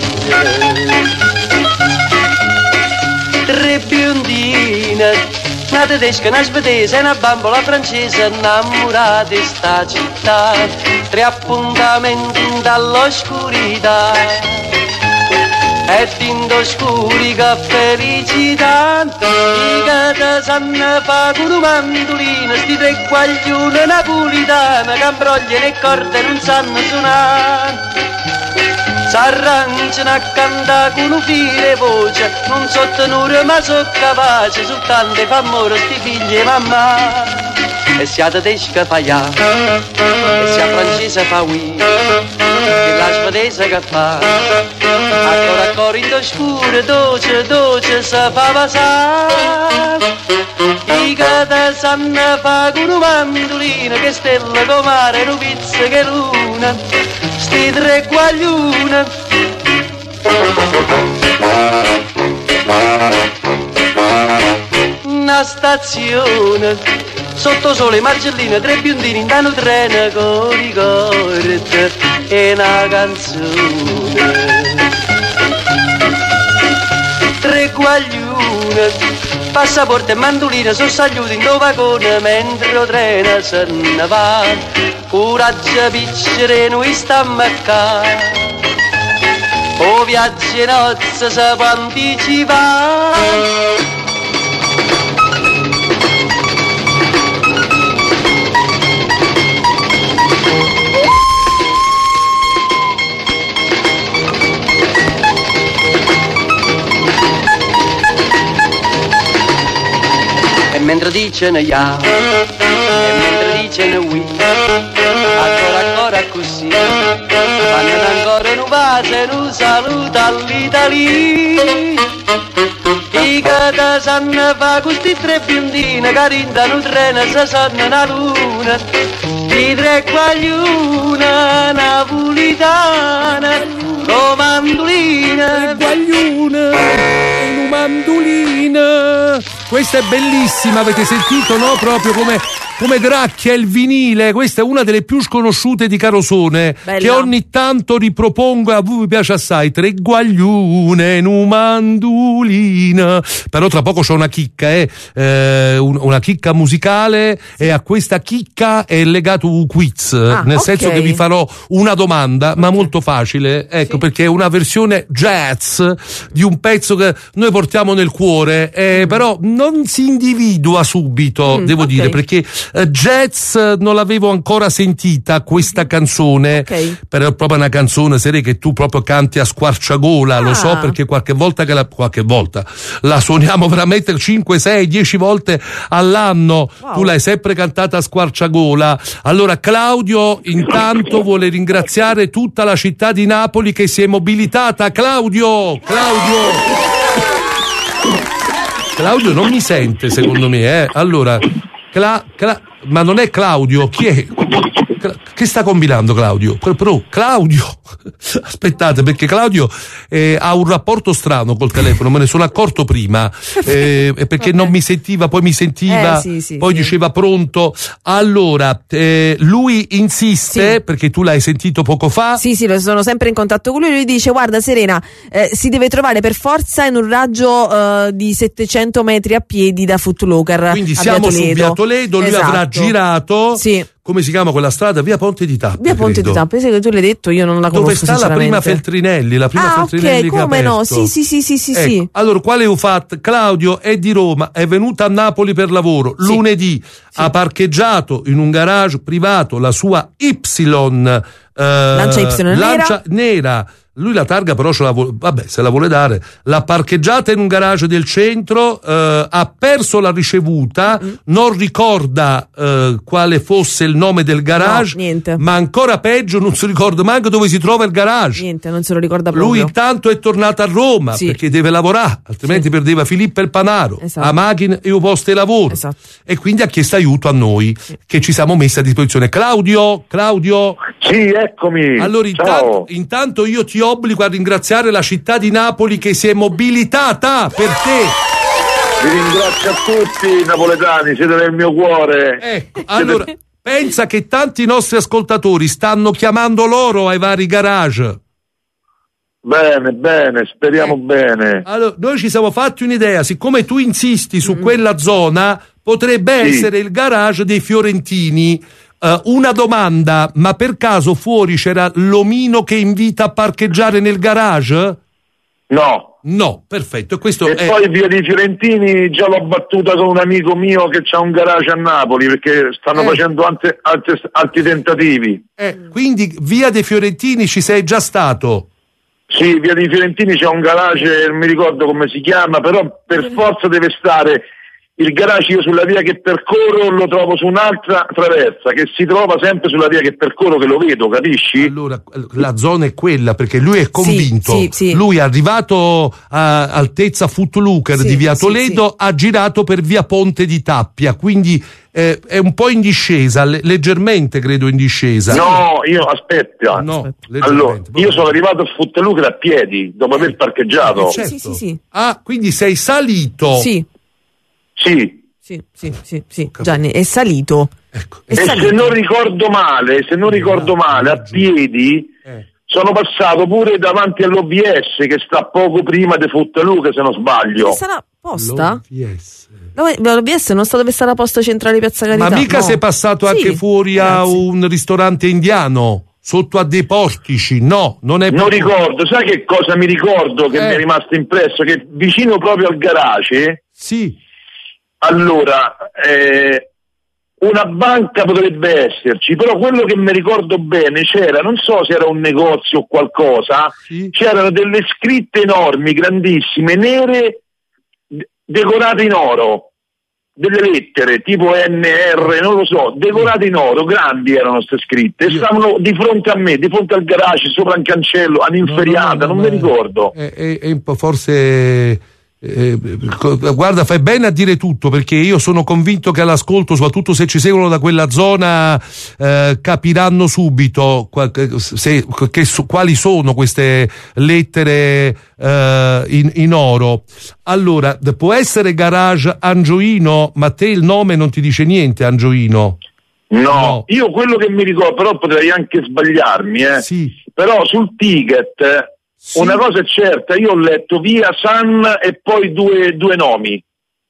Tre biondine, una tedesca, una svedese, una bambola francese, innamorata di sta città, tre appuntamenti dall'oscurità, e d'indoscuri che felicità, i che te sanno fa con un mandolino, sti tre guaglione napolitana, che imbrogliano e corde non sanno suonare. S'arrangiano a cantare con un filo e voce, non so tenore ma so capace, soltanto fa amore sti figli e mamma. E sia tedesca fa ya, e sia francese fa oui, e la svedese che fa, ancora ancora in scuro, dolce, dolce si fa passare. I che te sanno fa con un mandolino, che stella come mare, un pizzo che luna, sti tre guaglione. Una stazione, sotto sole margelline, tre biondini in un treno con ricordi e una canzone. Tre guaglione, passaporto e mandolina sono saluti in vagone mentre il treno se ne va. Coraggio piccere noi stiamo a casa, o viaggi e nozze si può anticipare. mentre dicono ya, e mentre dicono oui, ancora ancora così, fanno ancora un bacio e un saluto all'Italia. I che sanno fa questi tre biondine che rindano un treno e se sanno una luna, i tre guagliuna napolitana, comandolina, guagliuna, mandolina. Questa è bellissima, avete sentito, no? Proprio come, come gracchia il vinile. Questa è una delle più sconosciute di Carosone. Bella. Che ogni tanto ripropongo, a voi vi piace assai. Tre guagliune, nu mandolina. Però tra poco c'ho una chicca, eh? eh una chicca musicale, e a questa chicca è legato un quiz, ah, nel okay. senso che vi farò una domanda, okay. ma molto facile, ecco, sì. perché è una versione jazz di un pezzo che noi portiamo nel cuore, eh, mm. però non si individua subito, mm, devo okay. dire, perché eh, jazz non l'avevo ancora sentita questa canzone, okay. però è proprio una canzone seria che tu proprio canti a squarciagola, ah. lo so, perché qualche volta che la qualche volta la suoniamo veramente cinque, sei, dieci volte all'anno, wow. tu l'hai sempre cantata a squarciagola. Allora Claudio intanto vuole ringraziare tutta la città di Napoli che si è mobilitata. Claudio, Claudio Claudio non mi sente, secondo me, eh. Allora, Cla, Cla, ma non è Claudio, chi è? Che sta combinando Claudio? Però Claudio, aspettate, perché Claudio eh, ha un rapporto strano col telefono, me ne sono accorto prima, eh, perché okay. non mi sentiva, poi mi sentiva, eh, sì, sì, poi sì. diceva pronto. Allora, eh, lui insiste, sì. perché tu l'hai sentito poco fa. Sì, sì, sono sempre in contatto con lui, lui dice: guarda Serena, eh, si deve trovare per forza in un raggio eh, di settecento metri a piedi da Footlocker. Quindi siamo su Via Toledo, lui esatto. avrà girato. Sì. Come si chiama quella strada? Via Ponte di Tappia. Via Ponte credo. di Tappia, sai che tu l'hai detto, io non la conosco. Dove sta la prima Feltrinelli, la prima ah, Feltrinelli ok, come no? Sì, sì, sì, sì, sì, ecco. sì. Allora, quale ho fatto? Claudio è di Roma, è venuto a Napoli per lavoro. Sì. Lunedì sì. ha parcheggiato in un garage privato la sua Y eh, Lancia Y Lancia nera. nera. Lui la targa però ce la vuole, vabbè, se la vuole dare, l'ha parcheggiata in un garage del centro, eh, ha perso la ricevuta, mm. non ricorda eh, quale fosse il nome del garage, no, niente. Ma ancora peggio non si ricorda manco dove si trova il garage. Niente, non se lo ricorda proprio. Lui intanto è tornato a Roma, sì. perché deve lavorare, altrimenti sì. perdeva Filippo il Panaro, esatto. a macchina e un posto di lavoro, esatto. e quindi ha chiesto aiuto a noi, sì. che ci siamo messi a disposizione. Claudio, Claudio? Sì, eccomi. Allora intanto, intanto io ti obbligo a ringraziare la città di Napoli che si è mobilitata per te. Vi ringrazio a tutti i napoletani, siete nel mio cuore. Ecco, siete... allora pensa che tanti nostri ascoltatori stanno chiamando loro ai vari garage. Bene, bene, speriamo eh. bene. Allora, noi ci siamo fatti un'idea, siccome tu insisti su mm. quella zona, potrebbe sì. essere il garage dei fiorentini. Uh, una domanda, ma per caso fuori c'era l'omino che invita a parcheggiare nel garage? No. No, perfetto. Questo e è... poi via dei Fiorentini già l'ho battuta con un amico mio che c'ha un garage a Napoli, perché stanno eh. facendo ante, ante, altri tentativi. Eh, quindi via dei Fiorentini ci sei già stato? Sì, via dei Fiorentini c'è un garage, non mi ricordo come si chiama, però per forza deve stare... Il garage io sulla via che percorro lo trovo su un'altra traversa che si trova sempre sulla via che percorro, che lo vedo, capisci? Allora la zona è quella, perché lui è convinto, sì, sì, sì. lui è arrivato a altezza Footlocker sì, di via Toledo, sì, sì. ha girato per via Ponte di Tappia, quindi eh, è un po' in discesa, le- leggermente credo in discesa. No, io aspetta, no, allora io sono arrivato a Footlocker a piedi dopo aver parcheggiato. Eh, certo. sì, sì, sì. Ah, quindi sei salito? Sì. Sì. Sì, sì, sì, sì. Gianni, è salito. Ecco. È e salito. Se non ricordo male, se non ricordo male, a piedi eh. sono passato pure davanti all'O B S che sta poco prima di Footlocker, se non sbaglio. Dove sarà posta? L'O B S. Dove, l'O B S non sta dove sta la posta centrale Piazza Carità. Ma mica no. sei passato sì, anche fuori grazie. a un ristorante indiano? Sotto a dei portici? No, non è non proprio... ricordo, sai che cosa mi ricordo che eh. mi è rimasto impresso? Che vicino proprio al garage sì. allora eh, una banca potrebbe esserci, però quello che mi ricordo bene c'era, non so se era un negozio o qualcosa, sì. c'erano delle scritte enormi, grandissime, nere, decorate in oro. delle lettere tipo N R, non lo so, decorate in oro, grandi erano queste scritte, e stavano di fronte a me, di fronte al garage, sopra un cancello, all'inferiata, no, no, no, non mi ricordo. È, è, è un po' forse... Eh, guarda, fai bene a dire tutto, perché io sono convinto che all'ascolto, soprattutto se ci seguono da quella zona, eh, capiranno subito se, che, quali sono queste lettere eh, in, in oro. Allora, può essere garage Angioino, ma te il nome non ti dice niente, Angioino? No, no. Io quello che mi ricordo, però potrei anche sbagliarmi, eh. Sì. Però sul ticket sì. Una cosa è certa, io ho letto via San e poi due, due nomi,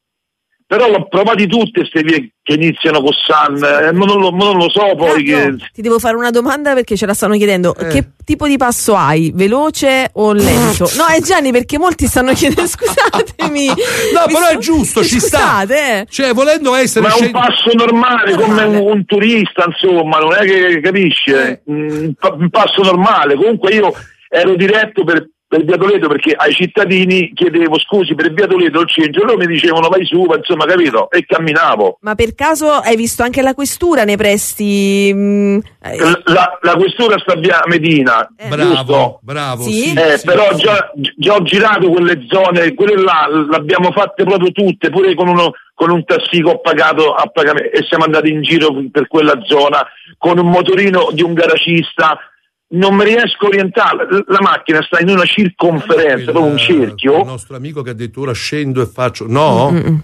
però l'ho provati tutte queste vie che iniziano con San, eh, ma non, lo, non lo so poi. Che... Ti devo fare una domanda perché ce la stanno chiedendo, eh. Che tipo di passo hai? Veloce o lento? No, è Gianni, perché molti stanno chiedendo, scusatemi. No, però sto... è giusto, ci Scusate, sta. Eh. Cioè, volendo essere... Ma è un passo normale, come un, un turista, insomma, non è che capisce, un, un passo normale. Comunque io ero diretto per, per Via Toledo, perché ai cittadini chiedevo scusi per Via Toledo il centro, loro mi dicevano vai su, insomma, capito? E camminavo. Ma per caso hai visto anche la questura nei presti? Mh, la, la questura sta via Medina, eh. Bravo, giusto? Bravo. Sì? Sì, eh, sì, però sì. Già, già ho girato quelle zone, quelle là l'abbiamo fatte proprio tutte, pure con uno con un taxi che ho pagato a pagamento, e siamo andati in giro per quella zona con un motorino di un garagista. Non mi riesco a orientare, la macchina sta in una circonferenza, proprio un cerchio. Il nostro amico che ha detto ora scendo e faccio... No? Mm-mm.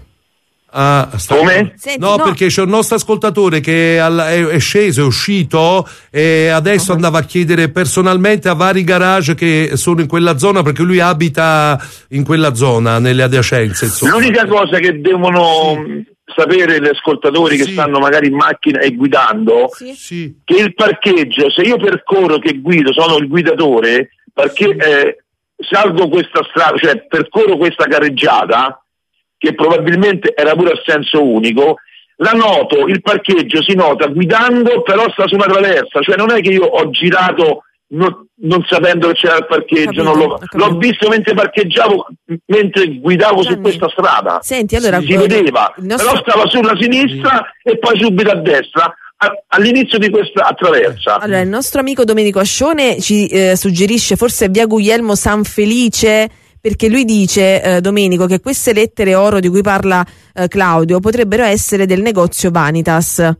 Ah, sta... Come? Senti, no, no, perché c'è un nostro ascoltatore che è sceso, è uscito e adesso uh-huh. andava a chiedere personalmente a vari garage che sono in quella zona, perché lui abita in quella zona, nelle adiacenze, insomma. L'unica cosa che devono... Sì. sapere gli ascoltatori che sì. stanno magari in macchina e guidando, sì. che il parcheggio, se io percorro che guido, sono il guidatore, perché sì. eh, salgo questa strada, cioè percorro questa carreggiata, che probabilmente era pure a senso unico, la noto, il parcheggio si nota guidando, però sta su una traversa, cioè non è che io ho girato non, non sapendo che c'era il parcheggio, capito, non l'ho, l'ho visto mentre parcheggiavo, mentre guidavo Gianni. Su questa strada. Senti, allora, si vedeva, nostro... però stava sulla sinistra sì. e poi subito a destra, a, all'inizio di questa attraversa. Allora, il nostro amico Domenico Ascione ci eh, suggerisce forse via Guglielmo San Felice, perché lui dice, eh, Domenico, che queste lettere oro di cui parla eh, Claudio potrebbero essere del negozio Vanitas.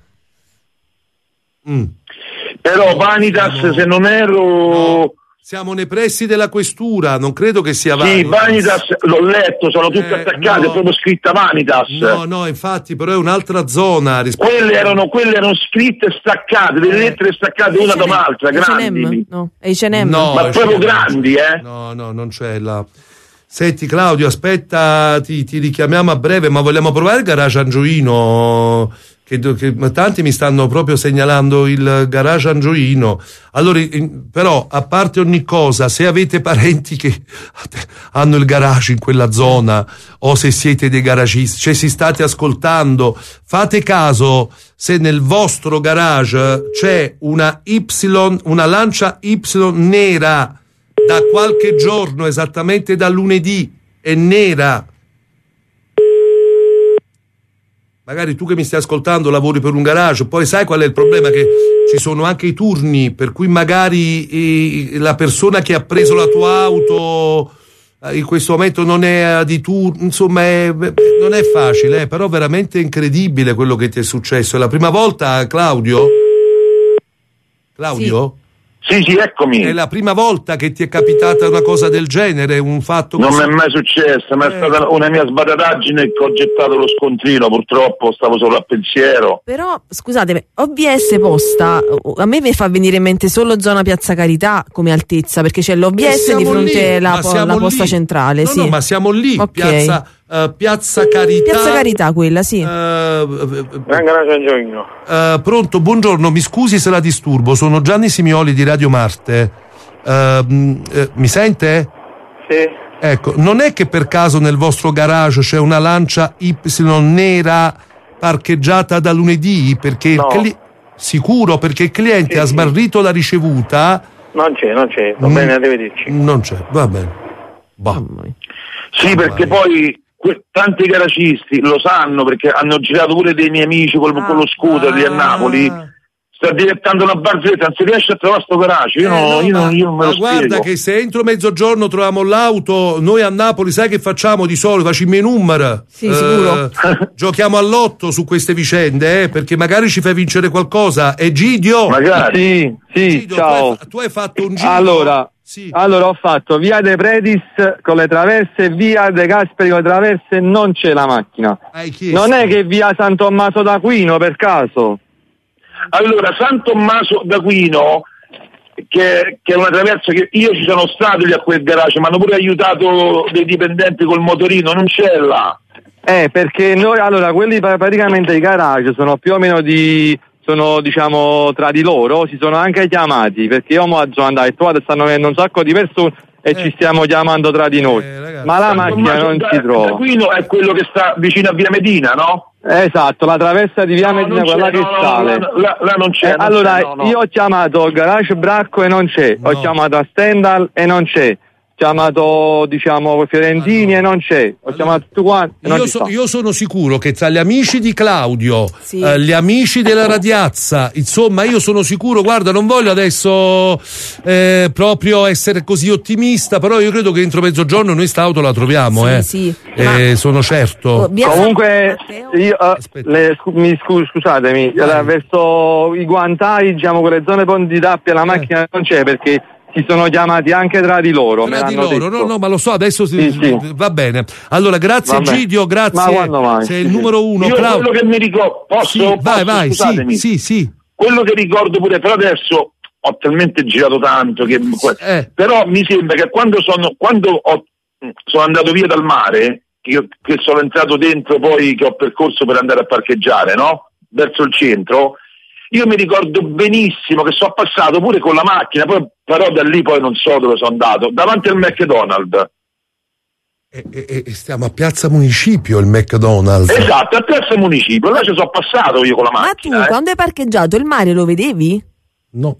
Mm. Però Vanitas, no, se non ero... No. Siamo nei pressi della questura, non credo che sia Vanitas. Sì, Vanitas l'ho letto, sono tutte eh, attaccate, no. È proprio scritta Vanitas. No, no, infatti, però è un'altra zona. Quelle erano, quelle erano scritte staccate, delle eh. lettere staccate una da un'altra, grandi. No, è H and M. No, ma proprio grandi, eh? No, no, non c'è la... Senti Claudio, aspetta, ti, ti richiamiamo a breve, ma vogliamo provare il garage Angioino? Che, che tanti mi stanno proprio segnalando il garage Angioino. Allora, in, però, a parte ogni cosa, se avete parenti che hanno il garage in quella zona, o se siete dei garagisti, cioè si state ascoltando, fate caso se nel vostro garage c'è una Y, una Lancia Y nera da qualche giorno, esattamente da lunedì, è nera. Magari tu che mi stai ascoltando lavori per un garage, poi sai qual è il problema? Che ci sono anche i turni, per cui magari eh, la persona che ha preso la tua auto eh, in questo momento non è di turno, insomma è, non è facile, eh, però veramente incredibile quello che ti è successo. È la prima volta, Claudio? Claudio? Sì. Sì, sì, eccomi. È la prima volta che ti è capitata una cosa del genere, un fatto non così? Non mi è mai successo, ma è eh. stata una mia sbadataggine che ho gettato lo scontrino, purtroppo stavo solo a pensiero. Però, scusate, O B S Posta, a me mi fa venire in mente solo zona Piazza Carità come altezza, perché c'è l'O B S di fronte alla po- posta centrale. No, sì. no, ma siamo lì, okay. Piazza... Uh, Piazza Carità. Piazza Carità, quella, sì. Uh, uh, uh, pronto, buongiorno, mi scusi se la disturbo, sono Gianni Simioli di Radio Marte. Uh, uh, mi sente? Sì. Ecco, non è che per caso nel vostro garage c'è una Lancia Y nera parcheggiata da lunedì? Perché no. il cli- sicuro, perché il cliente sì, ha smarrito sì. la ricevuta. Non c'è, non c'è, va mm, bene, arrivederci. Non c'è, va bene. Bah. Sì, perché poi que- tanti garacisti lo sanno perché hanno girato pure dei miei amici col, ah, con lo scooter lì a Napoli. Sta diventando una barzelletta, non si riesce a trovare sto garage. Io, eh, no, no, io, ma, non, io non me ma lo guarda spiego. che se entro mezzogiorno troviamo l'auto, noi a Napoli sai che facciamo di solito? Facciamo i numeri. Sì, eh, sicuro. Giochiamo all'otto su queste vicende, eh, perché magari ci fai vincere qualcosa. Egidio! Magari. Sì, sì, Egidio, ciao. Tu hai, tu hai fatto un giro. Allora, sì. allora ho fatto via De Predis con le traverse, via De Gasperi con le traverse, non c'è la macchina. Hai chiesto. Non è che via San Tommaso d'Aquino per caso? Allora, San Tommaso d'Aquino, che, che è una traversa che io ci sono stato lì a quel garage, mi hanno pure aiutato dei dipendenti col motorino, non c'è là. Eh, perché noi, allora, quelli praticamente i garage sono più o meno di, sono diciamo tra di loro, si sono anche chiamati, perché io mo sono andato e trovate stanno venendo un sacco di persone e eh. ci stiamo chiamando tra di noi, eh, ragazzi, ma la macchina non da, si trova. D'Aquino è quello che sta vicino a Via Medina, no? Esatto, la traversa di Via no, Medina, quella che no, sale. No, no, là, là non c'è. Eh, non allora, c'è, no, no. io ho chiamato il garage Bracco e non c'è, no. Ho chiamato a Stendhal e non c'è. Ho chiamato, diciamo, Fiorentini allora. e non c'è. Ho allora. chiamato tutti quanti. E non io, ci so, sta. io sono sicuro che tra gli amici di Claudio, sì. eh, gli amici della Radiazza, insomma, io sono sicuro, guarda, non voglio adesso eh, proprio essere così ottimista, però io credo che entro mezzogiorno noi sta auto la troviamo, sì, eh. sì. Eh, sono certo. Oh, Comunque, io, uh, le, scu- mi scu- scusatemi, allora, verso i guantai, diciamo, quelle zone ponti di Dappia, la macchina eh. non c'è perché si sono chiamati anche tra di loro. Tra me di loro, detto. no, no, ma lo so, adesso si, sì, sì. va bene. Allora, grazie Vabbè. Egidio, grazie. Ma quando mai? Sei il numero uno. Io Claudio. quello che mi ricordo, posso? Sì, posso vai, vai, scusatemi. sì, sì, sì. Quello che ricordo pure, però adesso ho talmente girato tanto che eh. però mi sembra che quando sono quando ho, sono andato via dal mare, che, io, che sono entrato dentro poi che ho percorso per andare a parcheggiare, no? Verso il centro. Io mi ricordo benissimo che sono passato pure con la macchina, poi, però da lì poi non so dove sono andato, davanti al McDonald's. E, e, e stiamo a Piazza Municipio, il McDonald's. Esatto, a Piazza Municipio, là ci sono passato io con la macchina. Ma tu eh. quando hai parcheggiato il mare lo vedevi? No.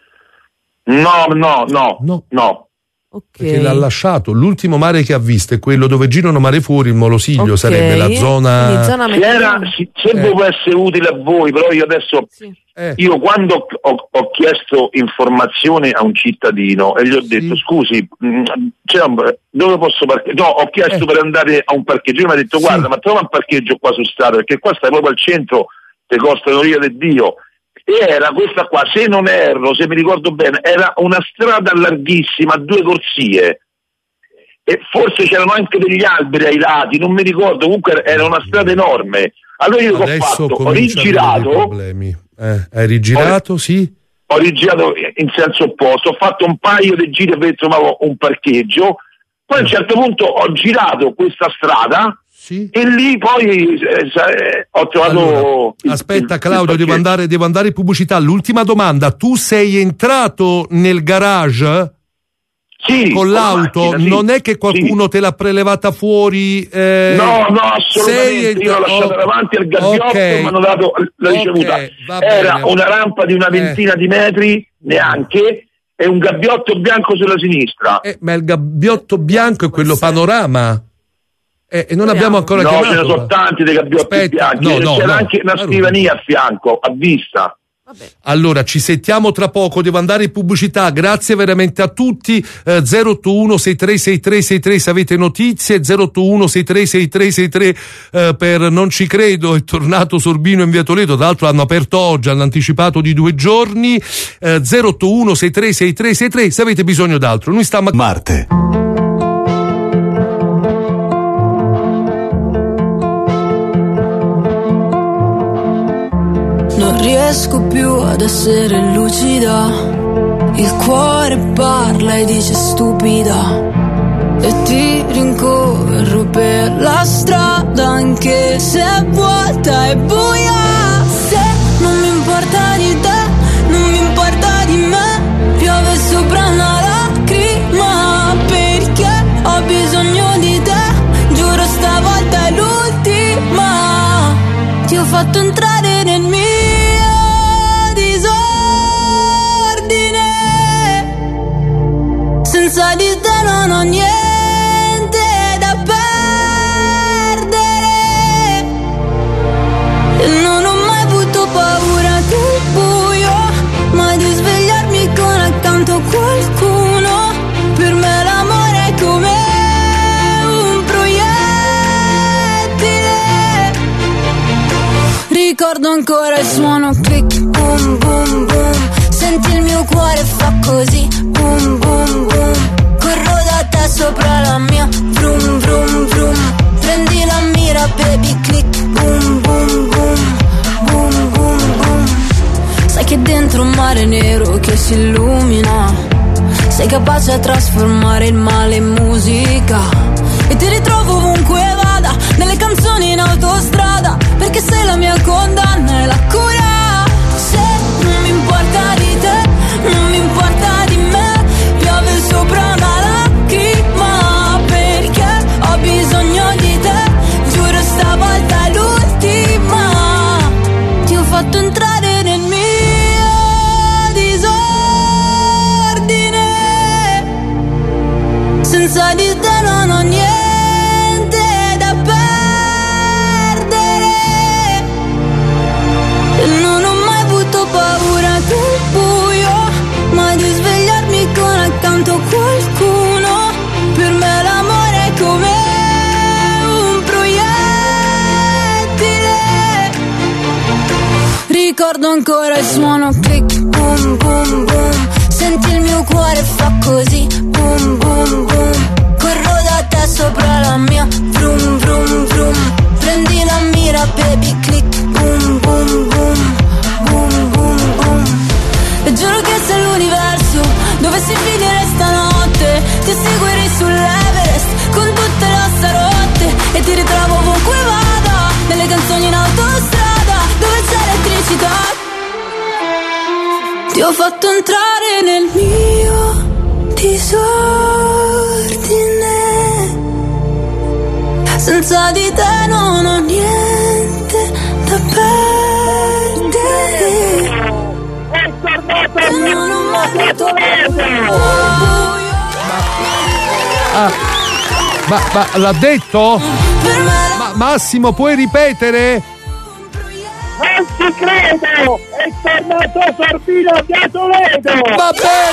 No, no, no, no. no. Okay. Perché l'ha lasciato. L'ultimo mare che ha visto è quello dove girano mare fuori, il Molosiglio, okay. Sarebbe la zona. zona se era, se, se eh. può essere utile a voi, però io adesso sì. eh. io quando ho, ho chiesto informazione a un cittadino e gli ho detto sì. scusi, cioè, dove posso parcheggiare? No, ho chiesto eh. per andare a un parcheggio, mi ha detto sì. guarda, ma trova un parcheggio qua su strada, perché qua stai proprio al centro, ti costano via del Dio. E era questa qua, se non erro, se mi ricordo bene, era una strada larghissima, due corsie, e forse c'erano anche degli alberi ai lati, non mi ricordo, comunque era una strada enorme. Allora io che ho fatto? Ho rigirato, eh, hai rigirato, ho, sì? Ho rigirato in senso opposto, ho fatto un paio di giri per trovare un parcheggio, poi a un certo punto ho girato questa strada. Sì. E lì poi eh, ho trovato. Allora, il, aspetta, il, Claudio, il devo, andare, devo andare in pubblicità. L'ultima domanda: tu sei entrato nel garage? Sì, con l'auto? Macchina, sì. Non è che qualcuno sì. te l'ha prelevata fuori? Eh, no, no, assolutamente. Sei... Io l'ho lasciata oh, davanti al gabbiotto okay. e mi hanno dato la ricevuta. Okay, era bene. Una rampa di una ventina eh. di metri, neanche, e un gabbiotto bianco sulla sinistra. Eh, ma il gabbiotto bianco è quello panorama? Eh, e non abbiamo ancora no, chiamato. No, ce ne sono tanti dei gabbiotti Aspetta, bianchi. no, no, c'era no. anche una scrivania a fianco, a vista. Vabbè. Allora, ci sentiamo tra poco, devo andare in pubblicità. Grazie veramente a tutti. eh, zero otto uno sei tre sei tre sei tre se avete notizie, zero otto uno sei tre sei tre sei tre eh, per Non ci credo, è tornato Sorbino in via Toledo, tra l'altro l'hanno aperto oggi, hanno anticipato di due giorni. eh, zero otto uno sei tre sei tre sei tre se avete bisogno d'altro. Noi stiamo a Marte. Non riesco più ad essere lucida, il cuore parla e dice stupida, e ti rincorro per la strada anche se è vuota e buia. Se non mi importa di te, non mi importa di me, piove sopra una lacrima, perché ho bisogno di te, giuro stavolta è l'ultima. Ti ho fatto entrare nel mio senza di te non ho niente da Ricordo ancora il suono click, boom boom boom. Senti il mio cuore fa così, boom boom boom. Corro da te sopra la mia, vroom vroom vroom. Prendi la mira baby click, boom boom boom. Boom boom boom. Sai che dentro un mare nero che si illumina, sei capace a trasformare il male in musica. E ti ritrovo ovunque vada, nelle canzoni in autostrada, perché sei la mia condanna e la cura. Se non mi importa di te, non mi importa di me, piove sopra una lacrima, perché ho bisogno di te, giuro stavolta è l'ultima. Ti ho fatto entrare nel mio disordine, senza di te non ho niente da perdere, e non ho mai avuto paura del buio, ma di svegliarmi con accanto qualcuno. Per me l'amore è come un proiettile. Ricordo ancora il suono click, boom boom boom. Senti il mio cuore fa così, boom boom boom. Corro da te sopra la mia, vroom vroom vroom. Prendi la mira baby click, boom boom boom. Boom boom boom. E giuro che se l'universo dovessi finire stanotte, ti seguirei sull'Everest con tutte le ossa rotte, e ti ritrovo ovunque vada, nelle canzoni in autostrada, dove c'è elettricità. Ti ho fatto entrare nel mio disordine, senza di te non ho niente da perdere, e non ho mai avuto Ah, ma, ma l'ha detto? Ma Massimo, puoi ripetere? Non ci credo! È tornato Sorbino da Toledo! Va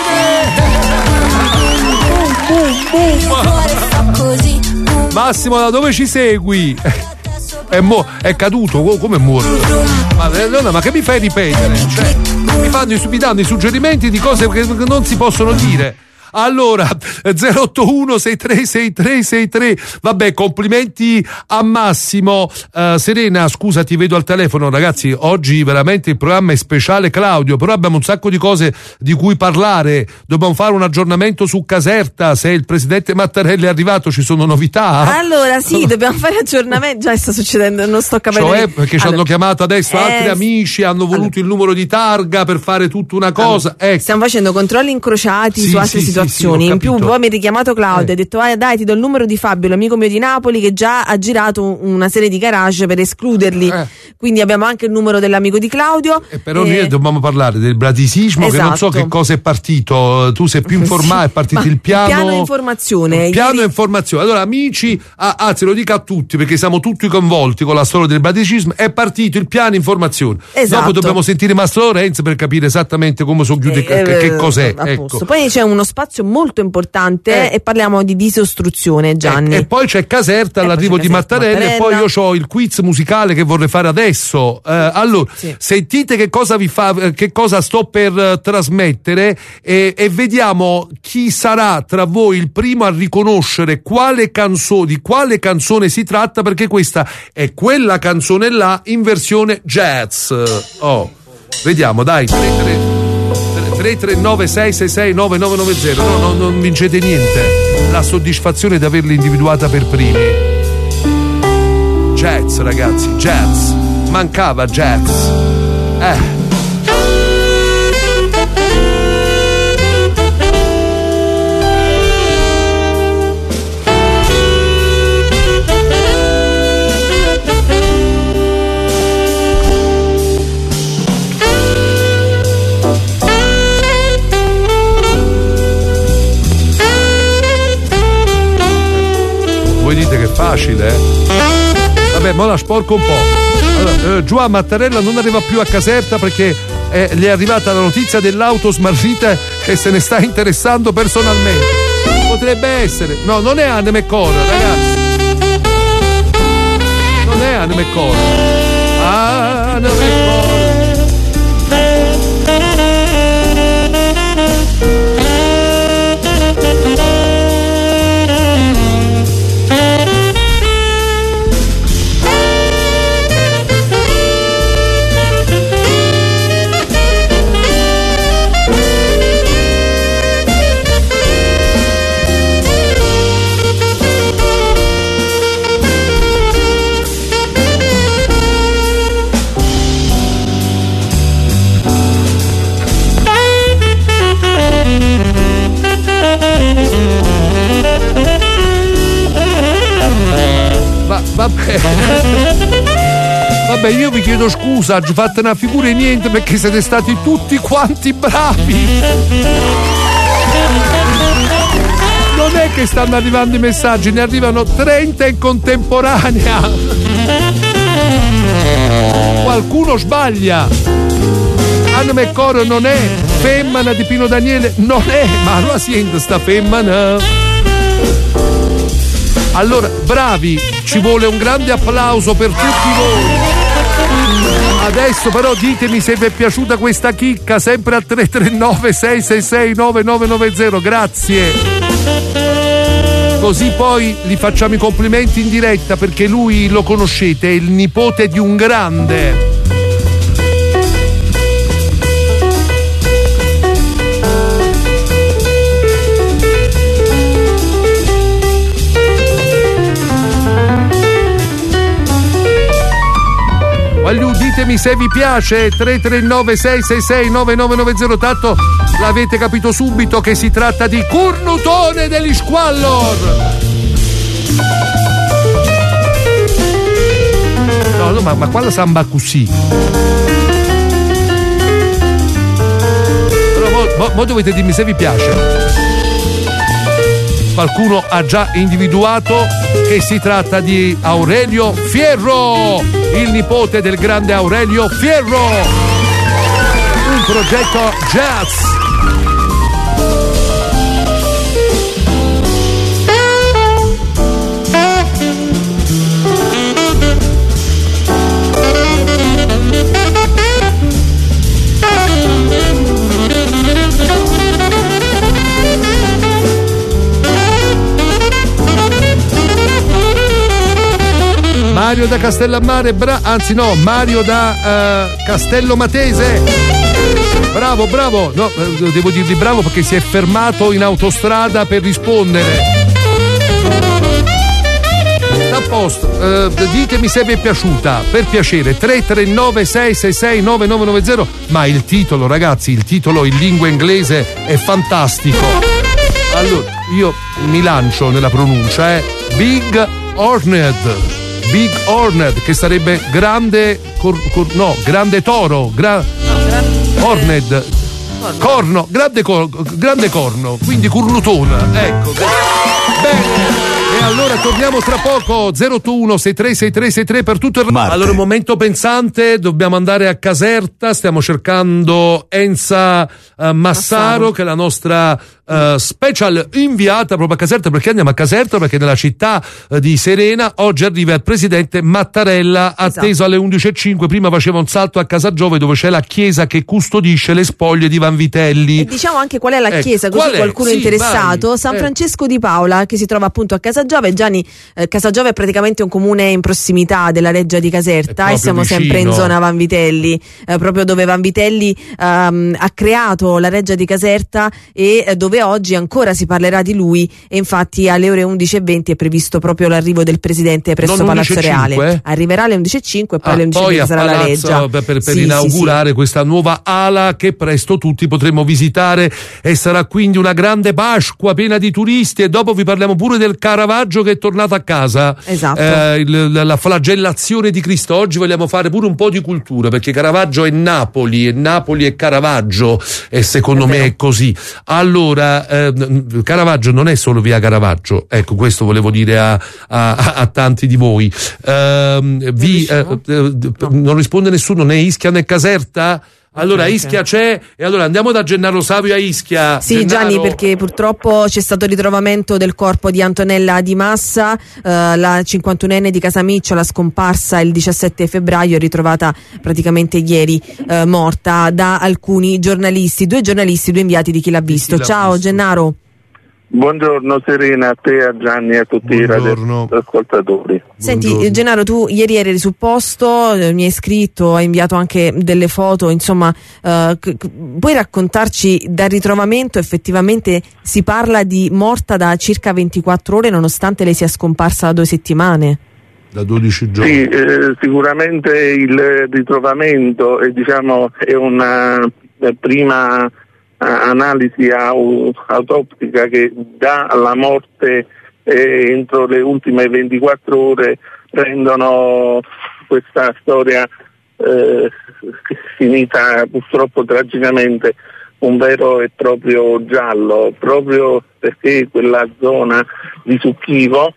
bene! Massimo, da dove ci segui? È, mo- è caduto, come è morto? Ma, no, ma che mi fai ripetere? Cioè, mi fanno mi danno i suggerimenti di cose che non si possono dire. Allora, zero otto uno sei tre sei tre sei tre. Vabbè, complimenti a Massimo. Uh, Serena, scusa, ti vedo al telefono. Ragazzi, oggi veramente il programma è speciale Claudio, però abbiamo un sacco di cose di cui parlare. Dobbiamo fare un aggiornamento su Caserta. Se il presidente Mattarella è arrivato, ci sono novità? Allora, sì, dobbiamo fare aggiornamento. Già sta succedendo, non sto capendo. Cioè, perché allora, ci hanno chiamato adesso eh, altri amici, hanno voluto allora. il numero di targa per fare tutta una cosa. Allora, ecco. Stiamo facendo controlli incrociati sì, su altre sì, situazioni. Sì, sì, in più poi mi ha richiamato Claudio e eh. ha detto ah, dai, ti do il numero di Fabio, l'amico mio di Napoli, che già ha girato una serie di garage per escluderli, eh. quindi abbiamo anche il numero dell'amico di Claudio. E però eh. noi dobbiamo parlare del bradisismo, esatto. che non so che cosa è partito, tu sei più informato, sì. è partito Ma il piano piano informazione il piano ieri... informazione. Allora amici, ah, anzi lo dico a tutti perché siamo tutti coinvolti con la storia del bradisismo, è partito il piano informazione, esatto. dopo dobbiamo sentire Mastro Lorenzo per capire esattamente come so chiude, eh, che, che cos'è, ecco. Poi c'è uno spazio molto importante eh. e parliamo di disostruzione, Gianni. E, e poi c'è Caserta all'arrivo di Mattarella, Mattarella e poi io ho il quiz musicale che vorrei fare adesso. Eh, allora, sì, sì. sentite che cosa vi fa, che cosa sto per uh, trasmettere e, e vediamo chi sarà tra voi il primo a riconoscere quale canzone, di quale canzone si tratta, perché questa è quella canzone là in versione jazz. Oh, vediamo, dai, tre tre nove sei sei sei nove nove nove zero. No, no, non vincete niente. La soddisfazione di averli individuata per primi. Jazz, ragazzi, jazz. Mancava jazz. Eh. Voi dite che è facile, eh? Vabbè, ma la sporco un po'. Allora, eh, Giovanni Mattarella non arriva più a Caserta perché eh, gli è arrivata la notizia dell'auto smarrita e se ne sta interessando personalmente. Potrebbe essere. No, non è Anne McCord, ragazzi. Non è Anne McCord. anima e cuore. Va, vabbè. Vabbè, io vi chiedo scusa, ci fate una figura e niente perché siete stati tutti quanti bravi. Non è che stanno arrivando i messaggi, ne arrivano trenta in contemporanea. Qualcuno sbaglia. Anima e Coro non è, femmina di Pino Daniele non è, ma la sente sta femmina. Allora, bravi, ci vuole un grande applauso per tutti voi. Adesso però ditemi se vi è piaciuta questa chicca, sempre al tre tre nove sei sei sei nove nove nove zero, grazie. Così poi gli facciamo i complimenti in diretta perché lui, lo conoscete, è il nipote di un grande. Voglio, ditemi se vi piace, tre tre nove sei sei sei nove nove nove zero, tanto l'avete capito subito che si tratta di Cornutone degli Squallor. No, no, ma, ma qua la samba così. Però mo, mo, mo dovete dirmi se vi piace. Qualcuno ha già individuato che si tratta di Aurelio Fierro, il nipote del grande Aurelio Fierro, un progetto jazz. Mario da Castellammare, bra- anzi no, Mario da uh, Castello Matese. Bravo, bravo. No, devo dirgli bravo perché si è fermato in autostrada per rispondere. A posto, uh, ditemi se vi è piaciuta, per piacere. tre tre nove sei sei sei nove nove nove zero, ma il titolo, ragazzi, il titolo in lingua inglese è fantastico. Allora, io mi lancio nella pronuncia, eh. Big Hornet. Big Hornet, che sarebbe grande cor, cor, no, grande toro, gra, Hornet, corno, grande, cor, grande corno, quindi cornutona, ecco. Bene. E allora torniamo tra poco. Zero otto uno sei tre sei tre sei tre per tutto il Marte. Allora, momento pensante, dobbiamo andare a Caserta, stiamo cercando Enza uh, Massaro, Massaro, che è la nostra uh, special inviata proprio a Caserta. Perché andiamo a Caserta? Perché nella città uh, di Serena oggi arriva il presidente Mattarella, atteso esatto. alle undici e cinque. Prima faceva un salto a Casagiove, dove c'è la chiesa che custodisce le spoglie di Vanvitelli. E diciamo anche qual è la ecco, chiesa, così qualcuno è sì, interessato. vai. San eh. Francesco di Paola, che si trova appunto a Casagiove. Gianni, eh, Casagiove è praticamente un comune in prossimità della Reggia di Caserta e siamo vicino. sempre in zona Vanvitelli, eh, proprio dove Vanvitelli um, ha creato la Reggia di Caserta e eh, dove oggi ancora si parlerà di lui. E infatti alle ore undici e venti è previsto proprio l'arrivo del presidente presso non Palazzo Reale. Arriverà alle undici e cinque e poi ah, alle undici e venti sarà Palazzo, la Reggia per, per sì, inaugurare sì, sì. questa nuova ala che presto tutti potremo visitare, e sarà quindi una grande Pasqua piena di turisti. E dopo vi parliamo pure del Caravaggio che è tornato a casa, esatto. eh, il, la flagellazione di Cristo. Oggi vogliamo fare pure un po' di cultura, perché Caravaggio è Napoli e Napoli è Caravaggio, e secondo è me è così. Allora eh, Caravaggio non è solo via Caravaggio, ecco, questo volevo dire a, a, a tanti di voi. Eh, vi, eh, eh, non risponde nessuno, né Ischia né Caserta. Allora Ischia c'è, e allora andiamo da Gennaro Savio a Ischia. Sì, Gennaro... Gianni, perché purtroppo c'è stato il ritrovamento del corpo di Antonella Di Massa, eh, la cinquantunenne di Casamicciola, scomparsa il diciassette febbraio, è ritrovata praticamente ieri eh, morta da alcuni giornalisti, due giornalisti, due inviati di Chi l'ha visto. Chi l'ha Ciao visto. Gennaro. Buongiorno Serena, a te, a Gianni e a tutti Buongiorno. i radioascoltatori. Senti Buongiorno. Gennaro, tu ieri eri sul posto, eh, mi hai scritto, hai inviato anche delle foto, insomma, eh, c- c- puoi raccontarci dal ritrovamento? Effettivamente si parla di morta da circa ventiquattro ore nonostante lei sia scomparsa da due settimane? Da dodici giorni. Sì, eh, sicuramente il ritrovamento è, diciamo, è una eh, prima analisi autopsica che dà la morte eh, entro le ultime ventiquattro ore, rendono questa storia eh, finita purtroppo tragicamente un vero e proprio giallo, proprio perché quella zona di Succhivo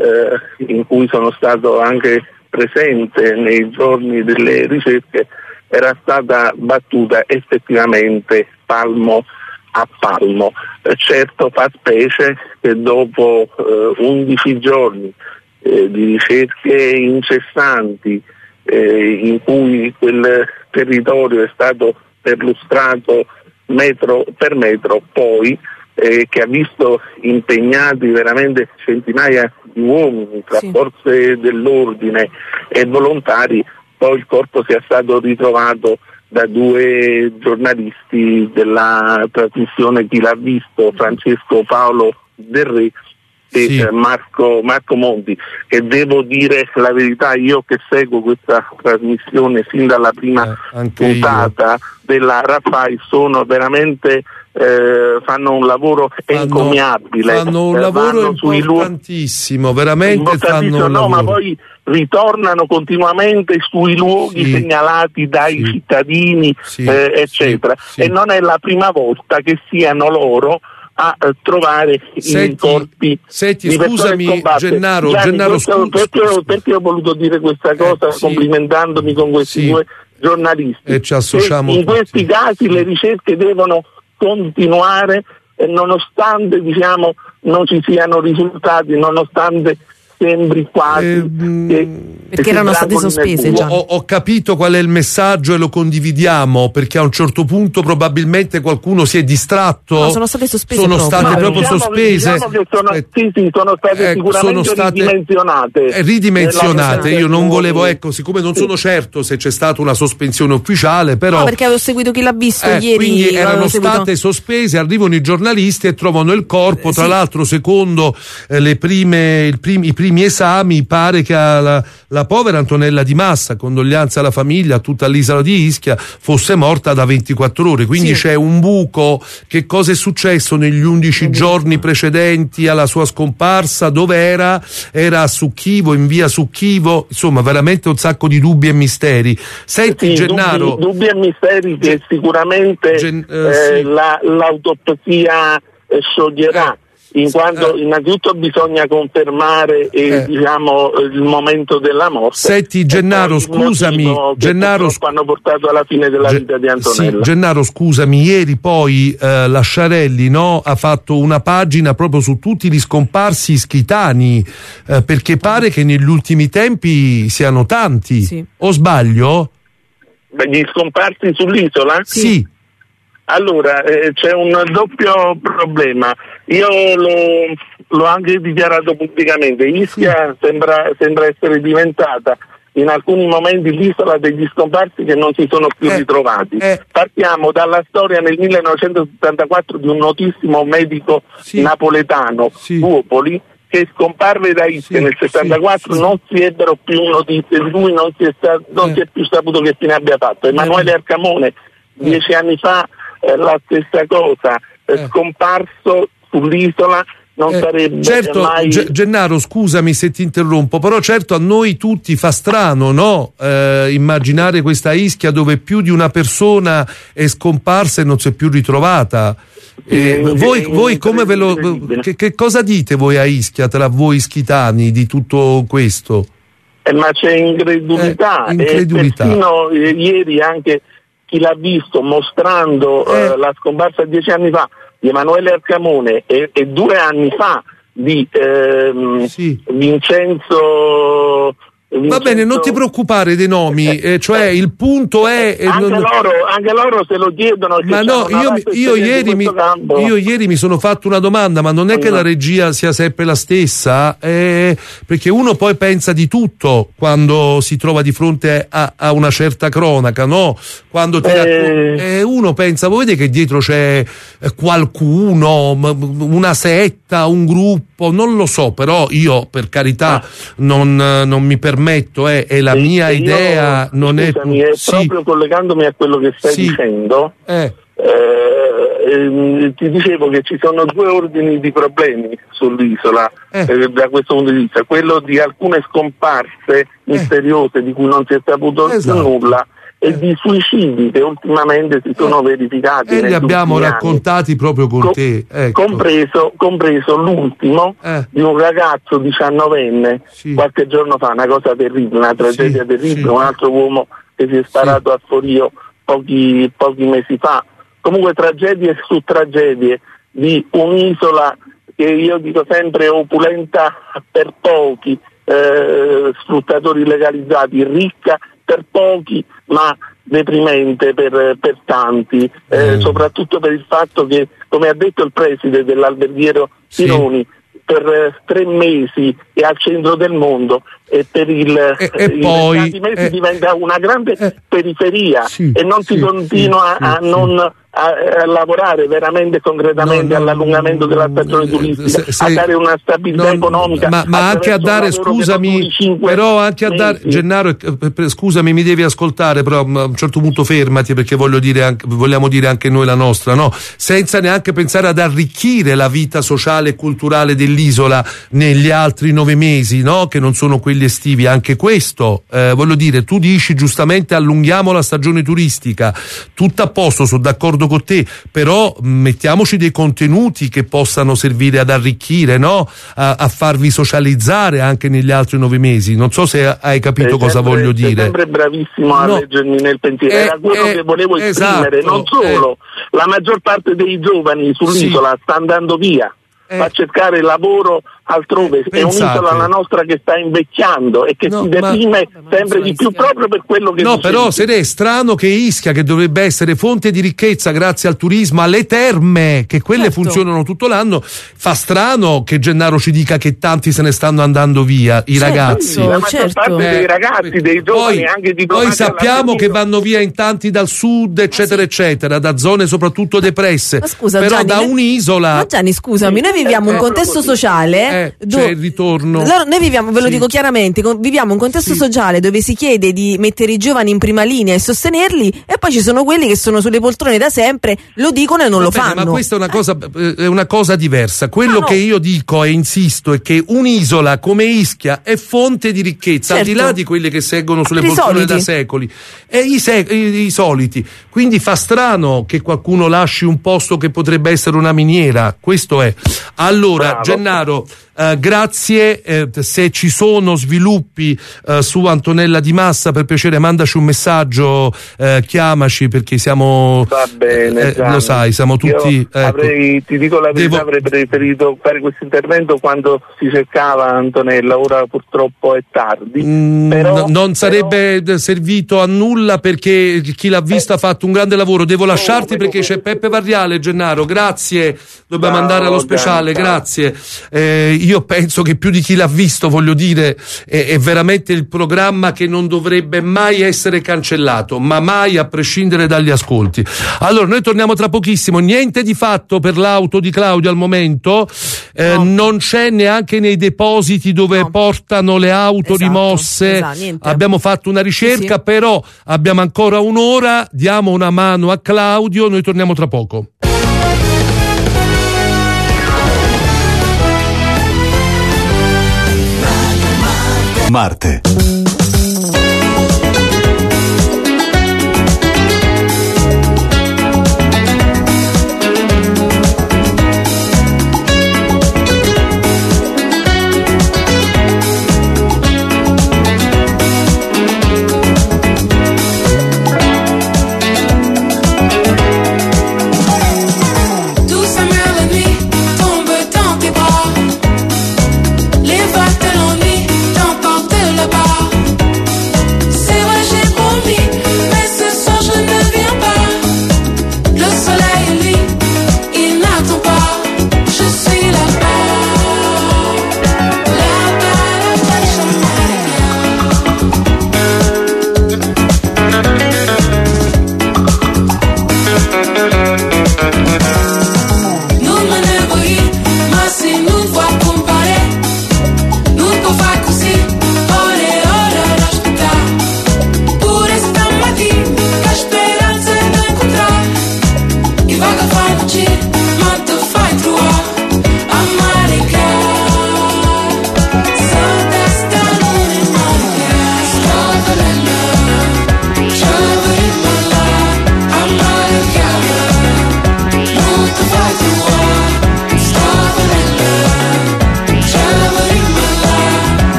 eh, in cui sono stato anche presente nei giorni delle ricerche era stata battuta effettivamente palmo a palmo. Eh, certo fa specie che dopo eh, undici giorni eh, di ricerche incessanti eh, in cui quel territorio è stato perlustrato metro per metro, poi eh, che ha visto impegnati veramente centinaia di uomini tra sì. forze dell'ordine e volontari, poi il corpo sia stato ritrovato da due giornalisti della trasmissione Chi l'ha visto, Francesco Paolo Del Re e sì. eh, Marco, Marco Monti, che devo dire la verità, io che seguo questa trasmissione sin dalla prima eh, puntata io. della Rafai, sono veramente eh, fanno un lavoro fanno, encomiabile, fanno un eh, lavoro importantissimo, veramente fanno un no, lavoro. Ma poi ritornano continuamente sui luoghi sì, segnalati dai sì, cittadini sì, eh, eccetera sì, sì. E non è la prima volta che siano loro a uh, trovare senti, i corpi senti, di scusami Gennaro, Gianni, Gennaro questo, scu- perché, scu- perché ho voluto dire questa cosa eh, sì, complimentandomi con questi sì, due giornalisti e ci associamo in questi casi le ricerche devono continuare eh, nonostante diciamo non ci siano risultati, nonostante sembri quasi eh, che, perché che erano state sospese già. Ho, ho capito qual è il messaggio e lo condividiamo, perché a un certo punto probabilmente qualcuno si è distratto. No, sono state sospese sono proprio. state no, proprio diciamo sospese che, diciamo che sono, eh, sì, sì, sono state eh, sicuramente sono state, ridimensionate eh, ridimensionate io non volevo, ecco, siccome non sì. sono certo se c'è stata una sospensione ufficiale, però no, perché avevo seguito Chi l'ha visto eh, ieri, quindi erano seguito... state sospese, arrivano i giornalisti e trovano il corpo, tra sì. l'altro secondo eh, le prime, il primi, i primi esami pare che la, la povera Antonella Di Massa, condoglianze alla famiglia, a tutta l'isola di Ischia, fosse morta da ventiquattro ore, quindi sì. c'è un buco. Che cosa è successo negli undici giorni precedenti alla sua scomparsa? Dove era? Era a Succhivo, in via Succhivo, insomma veramente un sacco di dubbi e misteri. Senti sì, Gennaro, dubbi, dubbi e misteri che sicuramente Gen, eh, eh, sì. la, l'autopsia eh, scioglierà. Eh. In quanto eh. innanzitutto bisogna confermare eh, eh. diciamo il momento della morte. Senti Gennaro, scusami, Gennaro sc- hanno portato alla fine della Ge- vita di Antonella. Sì, Gennaro, scusami, ieri poi eh, la Sciarelli no, ha fatto una pagina proprio su tutti gli scomparsi ischitani, eh, perché pare che negli ultimi tempi siano tanti. Sì. O sbaglio? Beh, gli scomparsi sull'isola? Sì. sì. Allora, eh, c'è un doppio problema. Io lo, l'ho anche dichiarato pubblicamente. Ischia sì. sembra, sembra essere diventata in alcuni momenti l'isola degli scomparsi che non si sono più eh, ritrovati. Eh. Partiamo dalla storia nel millenovecentosettantaquattro di un notissimo medico sì. napoletano, sì. Duopoli, che scomparve da Ischia sì, nel settantaquattro, sì, non si ebbero più notizie di lui, non si è, sta, non eh. si è più saputo che fine abbia fatto. Emanuele Arcamone, eh. dieci anni fa, eh, la stessa cosa, eh. scomparso sull'isola, non eh, sarebbe certo, mai... G- Gennaro, scusami se ti interrompo, però certo a noi tutti fa strano, no? Eh, immaginare questa Ischia dove più di una persona è scomparsa e non si è più ritrovata. Eh, eh, voi, eh, voi come ve lo... Che, che cosa dite voi a Ischia, tra voi ischitani, di tutto questo? Eh, ma c'è incredulità, eh, incredulità. E persino eh, ieri anche chi l'ha visto mostrando eh. Eh, la scomparsa dieci anni fa di Emanuele Arcamone e, e due anni fa di ehm, sì. Vincenzo Va bene, non ti preoccupare dei nomi, eh, cioè il punto è... Eh, anche, non... loro, anche loro se lo chiedono. Ma no, io, io, ieri mi, io ieri mi sono fatto una domanda, ma non è che la regia sia sempre la stessa? Eh, perché uno poi pensa di tutto quando si trova di fronte a, a una certa cronaca, no? Quando ti eh... eh, uno pensa, voi vedete che dietro c'è qualcuno, una setta, un gruppo, non lo so, però io per carità ah. non, non mi permetto Metto, è, è la e mia io, idea, non scusami, è, è sì. proprio collegandomi a quello che stai sì. dicendo, eh. Eh, ti dicevo che ci sono due ordini di problemi sull'isola eh. Eh, da questo punto di vista, quello di alcune scomparse misteriose eh. di cui non si è saputo esatto. nulla e di suicidi che ultimamente si sono eh. verificati. E li abbiamo raccontati anni. proprio con Co- te. Ecco. Compreso, compreso l'ultimo eh. di un ragazzo diciannovenne sì. qualche giorno fa, una cosa terribile, una tragedia sì. terribile, sì. un altro uomo che si è sparato sì. a Forio pochi, pochi mesi fa. Comunque tragedie su tragedie di un'isola che io dico sempre opulenta per pochi, eh, sfruttatori legalizzati, ricca per pochi, ma deprimente per, per tanti, eh, mm. soprattutto per il fatto che, come ha detto il preside dell'alberghiero Tironi, sì. per eh, tre mesi è al centro del mondo e per il, e, e i poi, restanti mesi eh, diventa una grande eh, periferia sì, e non sì, si continua sì, a sì, non... A, a lavorare veramente concretamente no, no, all'allungamento della stagione turistica, se, se, a dare una stabilità no, economica, ma, ma anche a dare, scusami, però anche a dare, Gennaro, scusami, mi devi ascoltare, però a un certo punto fermati, perché voglio dire anche, vogliamo dire anche noi la nostra, no? Senza neanche pensare ad arricchire la vita sociale e culturale dell'isola negli altri nove mesi, no? Che non sono quelli estivi, anche questo, eh, voglio dire, tu dici giustamente allunghiamo la stagione turistica, tutto a posto, sono d'accordo con te, però mettiamoci dei contenuti che possano servire ad arricchire, no? A, a farvi socializzare anche negli altri nove mesi. Non so se hai capito sei cosa sempre, voglio dire. Sei sempre bravissimo a no. leggermi nel pensiero, eh, era quello eh, che volevo esprimere, esatto, non solo, eh. la maggior parte dei giovani sull'isola sì. sta andando via, eh. va a cercare lavoro altrove, eh, è un'isola la nostra che sta invecchiando e che no, si deprime ma... sempre di più proprio per quello che no però se è strano che Ischia, che dovrebbe essere fonte di ricchezza grazie al turismo, alle terme, che quelle certo. funzionano tutto l'anno, fa strano che Gennaro ci dica che tanti se ne stanno andando via i certo, ragazzi la maggior certo. parte eh, dei ragazzi, dei giovani, poi, anche di poi sappiamo che vanno via in tanti dal sud eccetera ah, sì. eccetera, da zone soprattutto depresse, ma scusa, però Gianni, da un'isola ma Gianni scusami, noi viviamo eh, un contesto sociale Eh, do- c'è il ritorno. Allora, noi viviamo, ve lo sì. dico chiaramente, con- viviamo un contesto sì. sociale dove si chiede di mettere i giovani in prima linea e sostenerli, e poi ci sono quelli che sono sulle poltrone da sempre, lo dicono e non Va lo bene, fanno. Ma questa è una cosa, eh, è una cosa diversa. Quello no, no. che io dico e insisto è che un'isola come Ischia è fonte di ricchezza, certo. al di là di quelli che seggono sulle I poltrone soliti. da secoli, e i, sec- i, i soliti. Quindi fa strano che qualcuno lasci un posto che potrebbe essere una miniera. Questo è. Allora, Bravo. Gennaro, Uh, grazie, eh, se ci sono sviluppi uh, su Antonella Di Massa, per piacere mandaci un messaggio, uh, chiamaci, perché siamo va bene, eh, lo sai, siamo tutti io avrei, ecco, ti dico la verità, devo... avrei preferito fare questo intervento quando si cercava Antonella, ora purtroppo è tardi, mm, però, n- non sarebbe però... servito a nulla, perché chi l'ha vista eh. ha fatto un grande lavoro. Devo oh, lasciarti oh, perché oh, c'è Peppe Varriale, Gennaro, grazie, dobbiamo ciao, andare allo speciale, ciao. grazie. Eh, io penso che più di chi l'ha visto, voglio dire, è, è veramente il programma che non dovrebbe mai essere cancellato, ma mai, a prescindere dagli ascolti. Allora, noi torniamo tra pochissimo. Niente di fatto per l'auto di Claudio al momento, eh, no. non c'è neanche nei depositi dove no. portano le auto esatto, rimosse. Esatto, abbiamo fatto una ricerca, sì, sì. però abbiamo ancora un'ora, diamo una mano a Claudio, noi torniamo tra poco. Marte.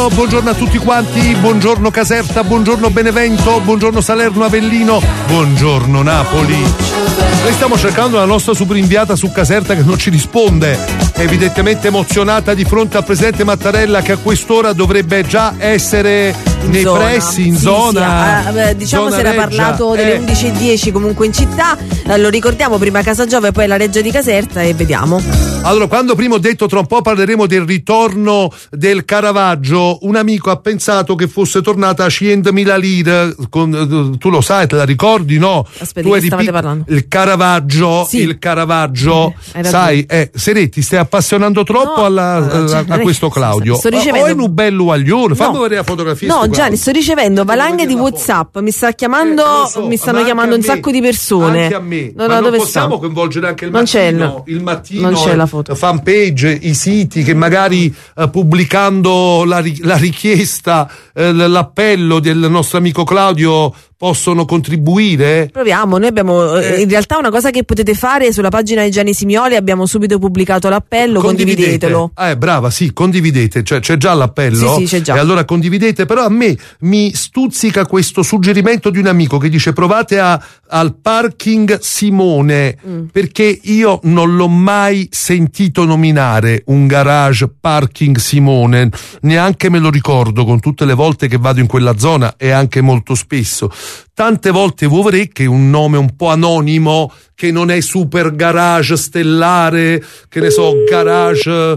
buongiorno, buongiorno a tutti quanti, buongiorno Caserta, buongiorno Benevento, buongiorno Salerno Avellino, buongiorno Napoli. Noi stiamo cercando la nostra super inviata su Caserta che non ci risponde, è evidentemente emozionata di fronte al presidente Mattarella che a quest'ora dovrebbe già essere in nei zona. pressi, in Sì, zona. Sì, eh, diciamo zona si era Reggia. parlato delle Eh. undici e dieci comunque in città, eh, lo ricordiamo, prima Casa Giove e poi la Reggia di Caserta e vediamo. Allora, quando prima ho detto tra un po' parleremo del ritorno del Caravaggio, un amico ha pensato che fosse tornata a centomila lire, con, tu lo sai, te la ricordi, no? Aspetta, tu di che stavate pic- parlando? Il Caravaggio, Sì. il Caravaggio, hai ragione. sai, eh, Seretti, stai appassionando troppo No, alla- no, a, a questo Claudio. sto ricevendo- O è un bello aglione, fammi No. vedere la fotografia. No, sto Gianni, Claudio. sto ricevendo valanghe di WhatsApp, mi sta chiamando, Eh, lo so, mi stanno ma chiamando un anche a me, sacco di persone. Anche a me. No, Ma no, non dove possiamo sta? coinvolgere anche il Non c'è il- mattino, il mattino, non c'è eh, la foto. fanpage, i siti che magari eh, pubblicando la, ri- la richiesta, eh, l- l'appello del nostro amico Claudio possono contribuire? Proviamo, noi abbiamo eh, in realtà una cosa che potete fare sulla pagina di Gianni Simioli, abbiamo subito pubblicato l'appello, condividetelo. Ah, eh, brava, sì, condividete, cioè c'è già l'appello. Sì, sì, c'è già. E allora condividete, però a me mi stuzzica questo suggerimento di un amico che dice provate a, al parking Simone, Mm. perché io non l'ho mai sentito nominare un garage parking Simone, neanche me lo ricordo con tutte le volte che vado in quella zona e anche molto spesso. Tante volte vorrei che un nome un po' anonimo, che non è super garage stellare, che ne so, garage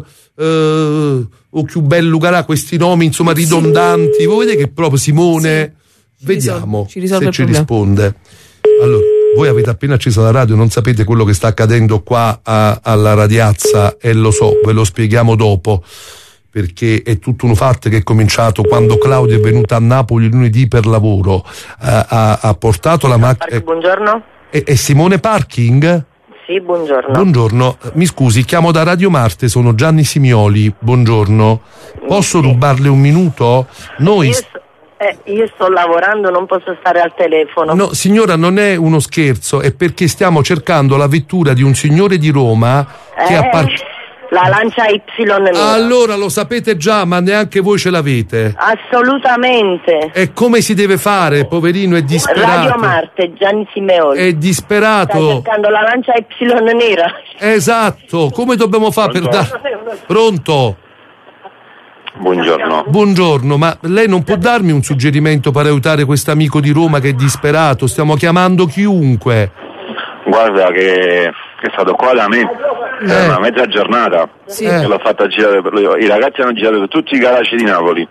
eh, o più bello garage, questi nomi insomma ridondanti. Voi vedete che proprio Simone, vediamo ci risolve se il ci problema. risponde. Allora, voi avete appena acceso la radio, non sapete quello che sta accadendo qua a- alla Radiazza e lo so, ve lo spieghiamo dopo. Perché è tutto un fatto che è cominciato quando Claudio è venuto a Napoli lunedì per lavoro, ha, ha- ha portato la macchina. Buongiorno. È, è Simone Parking? Sì, buongiorno. Buongiorno, mi scusi, chiamo da Radio Marte, sono Gianni Simioli, buongiorno. Posso rubarle un minuto? Noi... Io, sto, eh, io sto lavorando, non posso stare al telefono. No, signora, non è uno scherzo, è perché stiamo cercando la vettura di un signore di Roma che Eh, ha par- La Lancia Y nera. Allora lo sapete già, ma neanche voi ce l'avete. Assolutamente. E come si deve fare, poverino, è disperato. Radio Marte, Gianni Simeoli. È disperato. Sta cercando la Lancia Y nera. Esatto, come dobbiamo fare per dare... Pronto? Buongiorno. Buongiorno, ma lei non può darmi un suggerimento per aiutare questo amico di Roma che è disperato? Stiamo chiamando chiunque. Guarda che, che è stato qua da me, è una mezza giornata, Sì. e l'ho fatta girare per lui. I ragazzi hanno girato per tutti i garage di Napoli.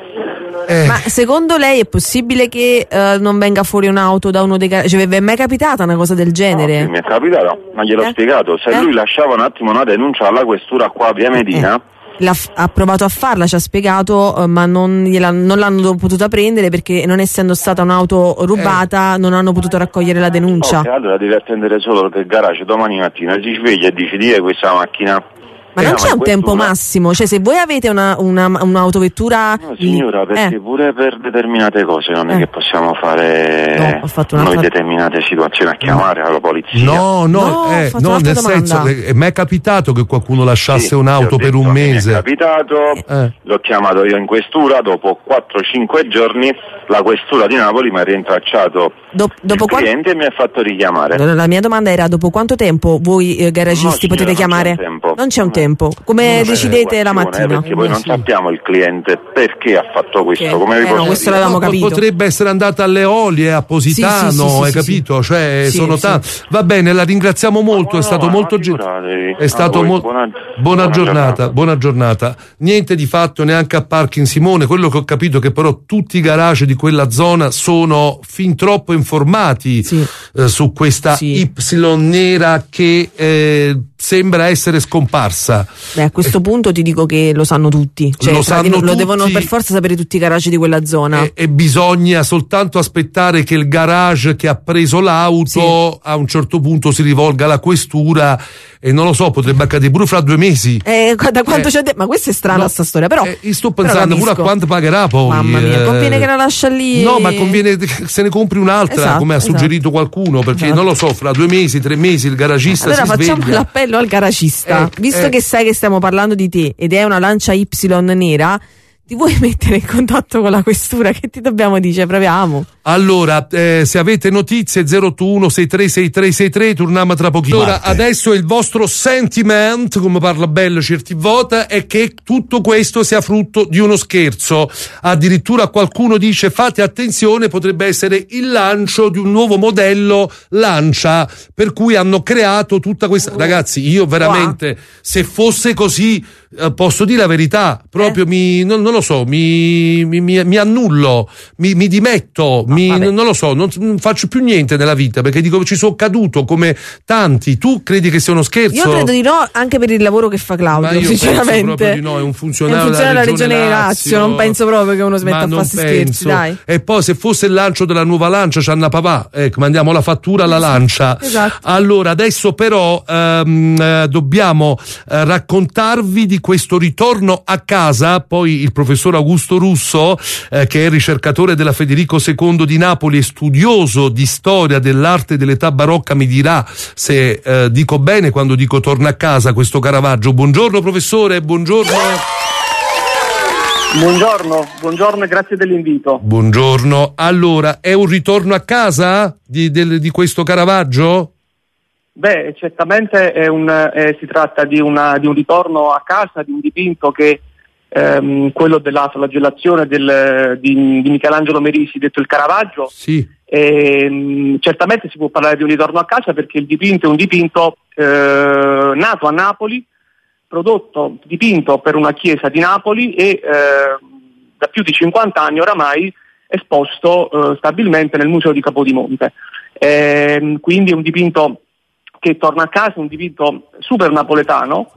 Ma secondo lei è possibile che eh, non venga fuori un'auto da uno dei garaggi? Cioè, vi è mai capitata una cosa del genere? Mi è capitato, ma gliel'ho Eh? spiegato, se Eh? lui lasciava un attimo una denuncia alla questura qua a Via Medina, L'ha f- ha provato a farla, ci ha spiegato, eh, ma non, gliela- non l'hanno potuta prendere perché non essendo stata un'auto rubata non hanno potuto raccogliere la denuncia. ok, allora devi attendere solo che il garage domani mattina si sveglia e dici di questa macchina. Ma Eh, non no, c'è un questo tempo una- massimo, cioè se voi avete una, una, un'autovettura... No, signora, perché eh. pure per determinate cose non è che possiamo fare No, ho fatto un'altra- noi determinate situazioni a chiamare alla polizia. No, no, No, eh, ho fatto no un'altra nel domanda. senso, eh, mi è capitato che qualcuno lasciasse Sì, un'auto ti ho per un detto, mi è mese. capitato, Eh. l'ho chiamato io in questura, dopo quattro cinque giorni la questura di Napoli mi ha rintracciato Do- dopo il qua- cliente e mi ha fatto richiamare. Allora, la mia domanda era: dopo quanto tempo voi eh, garagisti No, signora, potete non chiamare? c'è un tempo. Non c'è un tempo. Come Non c'è decidete la equazione, mattina? Perché poi non sappiamo il cliente perché ha fatto questo, Ok. come vi Eh, posso no, questo dire? l'avevamo No, capito. potrebbe essere andata alle Olie, a Positano, Sì, sì, sì, hai sì, capito? sì. Cioè, Sì, sono sì. tanti. Va bene, la ringraziamo molto, è stato molto gen- è stato voi, mo- buona- buona, buona giornata, giornata. buona giornata. Niente di fatto neanche a Parking Simone, quello che ho capito è che però tutti i garage di quella zona sono fin troppo informati eh, su questa Y nera che eh, sembra essere scomparsa. Beh, a questo punto ti dico che lo sanno tutti. Cioè, Lo tra di sanno noi- lo devono tutti. per forza sapere tutti i garaggi di quella zona. E, e bisogna soltanto aspettare che il garage che ha preso l'auto a un certo punto si rivolga alla questura e non lo so, potrebbe accadere pure fra due mesi. Eh, da quanto Eh, c'è de- ma questa è strana no, sta storia, però. io sto però pensando pure a capisco. quanto pagherà poi. Mamma mia, eh. conviene che la lascia lì. No, ma conviene che se ne compri un'altra, Esatto, come ha esatto. suggerito qualcuno, perché Esatto. non lo so, fra due mesi, tre mesi il garagista Allora si facciamo sveglia. l'appello al garagista. Eh, Visto eh. che sai che stiamo parlando di te ed è una Lancia Y nera, Ti vuoi mettere in contatto con la questura? Che ti dobbiamo dire? Proviamo. Allora, eh, se avete notizie zero otto uno sei tre sei tre sei tre, torniamo tra pochino. Allora, adesso il vostro sentiment, come parla bello certi vota, è che tutto questo sia frutto di uno scherzo. Addirittura qualcuno dice fate attenzione, potrebbe essere il lancio di un nuovo modello Lancia, per cui hanno creato tutta questa... Oh. Ragazzi, io veramente, wow. se fosse così, eh, posso dire la verità, proprio eh? mi... Non, non lo so, mi, mi, mi annullo, mi, mi dimetto, ah, mi, non lo so, non, non faccio più niente nella vita perché dico ci sono caduto come tanti. Tu credi che sia uno scherzo? Io credo di no, anche per il lavoro che fa Claudio. Ma io sinceramente penso proprio di no, è un funzionario, è un funzionario della regione, regione Lazio, Lazio, non penso proprio che uno smetta a farsi scherzi, dai. E poi se fosse il lancio della nuova Lancia c'hanna papà, ecco, mandiamo la fattura alla Lancia. Esatto. Allora adesso però ehm, eh, dobbiamo eh, raccontarvi di questo ritorno a casa. Poi il professor Augusto Russo, eh, che è ricercatore della Federico secondo di Napoli e studioso di storia dell'arte dell'età barocca, mi dirà se eh, dico bene quando dico torna a casa questo Caravaggio. Buongiorno professore, buongiorno. Buongiorno, buongiorno e grazie dell'invito. Buongiorno. Allora, è un ritorno a casa di, del, di questo Caravaggio? Beh, certamente è un, eh, si tratta di, una, di un ritorno a casa, di un dipinto che Ehm, quello della flagellazione del, di, di Michelangelo Merisi, detto il Caravaggio. Sì. E, certamente si può parlare di un ritorno a casa perché il dipinto è un dipinto eh, nato a Napoli, prodotto, dipinto per una chiesa di Napoli e eh, da più di cinquanta anni oramai esposto eh, stabilmente nel Museo di Capodimonte. E, quindi è un dipinto che torna a casa, un dipinto super napoletano,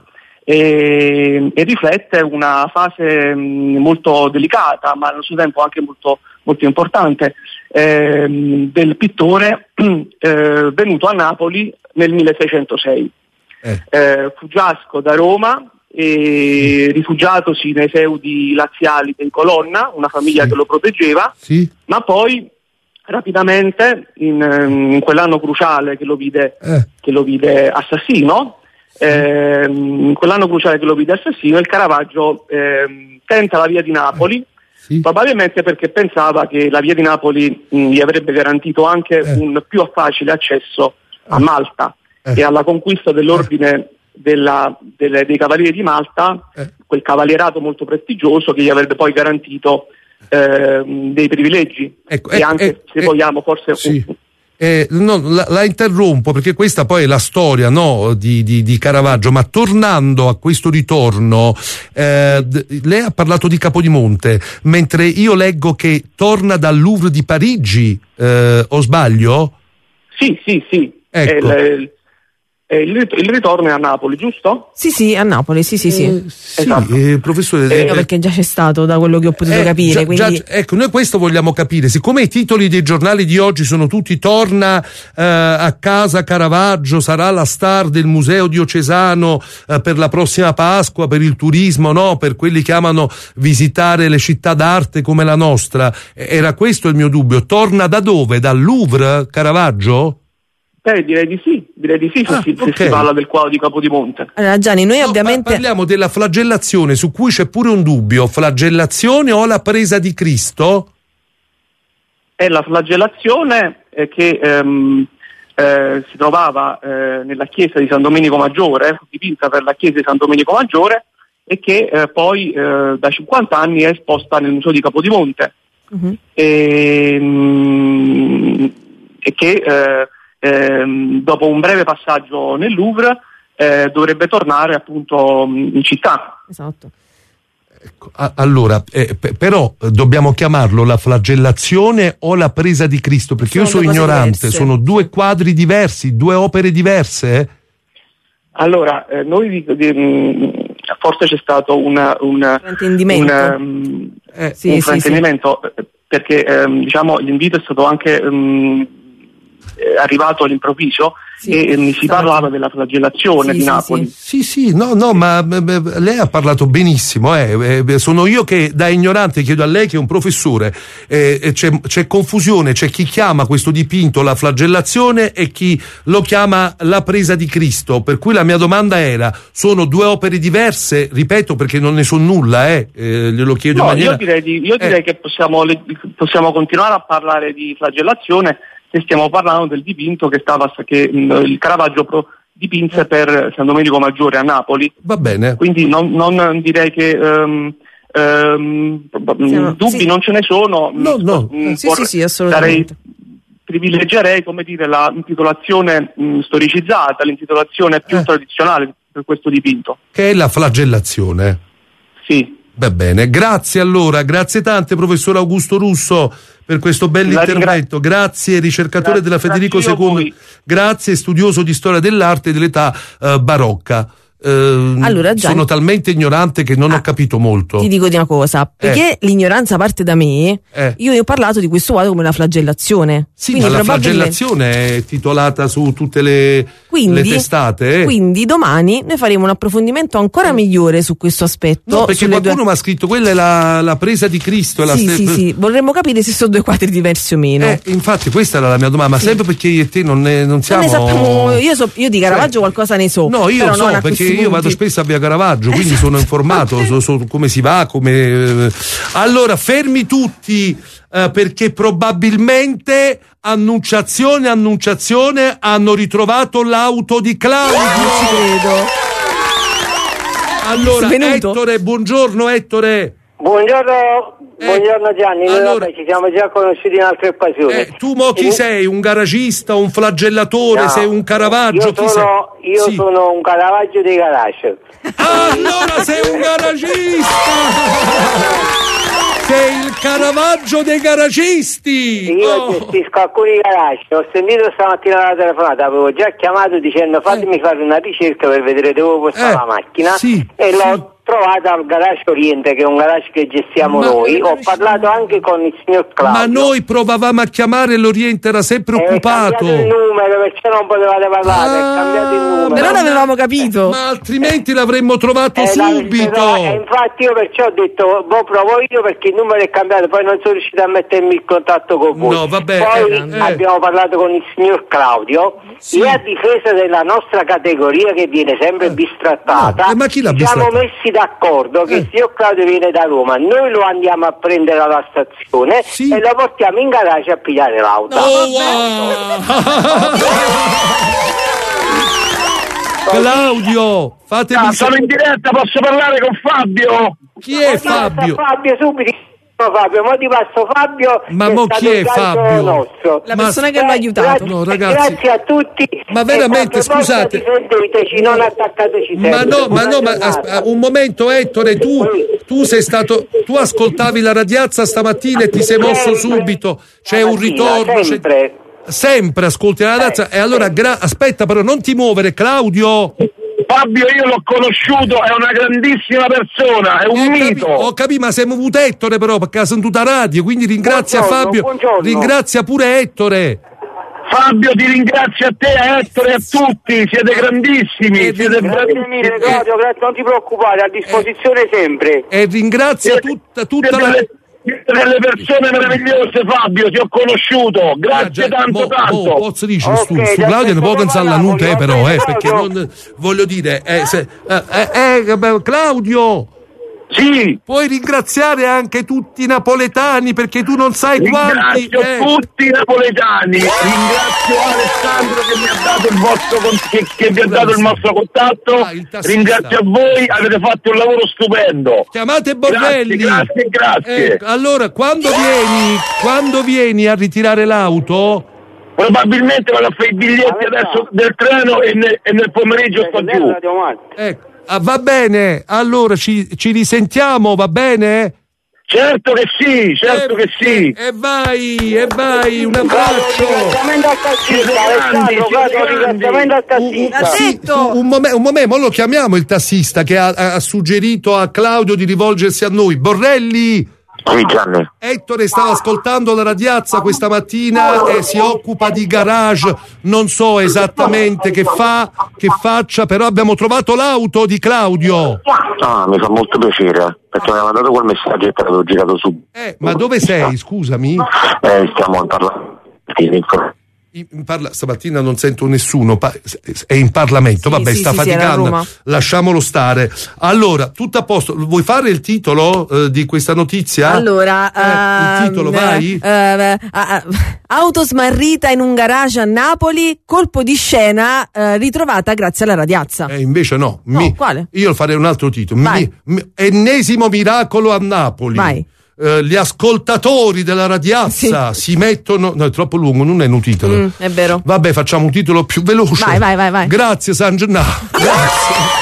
E, e riflette una fase mh, molto delicata ma allo stesso tempo anche molto, molto importante ehm, del pittore eh, venuto a Napoli nel milleseicentosei. Eh. Eh, fuggiasco da Roma e rifugiatosi nei feudi laziali dei Colonna, una famiglia sì. che lo proteggeva, sì. ma poi rapidamente in, in quell'anno cruciale che lo vide, eh. che lo vide assassino. Eh, in quell'anno cruciale che lo vide assassino, il Caravaggio eh, tenta la via di Napoli, sì. probabilmente perché pensava che la via di Napoli mh, gli avrebbe garantito anche eh. un più facile accesso a Malta eh. e alla conquista dell'ordine della, delle, dei Cavalieri di Malta, eh. quel cavalierato molto prestigioso che gli avrebbe poi garantito eh, dei privilegi ecco, e eh, anche eh, se eh, vogliamo forse sì. un, Eh, no, la, la interrompo perché questa poi è la storia, no, di, di, di Caravaggio, ma tornando a questo ritorno, eh, d- lei ha parlato di Capodimonte, mentre io leggo che torna dal Louvre di Parigi, eh, o sbaglio? Sì, sì, sì. Ecco. È il, è il, il ritorno è a Napoli, giusto? Sì, sì, a Napoli, sì, sì, sì. Eh, sì, esatto. eh, professore. Eh, no, perché già c'è stato, da quello che ho potuto eh, capire. Già, quindi... già, ecco, noi questo vogliamo capire. Siccome i titoli dei giornali di oggi sono tutti torna eh, a casa Caravaggio, sarà la star del museo diocesano eh, per la prossima Pasqua, per il turismo, no? Per quelli che amano visitare le città d'arte come la nostra. Era questo il mio dubbio. Torna da dove? Dal Louvre, Caravaggio? Eh, direi di sì, direi di sì se, ah, si, okay. se si parla del quadro di Capodimonte. Allora Gianni, noi no, ovviamente parliamo della flagellazione, su cui c'è pure un dubbio. Flagellazione o la presa di Cristo? È la flagellazione eh, che ehm, eh, si trovava eh, nella chiesa di San Domenico Maggiore, dipinta per la chiesa di San Domenico Maggiore e che eh, poi eh, da cinquanta anni è esposta nel Museo di Capodimonte. Uh-huh. E, mh, e che eh, Ehm, dopo un breve passaggio nel Louvre eh, dovrebbe tornare appunto in città. Esatto. Ecco, a- allora, eh, p- però dobbiamo chiamarlo la flagellazione o la presa di Cristo, perché sono io sono ignorante, diverse. Sono due quadri diversi, due opere diverse? Allora, eh, noi di, di, mh, forse c'è stato una, una, fraintendimento, una, mh, eh, sì, un sì, fraintendimento sì. perché ehm, diciamo l'invito è stato anche mh, è arrivato all'improvviso. Sì, e mi si parlava della flagellazione sì, di Napoli. Sì, sì, sì, no, no, ma beh, lei ha parlato benissimo. Eh. Eh, sono io che da ignorante chiedo a lei, che è un professore, eh, c'è, c'è confusione, c'è chi chiama questo dipinto la flagellazione e chi lo chiama la presa di Cristo. Per cui la mia domanda era: sono due opere diverse? Ripeto, perché non ne so nulla, eh, eh glielo chiedo no, in maniera... Io direi, di, io direi eh. che possiamo, possiamo continuare a parlare di flagellazione, e stiamo parlando del dipinto che stava che mh, il Caravaggio pro, dipinse per San Domenico Maggiore a Napoli. Va bene. Quindi non, non direi che um, um, Siamo, dubbi sì. non ce ne sono. No, no. Mh, sì, sì, sì, assolutamente. Darei, privilegerei, come dire, la intitolazione mh, storicizzata, l'intitolazione più eh. tradizionale per questo dipinto. Che è la flagellazione. Sì. Va bene, grazie allora, grazie tante professor Augusto Russo per questo bell'intervento, ringra- grazie ricercatore grazie, della Federico secondo, grazie studioso di storia dell'arte e dell'età uh, barocca. Uh, allora, già, sono talmente ignorante che non ah, ho capito molto. Ti dico di una cosa, perché eh. l'ignoranza parte da me. Eh. Io ho parlato di questo quadro come una flagellazione. Sì, quindi ma la probabilmente... flagellazione è titolata su tutte le, quindi, le testate. Eh. Quindi domani noi faremo un approfondimento ancora migliore su questo aspetto. No, perché qualcuno due... mi ha scritto quella è la, la presa di Cristo. È la sì, ste... sì, sì, vorremmo capire se sono due quadri diversi o meno. Eh, infatti questa era la mia domanda, ma sì. sempre perché io e te non, ne, non siamo... Non ne sappiamo, io, so, io di Caravaggio cioè, qualcosa ne so. No, io so, perché io punti. vado spesso a via Caravaggio, quindi esatto. sono informato so, so, come si va, come eh. allora fermi tutti eh, perché probabilmente annunciazione annunciazione hanno ritrovato l'auto di Claudio. Non ci credo. Allora Svenuto. Ettore, buongiorno Ettore. Buongiorno, eh, buongiorno Gianni, allora, noi vabbè, ci siamo già conosciuti in altre occasioni. Eh, tu mo chi e... sei? Un garagista, un flagellatore, no, sei un Caravaggio? Io, chi sono, sei? io sì. sono un Caravaggio dei garage. Ah, allora sei un garagista! Sei il Caravaggio dei garagisti! Io oh. gestisco alcuni garage, ho sentito stamattina la telefonata, avevo già chiamato dicendo fatemi eh. fare una ricerca per vedere dove può stare eh. la macchina sì, e sì. l'ho trovata al Garage Oriente, che è un garage che gestiamo ma, noi. Ho parlato anche con il signor Claudio. Ma noi provavamo a chiamare, l'Oriente era sempre è occupato. È cambiato il numero, perché non potevate parlare, ah, è cambiato il numero. Però l'avevamo capito. Eh, ma altrimenti l'avremmo trovato eh, subito. La, eh, infatti io perciò ho detto, boh, provo io perché il numero è cambiato, poi non sono riuscito a mettermi in contatto con voi. No, vabbè, poi eh, abbiamo eh. parlato con il signor Claudio, sì. e a difesa della nostra categoria che viene sempre eh. bistrattata, no. eh, ma chi l'ha siamo bistrattata? messi d'accordo che il signor Claudio viene da Roma, noi lo andiamo a prendere alla stazione sì. e lo portiamo in garage a pigliare l'auto. Oh, wow. Claudio, fatemi ah, sono in diretta, posso parlare con Fabio? Chi è Fabio? Fabio subito. Fabio, mo ti passo Fabio. Ma mo chi è Fabio? Nostro. La persona ma, che l'ha aiutato. Grazie, no, ragazzi. grazie a tutti. Ma veramente, scusate. Sentiteci, non attaccateci sempre. Ma no, ma no, ma asp- un momento, Ettore, tu, tu sei stato, tu ascoltavi la radiazza stamattina e ti sei mosso subito. C'è un ritorno. Sempre. C'è... sempre ascolti la radiazza. Eh, e allora, gra- aspetta, però, non ti muovere, Claudio. Fabio io l'ho conosciuto, è una grandissima persona, è un ho mito. Capi- ho capito, ma siamo avuto Ettore però, perché ha sentito la radio, quindi ringrazia buongiorno, Fabio, buongiorno. Ringrazia pure Ettore. Fabio, ti ringrazio a te, a Ettore e a tutti, siete grandissimi. Eh, siete grazie mille, Claudio, grazie, non ti preoccupare, a disposizione eh, sempre. E ringrazia siete, tutta, tutta la... Delle, delle persone meravigliose, Fabio, ti ho conosciuto, grazie ah, già, tanto mo, tanto. Mo, posso dire okay, su, su Claudio ne può pensare la nude, eh, però, eh, perché non voglio dire, eh, se, eh, eh, eh, Claudio. Sì. Puoi ringraziare anche tutti i napoletani perché tu non sai quanti. Ringrazio eh. tutti i napoletani. Ringrazio Alessandro che mi ha dato il vostro che, che vi ha dato il nostro contatto. Ah, il ringrazio a voi, avete fatto un lavoro stupendo. Chiamate Borrelli. Grazie, grazie. grazie. Eh, allora, quando vieni, quando vieni a ritirare l'auto? Probabilmente vado a fare i biglietti adesso del treno e nel, e nel pomeriggio sto giù. Ecco. Ah, va bene, allora ci, ci risentiamo, va bene? Certo che sì, certo e, che sì. E, e vai, e vai, un abbraccio. Un momento, un momento, lo chiamiamo il tassista che ha, ha suggerito a Claudio di rivolgersi a noi. Borrelli. Sì, Gianni. Ettore stava ascoltando la radiazza questa mattina e si occupa di garage, non so esattamente che fa, che faccia, però abbiamo trovato l'auto di Claudio. Ah, mi fa molto piacere, perché mi aveva mandato quel messaggio e te l'avevo girato subito. Eh, ma dove sei, scusami? Eh, stiamo parlando. In parla- stamattina non sento nessuno, pa- è in Parlamento, sì, vabbè, sì, sta sì, faticando, lasciamolo stare. Allora, tutto a posto, vuoi fare il titolo eh, di questa notizia? Allora, eh, il titolo, uh, vai? Uh, uh, uh, auto smarrita in un garage a Napoli, colpo di scena uh, ritrovata grazie alla radiazza. Eh, invece no. No, Mi- quale? Io farei un altro titolo. Vai. Mi- mi- ennesimo miracolo a Napoli. Vai. Eh, gli ascoltatori della radiazza sì. si mettono. No, è troppo lungo, non è un titolo. Mm, è vero. Vabbè, facciamo un titolo più veloce. Vai, vai, vai, vai. Grazie, San Gennaro. Grazie.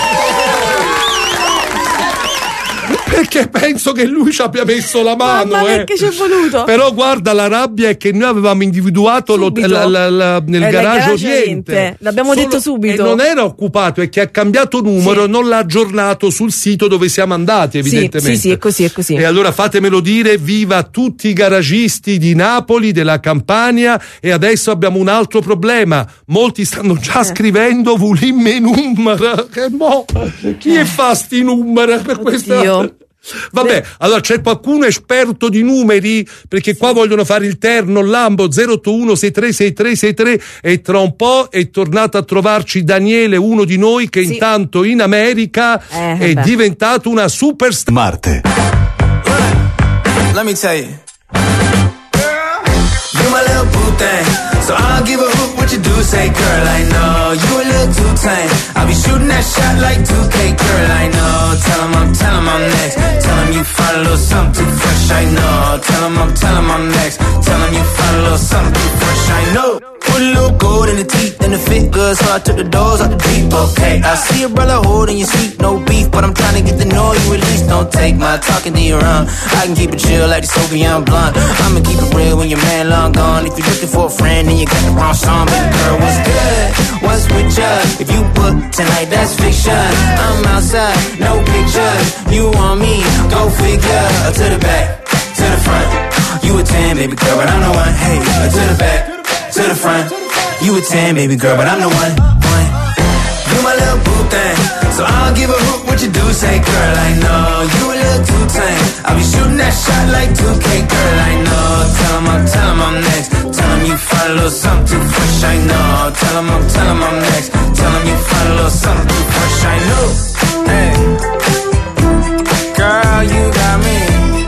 Perché penso che lui ci abbia messo la mano. Mamma, eh. perché ci è voluto. Però guarda, la rabbia è che noi avevamo individuato lo, la, la, la, nel Eh, garage, garage Oriente. Oriente. L'abbiamo Solo- detto subito. E non era occupato, è che ha cambiato numero, sì. non l'ha aggiornato sul sito dove siamo andati, evidentemente. Sì, sì, sì, è così, è così. E allora fatemelo dire, viva tutti i garagisti di Napoli, della Campania, e adesso abbiamo un altro problema. Molti stanno già Eh. scrivendo vulimme numero. Che mo, chi è fa sti numeri per questa? Vabbè, allora c'è qualcuno esperto di numeri? Perché qua vogliono fare il terno, il Lambo zero otto uno sei tre sei tre sei tre, e tra un po' è tornato a trovarci Daniele, uno di noi che Sì. intanto in America Eh, è beh. diventato una superstar. Marte. Let me tell you. You my little boo thing, so I don't give a hoot what you do. Say, girl, I know you a little too tame. I'll be shooting that shot like two K, girl, I know. Tell 'em I'm, tell 'em I'm next. Tell 'em you find a little something too fresh, I know. Tell 'em I'm, tell 'em I'm next. Tell 'em you find a little something too fresh, I know. Put a little gold in the teeth and the fit good, so I took the doors out the deep, okay. I see a brother holding your seat, no beef, but I'm trying to get to know you at least. Don't take my talking to your own. I can keep it chill like the Soviet blunt. I'ma keep it real when your man long gone. If you're looking for a friend, then you got the wrong song. Baby girl, what's good? What's with ya? If you book tonight, that's fiction. I'm outside, no pictures. You want me? Go figure. To the back, to the front. You a ten, baby girl, but I'm the one. Hey, to the back, to the front. You a ten, baby girl, but I'm the one. one. You my little boo thing, so I don't give a hoot what you do. Say, girl, I know you a little too tame. I'll be shooting that shot like two K, girl, I know. Tell 'em I'm, tell 'em I'm next. Tell 'em you find a little something too fresh, I know. Tell 'em I'm, tell 'em I'm next. Tell 'em you find a little something too fresh, I know. Hey, girl, you got me.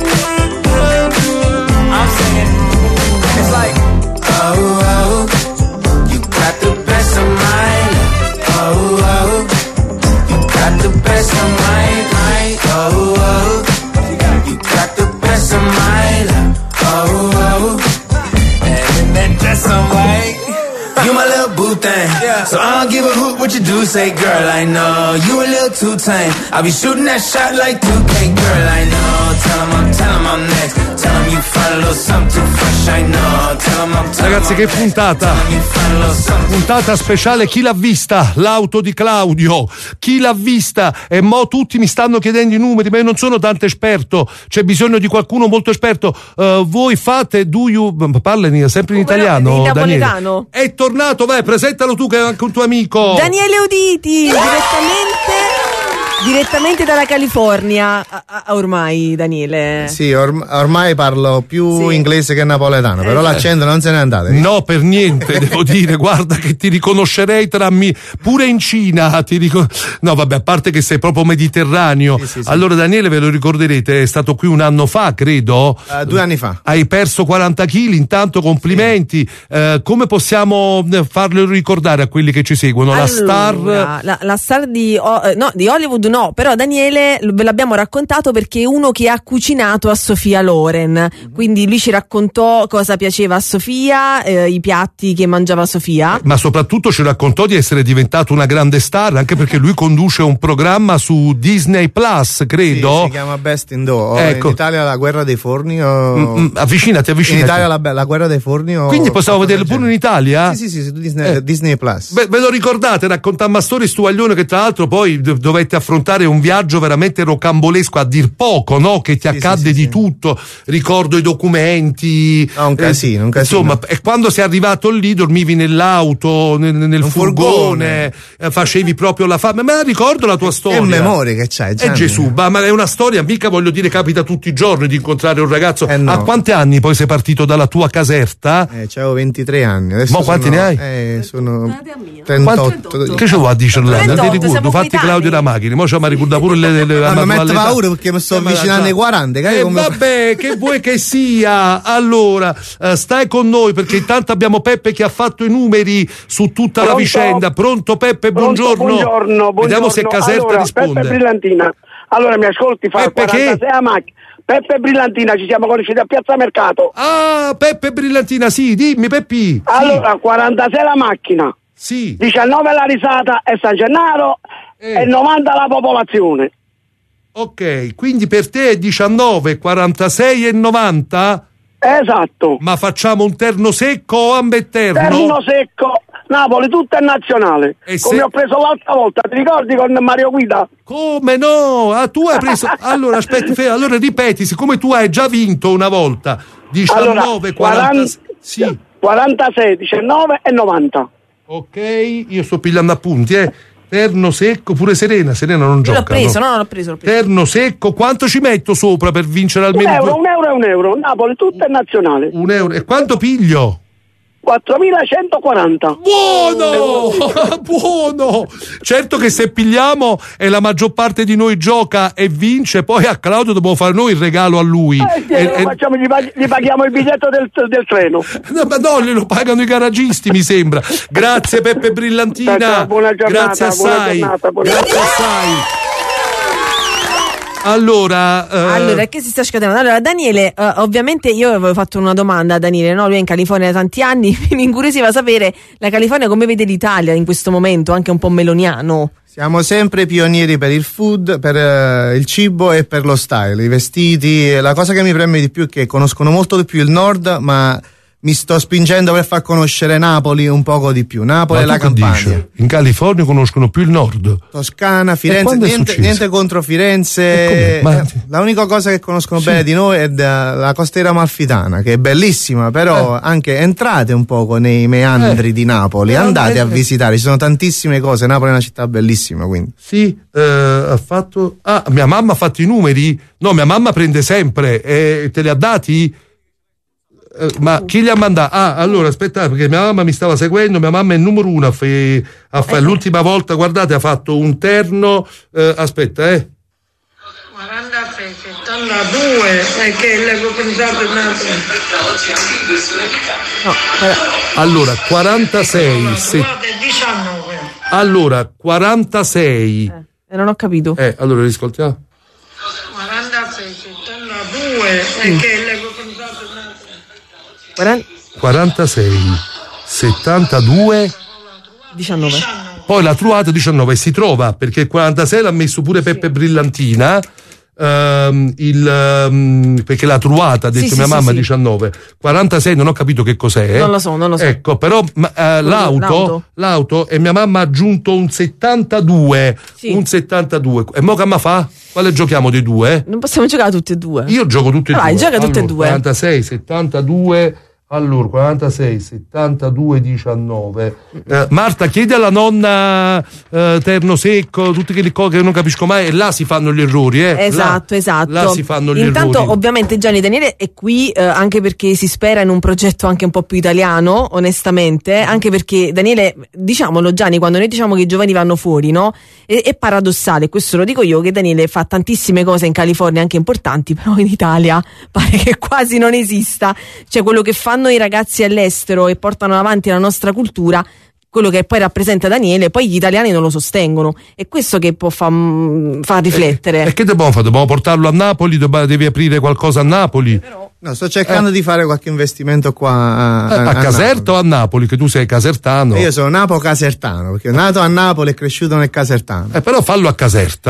I'm singing. It's like, oh, oh, you got the best of mine. Oh, oh, you got the best of mine. mine. Oh, oh, you got the best of mine. Oh, oh, and then that's alright. You my little boo thing, so I don't give a hoot what you do. Say, girl, I know you a little too tame. I'll be shooting that shot like two K, girl, I know. Tell 'em I'm, tell 'em I'm next. Tell 'em you find a little something too fresh, I know. Tell 'em I'm, tell 'em Ragazzi, I'm che next. puntata! Tell 'em you find a little something. Puntata speciale, chi l'ha vista? L'auto di Claudio, chi l'ha vista? E mo tutti mi stanno chiedendo i numeri, ma io non sono tanto esperto, c'è bisogno di qualcuno molto esperto. Uh, voi fate, do you, parlano sempre in italiano, in Daniele. napoletano. È tornato, vai, presentalo tu che è anche un tuo amico. Daniele Uditi, direttamente direttamente dalla California. Ah, ah, ormai, Daniele. Sì, orm- ormai parlo più Sì. inglese che napoletano, però Eh. l'accento non se n'è andato. No, per niente, devo dire, guarda che ti riconoscerei tra mi... pure in Cina ti ricon... No, vabbè, a parte che sei proprio mediterraneo. Sì, sì, sì. Allora Daniele, ve lo ricorderete, è stato qui un anno fa, credo. Uh, due anni fa. Hai perso quaranta chili, intanto complimenti. Eh, come possiamo eh, farlo ricordare a quelli che ci seguono? La star... Allora, la, la star di, oh, eh, no, di Hollywood no, però Daniele ve l'abbiamo raccontato perché è uno che ha cucinato a Sofia Loren, quindi lui ci raccontò cosa piaceva a Sofia, eh, i piatti che mangiava Sofia. Ma soprattutto ci raccontò di essere diventato una grande star, anche perché lui conduce un programma su Disney Plus, credo. Sì, si chiama Best in Dough. O Ecco. In Italia la guerra dei forni o... Mm, mm, avvicinati, avvicinati. In Italia la, la guerra dei forni o... Quindi possiamo vederlo pure in Italia? Sì, sì, sì, su Disney, Eh. Disney Plus. Beh, ve lo ricordate, raccontammo a storie stuaglione che tra l'altro poi dov- dovette affrontare raccontare un viaggio veramente rocambolesco, a dir poco, no? Che ti sì, accadde sì, sì, di sì. tutto, ricordo i documenti. No, un casino, eh, un casino. Insomma, e quando sei arrivato lì dormivi nell'auto, nel, nel furgone, furgone, facevi proprio la fame. Ma ricordo la tua storia. Che memoria che c'hai, Gianni. Eh Gesù, ma, ma è una storia, mica voglio dire capita tutti i giorni di incontrare un ragazzo. Eh no. A quanti anni poi sei partito dalla tua caserta? Eh, c'avevo ventitré anni. Adesso ma quanti sono, ne hai? Eh, sono trentotto. Che ci vuoi a dire là? Non ti ricordo, fatti Claudio da macchina, mo c'è ma ricorda pure le, le, le ma mi mette paura perché mi sto avvicinando ai quaranta. Eh, come... vabbè, che vuoi che sia? Allora, uh, stai con noi perché intanto abbiamo Peppe che ha fatto i numeri su tutta Pronto? la vicenda. Pronto Peppe, Pronto, buongiorno. buongiorno, buongiorno. Vediamo se Caserta allora, risponde. Peppe Brillantina. Allora mi ascolti, fa Peppe quarantasei che? a macchina. Peppe Brillantina, ci siamo conosciuti a Piazza Mercato. Ah, Peppe Brillantina, sì, dimmi Peppi. Allora, sì. quarantasei la macchina. Sì. diciannove la risata e San Gennaro eh. e novanta la popolazione. Ok, quindi per te è diciannove, quarantasei e novanta? Esatto. Ma facciamo un terno secco o ambetterno? Terno secco, Napoli tutta è nazionale. E come se... ho preso l'altra volta, ti ricordi con Mario Guida? Come no? Ah, tu hai preso. Allora aspetta, Fe... allora ripeti, siccome tu hai già vinto una volta. diciannove, allora, quaranta... quaranta... sì. quarantasei, diciannove e novanta. Ok, io sto pigliando appunti, eh. Terno secco, pure Serena, Serena non gioca. L'ho preso, no? no, l'ho preso, l'ho preso. Terno secco, quanto ci metto sopra per vincere almeno un euro, due... un euro e un euro, Napoli tutta è nazionale. Un euro, e quanto piglio? quattromilacentoquaranta. Buono! Buono! Certo che se pigliamo e la maggior parte di noi gioca e vince, poi a Claudio dobbiamo fare noi il regalo a lui. Eh sì, e, lo e... facciamo, gli, pag- gli paghiamo il biglietto del, del treno. No, ma no, glielo pagano i garagisti, mi sembra. Grazie Peppe Brillantina. Ciao, buona giornata, grazie assai. Buona giornata, buona grazie giornata. assai. Allora, eh... allora, che si sta scatenando? Allora, Daniele, eh, ovviamente io avevo fatto una domanda a Daniele, no? Lui è in California da tanti anni, mi incuriosiva sapere la California come vede l'Italia in questo momento, anche un po' meloniano. Siamo sempre pionieri per il food, per uh, il cibo e per lo style, i vestiti. La cosa che mi preme di più è che conoscono molto di più il nord, ma mi sto spingendo per far conoscere Napoli un poco di più. Napoli e la Campania. Dice? In California conoscono più il nord. Toscana, Firenze, niente, niente contro Firenze. Ma... La unica cosa che conoscono sì. bene di noi è la costiera amalfitana, che è bellissima, però eh. anche entrate un poco nei meandri eh. di Napoli, eh, andate eh. a visitare, ci sono tantissime cose. Napoli è una città bellissima, quindi. Sì, eh, ha fatto. Ah, mia mamma ha fatto i numeri? No, mia mamma prende sempre, e te li ha dati? Ma chi li ha mandati? Ah, allora aspettate, perché mia mamma mi stava seguendo. Mia mamma è il numero uno a fare, a fare. L'ultima volta, guardate, ha fatto un terno. Eh, aspetta, eh. quarantasei, settantadue, perché l'avevo pensato un attimo. No, allora, quarantasei, se... diciannove. Allora, quarantasei. Eh, e non ho capito. Eh, allora riscoltiamo. quarantasei, settantadue, perché l'avevo pensato un attimo. quarantasei, settantadue, diciannove. Poi la truata diciannove si trova perché il quarantasei l'ha messo pure Peppe sì. Brillantina. Um, il, um, perché la truata ha detto sì, mia sì, mamma sì, diciannove, quarantasei non ho capito che cos'è. Non lo so, non lo so. Ecco, però ma, uh, l'auto, l'auto l'auto e mia mamma ha aggiunto un settantadue, sì. un settantadue. E mo che ma fa? Quale giochiamo dei due? Non possiamo giocare tutti e due. Io gioco tutti e Vai, due. Gioca allora, tutti e due. quarantasei, settantadue. Allora, quarantasei, settantadue, diciannove. Eh, Marta, chiedi alla nonna eh, terno secco, tutte quelle cose che non capisco mai, e là si fanno gli errori, eh. Esatto, là, esatto. Là si fanno gli Intanto, errori. ovviamente, Gianni Daniele è qui eh, anche perché si spera in un progetto anche un po' più italiano, onestamente, anche perché Daniele, diciamolo Gianni, quando noi diciamo che i giovani vanno fuori, no? È, è paradossale, questo lo dico io, che Daniele fa tantissime cose in California anche importanti, però in Italia pare che quasi non esista. Cioè, quello che fanno i ragazzi all'estero e portano avanti la nostra cultura, quello che poi rappresenta Daniele, poi gli italiani non lo sostengono, e questo che può far fa riflettere. E, e che dobbiamo fare? Dobbiamo portarlo a Napoli? Dobbiamo, devi aprire qualcosa a Napoli? Però, no, sto cercando eh. di fare qualche investimento qua a, eh, a, a, a Caserta Napoli. O a Napoli? Che tu sei casertano. E io sono napo-casertano, perché nato a Napoli e cresciuto nel Casertano. Eh, però fallo a Caserta.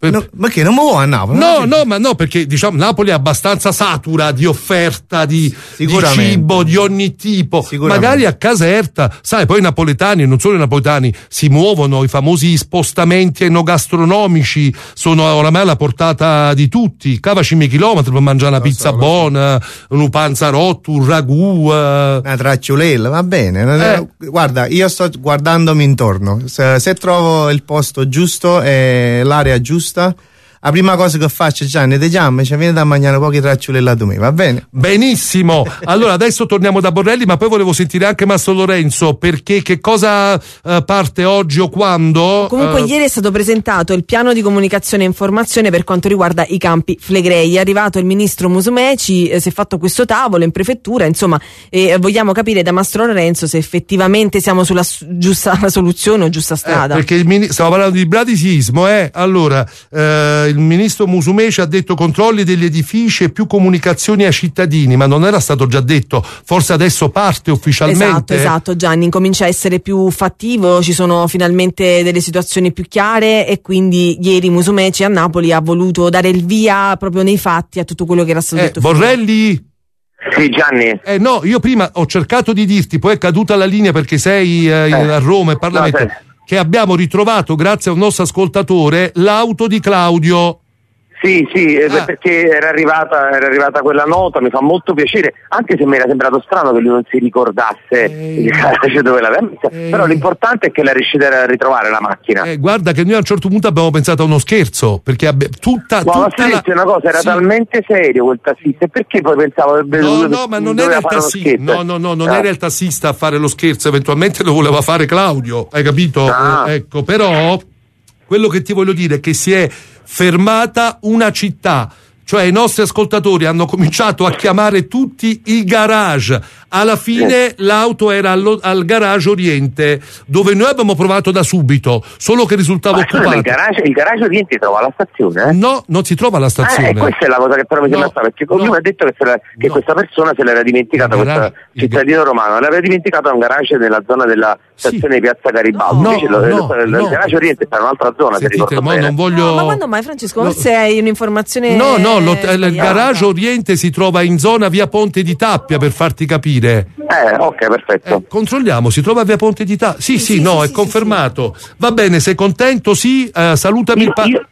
No, ma che non muovo a Napoli? No, no, ma no, perché diciamo Napoli è abbastanza satura di offerta di, di cibo di ogni tipo. Magari a Caserta, sai, poi i napoletani, non solo i napoletani, si muovono, i famosi spostamenti enogastronomici sono oramai alla portata di tutti. Cavaci miei chilometri per mangiare una lo pizza so, buona, so. un panzarotto, un ragù, uh... una tracciolella, va bene. Eh. Guarda, io sto guardandomi intorno. Se, se trovo il posto giusto e l'area giusta, la prima cosa che faccio, Gianni, te chiamo, ci viene da mangiare pochi tracciolelle a me, va bene? Benissimo. Allora adesso torniamo da Borrelli, ma poi volevo sentire anche Mastro Lorenzo, perché che cosa uh, parte oggi o quando? Comunque uh... ieri è stato presentato il piano di comunicazione e informazione per quanto riguarda i campi flegrei. È arrivato il ministro Musumeci, eh, si è fatto questo tavolo in prefettura, insomma, eh, vogliamo capire da Mastro Lorenzo se effettivamente siamo sulla s- giusta soluzione o giusta strada. Eh, perché il mini- stiamo parlando di bradisismo, eh? Allora, eh, il ministro Musumeci ha detto controlli degli edifici e più comunicazioni ai cittadini, ma non era stato già detto, forse adesso parte ufficialmente. Esatto, esatto, Gianni, comincia a essere più fattivo, ci sono finalmente delle situazioni più chiare e quindi ieri Musumeci a Napoli ha voluto dare il via proprio nei fatti a tutto quello che era stato eh, detto. Borrelli? Sì, Gianni. Eh no, io prima ho cercato di dirti, poi è caduta la linea perché sei eh, eh. a Roma e Parlamento. No, che abbiamo ritrovato, grazie a un nostro ascoltatore, l'auto di Claudio. Sì, sì, ah. perché era arrivata, era arrivata quella nota, mi fa molto piacere, anche se mi era sembrato strano che lui non si ricordasse il garage dove l'aveva messa, però l'importante è che la riuscite a ritrovare la macchina. Eh, guarda che noi a un certo punto abbiamo pensato a uno scherzo, perché abbi- tutta, no, tutta ma la... una cosa, era sì. talmente serio quel tassista, perché poi pensavo che no, no, ma non era il tassista, no, no, no, non ah. era il tassista a fare lo scherzo, eventualmente lo voleva fare Claudio, hai capito? Ah. Eh, ecco, però quello che ti voglio dire è che si è fermata una città, cioè i nostri ascoltatori hanno cominciato a chiamare tutti i garage. Alla fine eh. l'auto era allo, al garage Oriente, dove noi abbiamo provato da subito, solo che risultava ma occupato. Il garage, il garage Oriente trova la stazione? Eh? No, non si trova la stazione. Eh, questa è la cosa che però mi sembra no, perché no, lui mi ha detto che, la, che no. questa persona se l'era dimenticata, questo cittadino romano, l'aveva dimenticato a un garage nella zona della stazione sì. di Piazza Garibaldi. No, Invece no, lo, no, il no. garage Oriente sta in un'altra zona. Sentite, se ricordo mo non voglio... no, ma quando mai, Francesco? No. Forse hai un'informazione. No, no, lo, il garage Oriente si trova in zona via Ponte di Tappia, per farti capire. Eh, ok, perfetto. Eh, controlliamo, si trova via Ponte di Tappia. Sì, sì, sì, no, sì, è sì, confermato. Sì. Va bene, sei contento? Sì, uh, salutami io, il pa- io,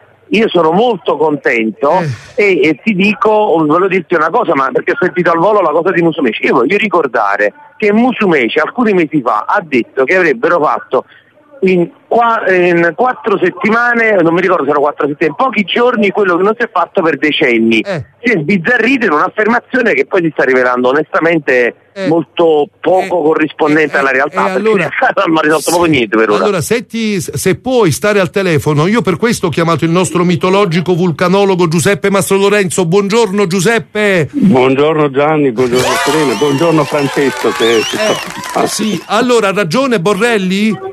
io sono molto contento eh. e, e ti dico, volevo dirti una cosa, ma perché ho sentito al volo la cosa di Musumeci. Io voglio ricordare che Musumeci alcuni mesi fa ha detto che avrebbero fatto in, qua, in quattro settimane, non mi ricordo se erano quattro settimane, in pochi giorni quello che non si è fatto per decenni. Eh. Si è sbizzarrito in un'affermazione che poi si sta rivelando onestamente eh. molto poco eh. corrispondente eh. alla realtà, eh. perché allora, non ha risolto proprio niente per ora. Allora, se, ti, se puoi stare al telefono, io per questo ho chiamato il nostro mitologico vulcanologo Giuseppe Mastro Lorenzo. Buongiorno Giuseppe. Buongiorno Gianni, buongiorno Serena, buongiorno Francesco. Se, se eh. sta... Sì, allora, ha ragione Borrelli?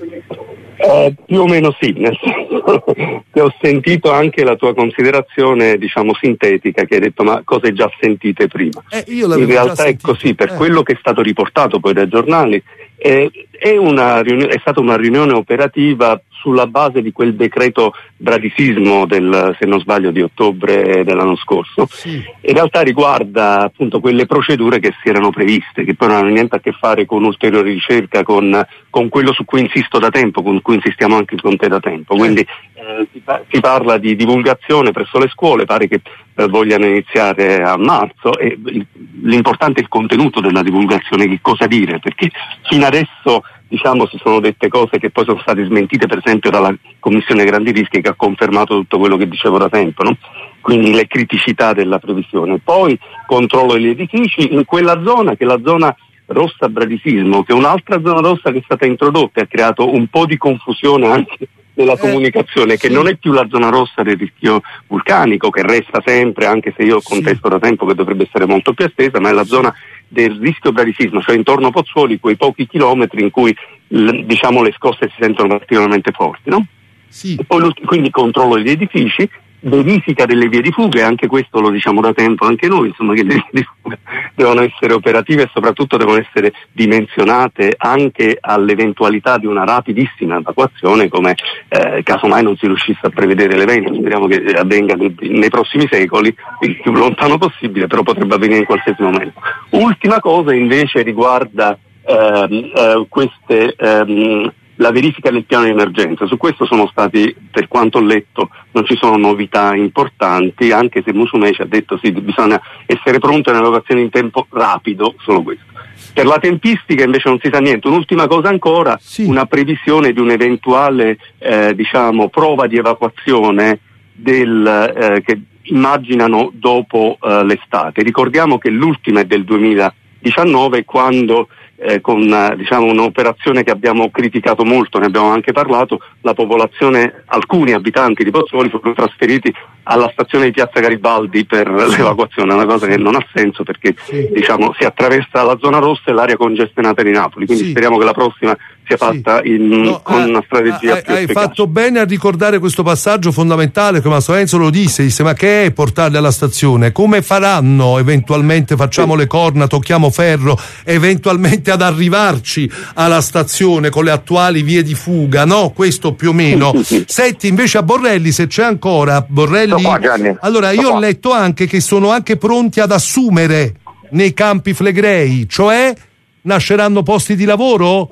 Eh, più o meno sì, nel senso che ho sentito anche la tua considerazione, diciamo, sintetica, che hai detto ma cose già sentite prima. Eh, io in realtà è così, per eh. quello che è stato riportato poi dai giornali, eh, è, una riunione, è stata una riunione operativa sulla base di quel decreto bradisismo del, se non sbaglio, di ottobre dell'anno scorso. Sì. In realtà riguarda appunto quelle procedure che si erano previste, che poi non hanno niente a che fare con ulteriore ricerca, con, con quello su cui insisto da tempo, con cui insistiamo anche con te da tempo. Quindi eh, si, pa- si parla di divulgazione presso le scuole, pare che eh, vogliano iniziare a marzo, e il, l'importante è il contenuto della divulgazione, che cosa dire, perché fino adesso diciamo si sono dette cose che poi sono state smentite, per esempio dalla Commissione Grandi Rischi, che ha confermato tutto quello che dicevo da tempo, no? Quindi le criticità della previsione. Poi controllo degli edifici in quella zona, che è la zona rossa bradisismo, che è un'altra zona rossa che è stata introdotta e ha creato un po' di confusione anche nella eh, comunicazione, che sì. non è più la zona rossa del rischio vulcanico, che resta sempre, anche se io contesto sì. da tempo che dovrebbe essere molto più estesa, ma è la zona del rischio bradisismo, cioè intorno a Pozzuoli, quei pochi chilometri in cui l- diciamo le scosse si sentono particolarmente forti, no? Sì. E poi quindi controllo degli edifici, verifica delle vie di fuga, e anche questo lo diciamo da tempo anche noi, insomma, che le vie di fuga devono essere operative e soprattutto devono essere dimensionate anche all'eventualità di una rapidissima evacuazione, come eh, casomai non si riuscisse a prevedere l'evento. Speriamo che avvenga nei prossimi secoli, il più lontano possibile, però potrebbe avvenire in qualsiasi momento. Ultima cosa invece riguarda ehm, eh, queste ehm, la verifica del piano di emergenza. Su questo sono stati, per quanto ho letto, non ci sono novità importanti, anche se Musumeci ha detto sì, bisogna essere pronti a un'evacuazione in tempo rapido, solo questo. Per la tempistica invece non si sa niente. Un'ultima cosa ancora, sì. Una previsione di un'eventuale eh, diciamo prova di evacuazione del, eh, che immaginano dopo eh, l'estate. Ricordiamo che l'ultima è del duemiladiciannove, quando Eh, con eh, diciamo un'operazione che abbiamo criticato molto, ne abbiamo anche parlato, la popolazione, alcuni abitanti di Pozzuoli furono trasferiti alla stazione di Piazza Garibaldi per sì. l'evacuazione, una cosa che non ha senso perché sì. diciamo si attraversa la zona rossa e l'area congestionata di Napoli, quindi sì. speriamo che la prossima sia fatta sì. in, no, con eh, una strategia eh, più hai efficace. Fatto bene a ricordare questo passaggio fondamentale, come Mastro Lorenzo lo disse, disse ma che è portarli alla stazione? Come faranno eventualmente, facciamo sì. le corna, tocchiamo ferro, eventualmente ad arrivarci alla stazione con le attuali vie di fuga, no? Questo più o meno. Sì, sì, sì. Senti invece a Borrelli, se c'è ancora Borrelli. Qua, allora io ho letto anche che sono anche pronti ad assumere nei campi flegrei, cioè nasceranno posti di lavoro?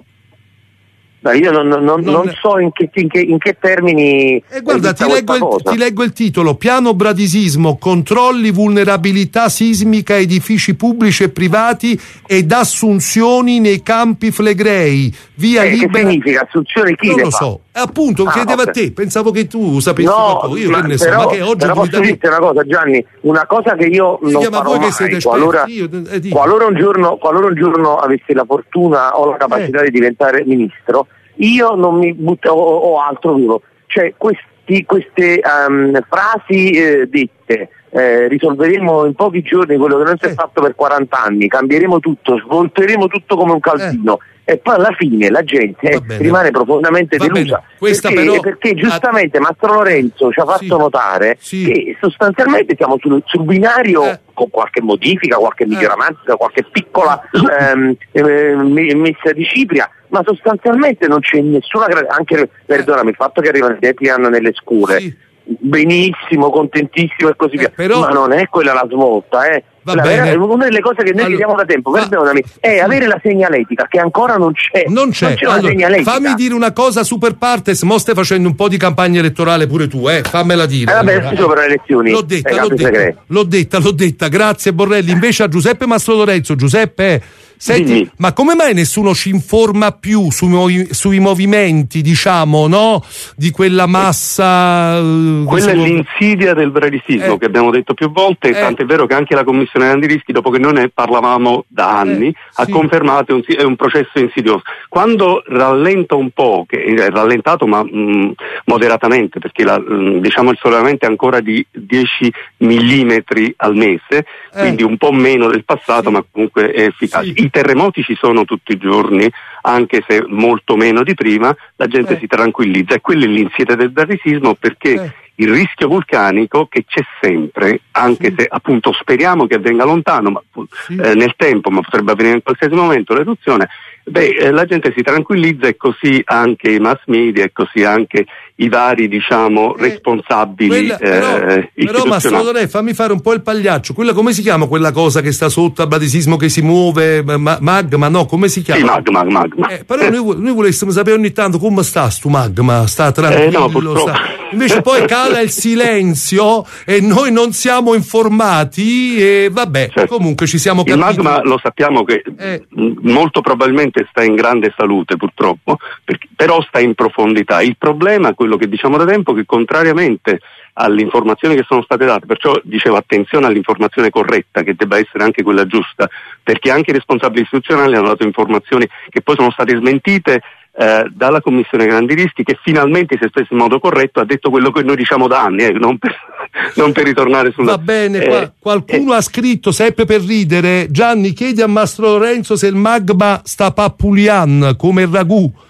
Beh, io non, non, non, non so in che, in che, in che termini. E eh, guarda, ti leggo, il, ti leggo il titolo: Piano Bradisismo, controlli, vulnerabilità sismica, edifici pubblici e privati ed assunzioni nei campi flegrei. Via eh, libera. Che significa assunzioni? Chi non le lo fa? so. Eh, appunto, ah, chiedeva okay. a te, pensavo che tu sapessi no, tutto. Io ma, che ne però, so, ma che oggi però posso dirti una cosa, Gianni, una cosa che io non sì, farò mai, che qualora, io, eh, qualora, un giorno, qualora un giorno avessi la fortuna o la capacità eh. di diventare ministro, io non mi butto o, o altro duro, cioè questi, queste um, frasi eh, dette, eh, risolveremo in pochi giorni quello che non si è eh. fatto per quaranta anni, cambieremo tutto, svolteremo tutto come un calzino. Eh. E poi alla fine la gente rimane profondamente Va delusa perché, però, perché giustamente a... Mastro Lorenzo ci ha fatto sì, notare sì. che sostanzialmente siamo sul, sul binario eh. con qualche modifica, qualche miglioramento, eh. qualche piccola ehm, eh, messa di cipria, ma sostanzialmente non c'è nessuna anche perdonami il fatto che arrivano i hanno nelle scuole sì. benissimo, contentissimo e così via, eh, però... ma non è quella la svolta, eh. La vera, una delle cose che noi allora, chiediamo da tempo, perdonami, è avere la segnaletica che ancora non c'è. Non c'è, non c'è allora, segnaletica. Fammi dire una cosa super partes, mo stai facendo un po' di campagna elettorale pure tu, eh? Fammela dire. Eh, vabbè, allora. Sopra le elezioni. L'ho detta, l'ho detta, l'ho detta, l'ho detta, grazie Borrelli. Invece a Giuseppe Mastro Lorenzo, Giuseppe, senti, Dimmi. ma come mai nessuno ci informa più sui, sui movimenti, diciamo, no? Di quella massa. Uh, Quella è l'insidia del bradisismo eh. che abbiamo detto più volte, eh. tant'è vero che anche la Commissione Grandi Rischi, dopo che noi ne parlavamo da anni, eh, ha sì. confermato che è un processo insidioso. Quando rallenta un po', che è rallentato ma mh, moderatamente, perché la, mh, diciamo il sollevamento è ancora di dieci millimetri al mese, eh. quindi un po' meno del passato, sì. ma comunque è efficace. Sì. I terremoti ci sono tutti i giorni, anche se molto meno di prima, la gente eh. si tranquillizza, e quello è l'insidia del bradisismo, perché eh. il rischio vulcanico che c'è sempre, anche sì. se appunto speriamo che avvenga lontano, ma sì. eh, nel tempo, ma potrebbe avvenire in qualsiasi momento l'eruzione, beh, eh, la gente si tranquillizza, e così anche i mass media, e così anche i vari, diciamo, eh, responsabili quella, però, eh, però Mastro Lorenzo, fammi fare un po' il pagliaccio. Quella, come si chiama quella cosa che sta sotto al bradisismo, che si muove, ma, magma, no? Come si chiama? Sì, magma, magma. Eh, però noi, noi volessimo sapere ogni tanto come sta sto magma, sta tranquillo, eh, no, sta... invece poi cala il silenzio e noi non siamo informati, e vabbè, certo. comunque ci siamo capiti. Il magma lo sappiamo che eh. molto probabilmente sta in grande salute, purtroppo, perché, però sta in profondità. Il problema, quello che diciamo da tempo, che contrariamente alle informazioni che sono state date, perciò dicevo attenzione all'informazione corretta, che debba essere anche quella giusta, perché anche i responsabili istituzionali hanno dato informazioni che poi sono state smentite eh, dalla Commissione Grandi Rischi, che finalmente si è espresso in modo corretto, ha detto quello che noi diciamo da anni, eh, non, per, non per ritornare sulla... Va bene, eh, qua, qualcuno eh, ha scritto, sempre per ridere, Gianni, chiedi a Mastro Lorenzo se il magma sta papulian come il ragù.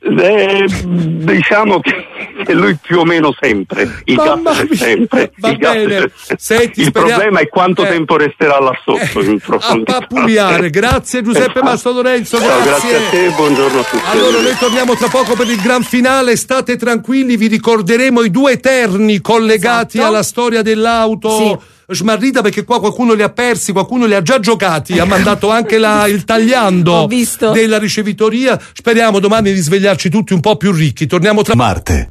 Eh, diciamo che lui più o meno sempre, il gas è sempre. Va il gas bene. è sempre. Senti, il speriamo... problema è quanto eh. tempo resterà là sotto eh. in profondità. A papuliare. Grazie Giuseppe Mastro Lorenzo. Ciao, grazie. grazie a te, buongiorno a tutti. Allora noi torniamo tra poco per il gran finale, state tranquilli, vi ricorderemo i due eterni collegati esatto. alla storia dell'auto. Sì. Smarrita, perché qua qualcuno li ha persi, qualcuno li ha già giocati, ha mandato anche la, il tagliando della ricevitoria. Speriamo domani di svegliarci tutti un po' più ricchi. Torniamo tra Marte.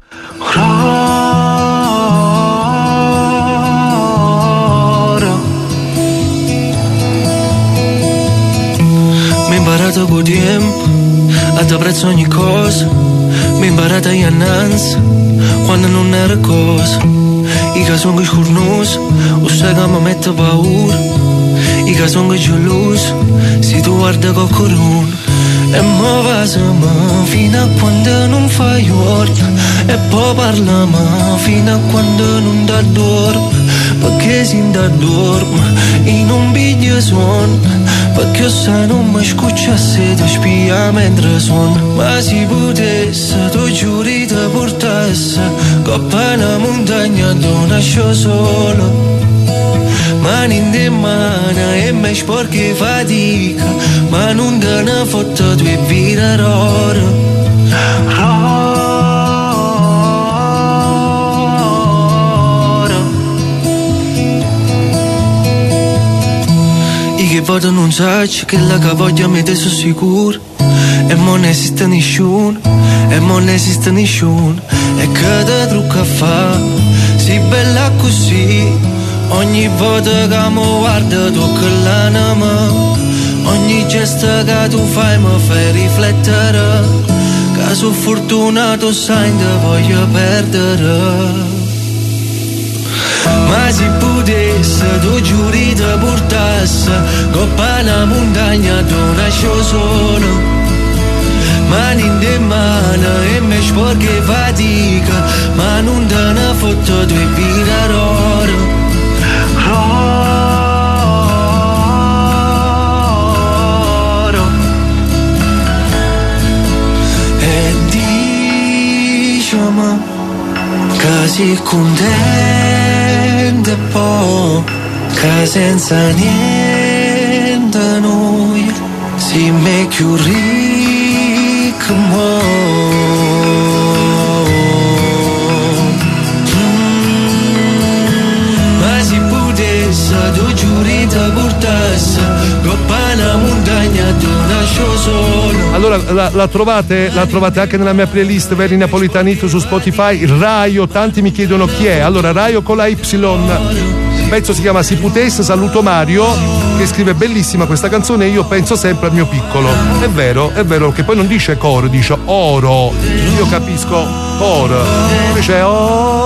Mi imparato con tempo, ad apprezzo ogni cosa. Mi imparata innanzi, quando non era cosa. I che sono scornoso, o sai che mi mette paura. I che sono geloso, se tu guarda qualcuno. E mo pasamo fino a quando non fai orta. E poi parliamo fino a quando non ti dormo. Perché si ti dormo in un video suono. Perché sai non mi scuccia se ti spia mentre suono. Ma si potesse, tu giuri ti portasse coppa una montagna non nasce solo. Mani in de mano e me sporchi fatica. Ma non te ne foto due vira roro. Che voglio non sai che la che voglio mi te sono sicuro. E mo non esiste nessuno, e mo non esiste nessuno. E che te trucca a fa, si bella così. Ogni volta che mi guarda tocca l'anima. Ogni gesto che tu fai mi fai riflettere. Che sono fortunato sai te voglio perdere. Ma se potesse tu giuri ti portasse coppa una montagna tu nasce solo. Mani in de mano e me sporchi fatica. Ma non te ne foto due vira roro. Roro. E diciamo che si contenta po', che senza niente noi si me più ricco mo. Mm, ma si potesse tu giuri ti portasse coppa una montagna tu nasce solo. Allora la, la trovate la trovate anche nella mia playlist Veri Napolitanito su Spotify. Raio, tanti mi chiedono chi è. Allora Raio con la Y. Il pezzo si chiama Si potesse. Saluto Mario che scrive bellissima questa canzone. Io penso sempre al mio piccolo. È vero, è vero, che poi non dice coro, dice oro. Io capisco oro, invece è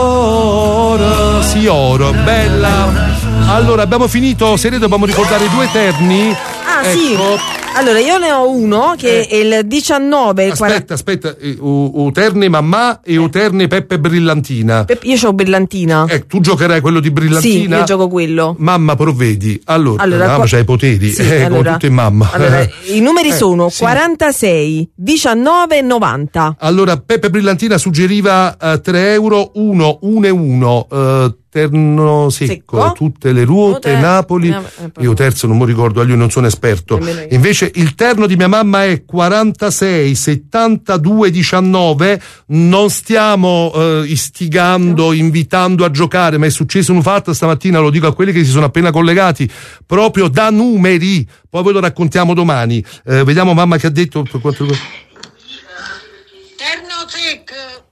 oro, sì oro, bella. Allora abbiamo finito, serie dobbiamo ricordare i due eterni. Ah ecco. Sì. Allora io ne ho uno che eh. è il diciannove. Il aspetta, aspetta, u, Uterni Mamma e Uterni Peppe Brillantina. Pe- io c'ho Brillantina. Eh, tu giocherai quello di Brillantina? Sì, io gioco quello. Mamma provvedi. Allora, allora mamma qua... c'ha i poteri, sì, eh, allora, come tutto in mamma. Allora, i numeri eh, sono sì. quarantasei, diciannove e novanta. Allora Peppe Brillantina suggeriva uh, tre euro, uno, uno e uno. Uh, Terno secco, secco, tutte le ruote, Ruote, Napoli. Eh, io terzo non mi ricordo, io non sono esperto. Invece il terno di mia mamma è quarantasei settantadue diciannove. Non stiamo eh, istigando, invitando a giocare, ma è successo un fatto stamattina, lo dico a quelli che si sono appena collegati, proprio da numeri. Poi ve lo raccontiamo domani. Eh, vediamo mamma che ha detto per quanto riguarda. Terno secco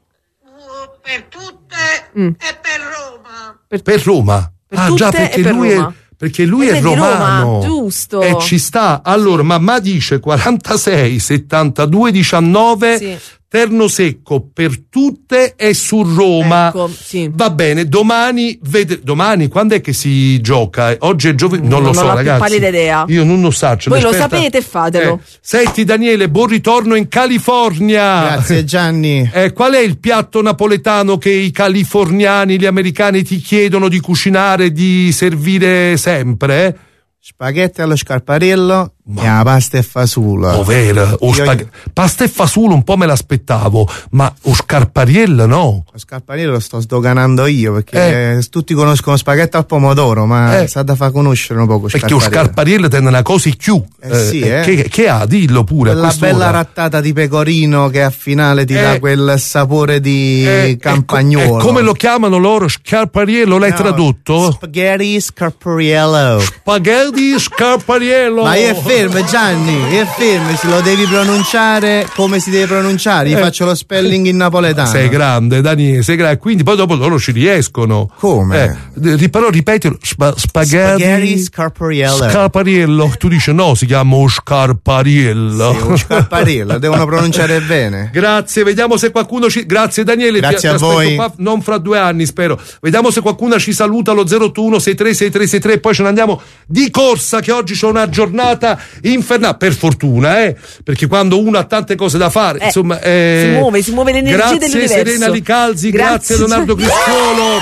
per tutte mm. e per Roma. Per, per Roma. Per ah già, perché per lui Roma. è perché lui è, è romano. Roma, giusto. E ci sta. Allora, sì. Mamma dice quarantasei settantadue diciannove. Sì. Terno secco per tutte e su Roma. Ecco, sì. Va bene, domani vede, domani quando è che si gioca? Oggi è giovedì, non, non lo so, non ho ragazzi. Non ho pallida idea. Io non lo so. Voi lo sapete, fatelo. Eh. Senti Daniele, buon ritorno in California. Grazie Gianni. Eh, qual è il piatto napoletano che i californiani, gli americani ti chiedono di cucinare, di servire sempre? Spaghetti allo scarparello, Ma... la pasta e fasola. Oh, vera. O spag... io... Pasta e fasola un po' me l'aspettavo, ma o scarpariello no? Lo scarpariello lo sto sdoganando io, perché eh. tutti conoscono spaghetti al pomodoro, ma eh. sa da far conoscere un poco perché lo scarpariello tende una cosa più. Eh, sì, eh. Che, che ha? Dillo pure. Quella bella rattata di pecorino che a finale ti eh. dà quel sapore di eh. campagnuolo. E come lo chiamano loro? Scarpariello, l'hai no. tradotto? Spaghetti scarpariello. Spaghetti scarpariello. Ma io è fermo, Gianni, io è fermo, se lo devi pronunciare come si deve pronunciare, gli eh. faccio lo spelling in napoletano. Sei grande, Daniele, sei grande, quindi poi dopo loro ci riescono. Come? Eh, però ripetilo, sp- spaghetti, spaghetti scarpariello. Scarpariello, tu dici no, si chiama scarpariello. Sì, un scarpariello, devono pronunciare bene. Grazie, vediamo se qualcuno ci... Grazie Daniele, grazie ti, a ti voi. Qua, non fra due anni spero. Vediamo se qualcuno ci saluta allo zero otto uno sei tre sei tre sei tre e poi ce ne andiamo di corsa, che oggi c'è una giornata infernale, per fortuna, eh, perché quando uno ha tante cose da fare, eh, insomma, eh, si muove, si muove l'energia grazie dell'universo. Grazie Serena Licalzi, grazie, grazie Leonardo Crisciolo.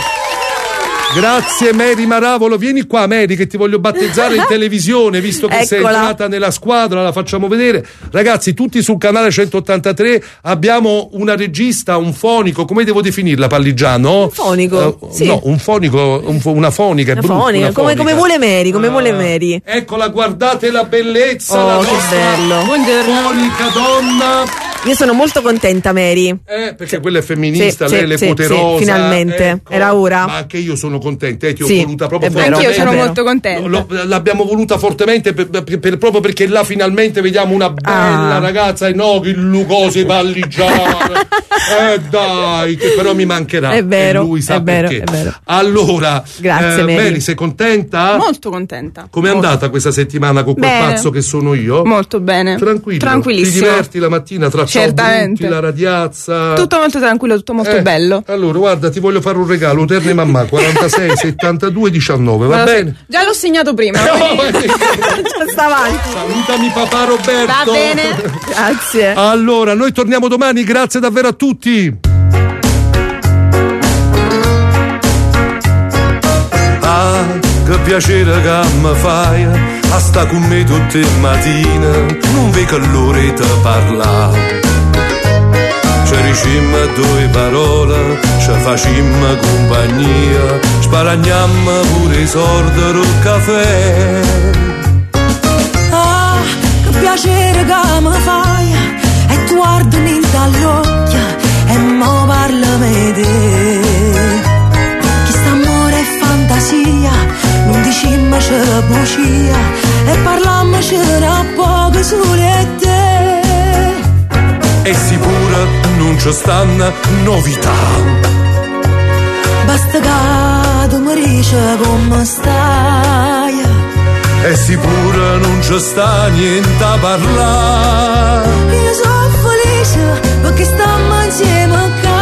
Grazie Mary Maravolo, vieni qua Mary che ti voglio battezzare in televisione, visto che Eccola. sei entrata nella squadra, la facciamo vedere. Ragazzi, tutti sul canale centottantatré abbiamo una regista, un fonico, come devo definirla, Palligiano? Un fonico? Uh, sì. No, un fonico, un, una fonica, una è brutto, fonica, una come, fonica. come vuole Mary, come uh, vuole Mary. Eccola, guardate la bellezza, oh, la che nostra bello. fonica donna. Io sono molto contenta, Mary. Eh, perché quella è femminista, sì, lei sì, è poderosa. Sì, finalmente, ecco. Era ora. Ma anche io sono contenta, eh, ti ho sì, voluta proprio fortemente. Anch'io sono molto contenta. Lo, l'abbiamo voluta fortemente per, per, per, proprio perché là finalmente vediamo una bella ah. ragazza, e no, che Lucosi Palligiano. eh dai, che però mi mancherà. È vero, e lui sa è vero, perché. È vero. Allora, grazie eh, Mary. Mary, sei contenta? Molto contenta. Com'è molto. andata questa settimana con quel bene. pazzo che sono io? Molto bene. Tranquillo. Tranquillissimo. Ti diverti la mattina tra Certamente. ciao, la radiazza. Tutto molto tranquillo, tutto molto eh, bello. Allora, guarda, ti voglio fare un regalo, Uterne Mamma, quarantasei settantadue diciannove, va bene? Già l'ho segnato prima. No, sta avanti. Salutami papà Roberto. Va bene. Grazie. Allora, noi torniamo domani, grazie davvero a tutti. Ah, che piacere che mi fai, a sta con me tutte le mattine, non vedo l'ora di parlare. Ci dicemmo due parole, ci facemmo compagnia, sparagnammo pure i soldi del caffè. Ah, che piacere che mi fai, e tu guardami dall'occhio, e mo parlami di te. Chi sta amore e fantasia, non dicimmoci la bugia, e parlammoci un poco sole te. E sicura non ci stanno novità. Basta che tu mi dici come stai. E sicura non ci sta niente a parlare. Io sono felice perché stiamo insieme a casa.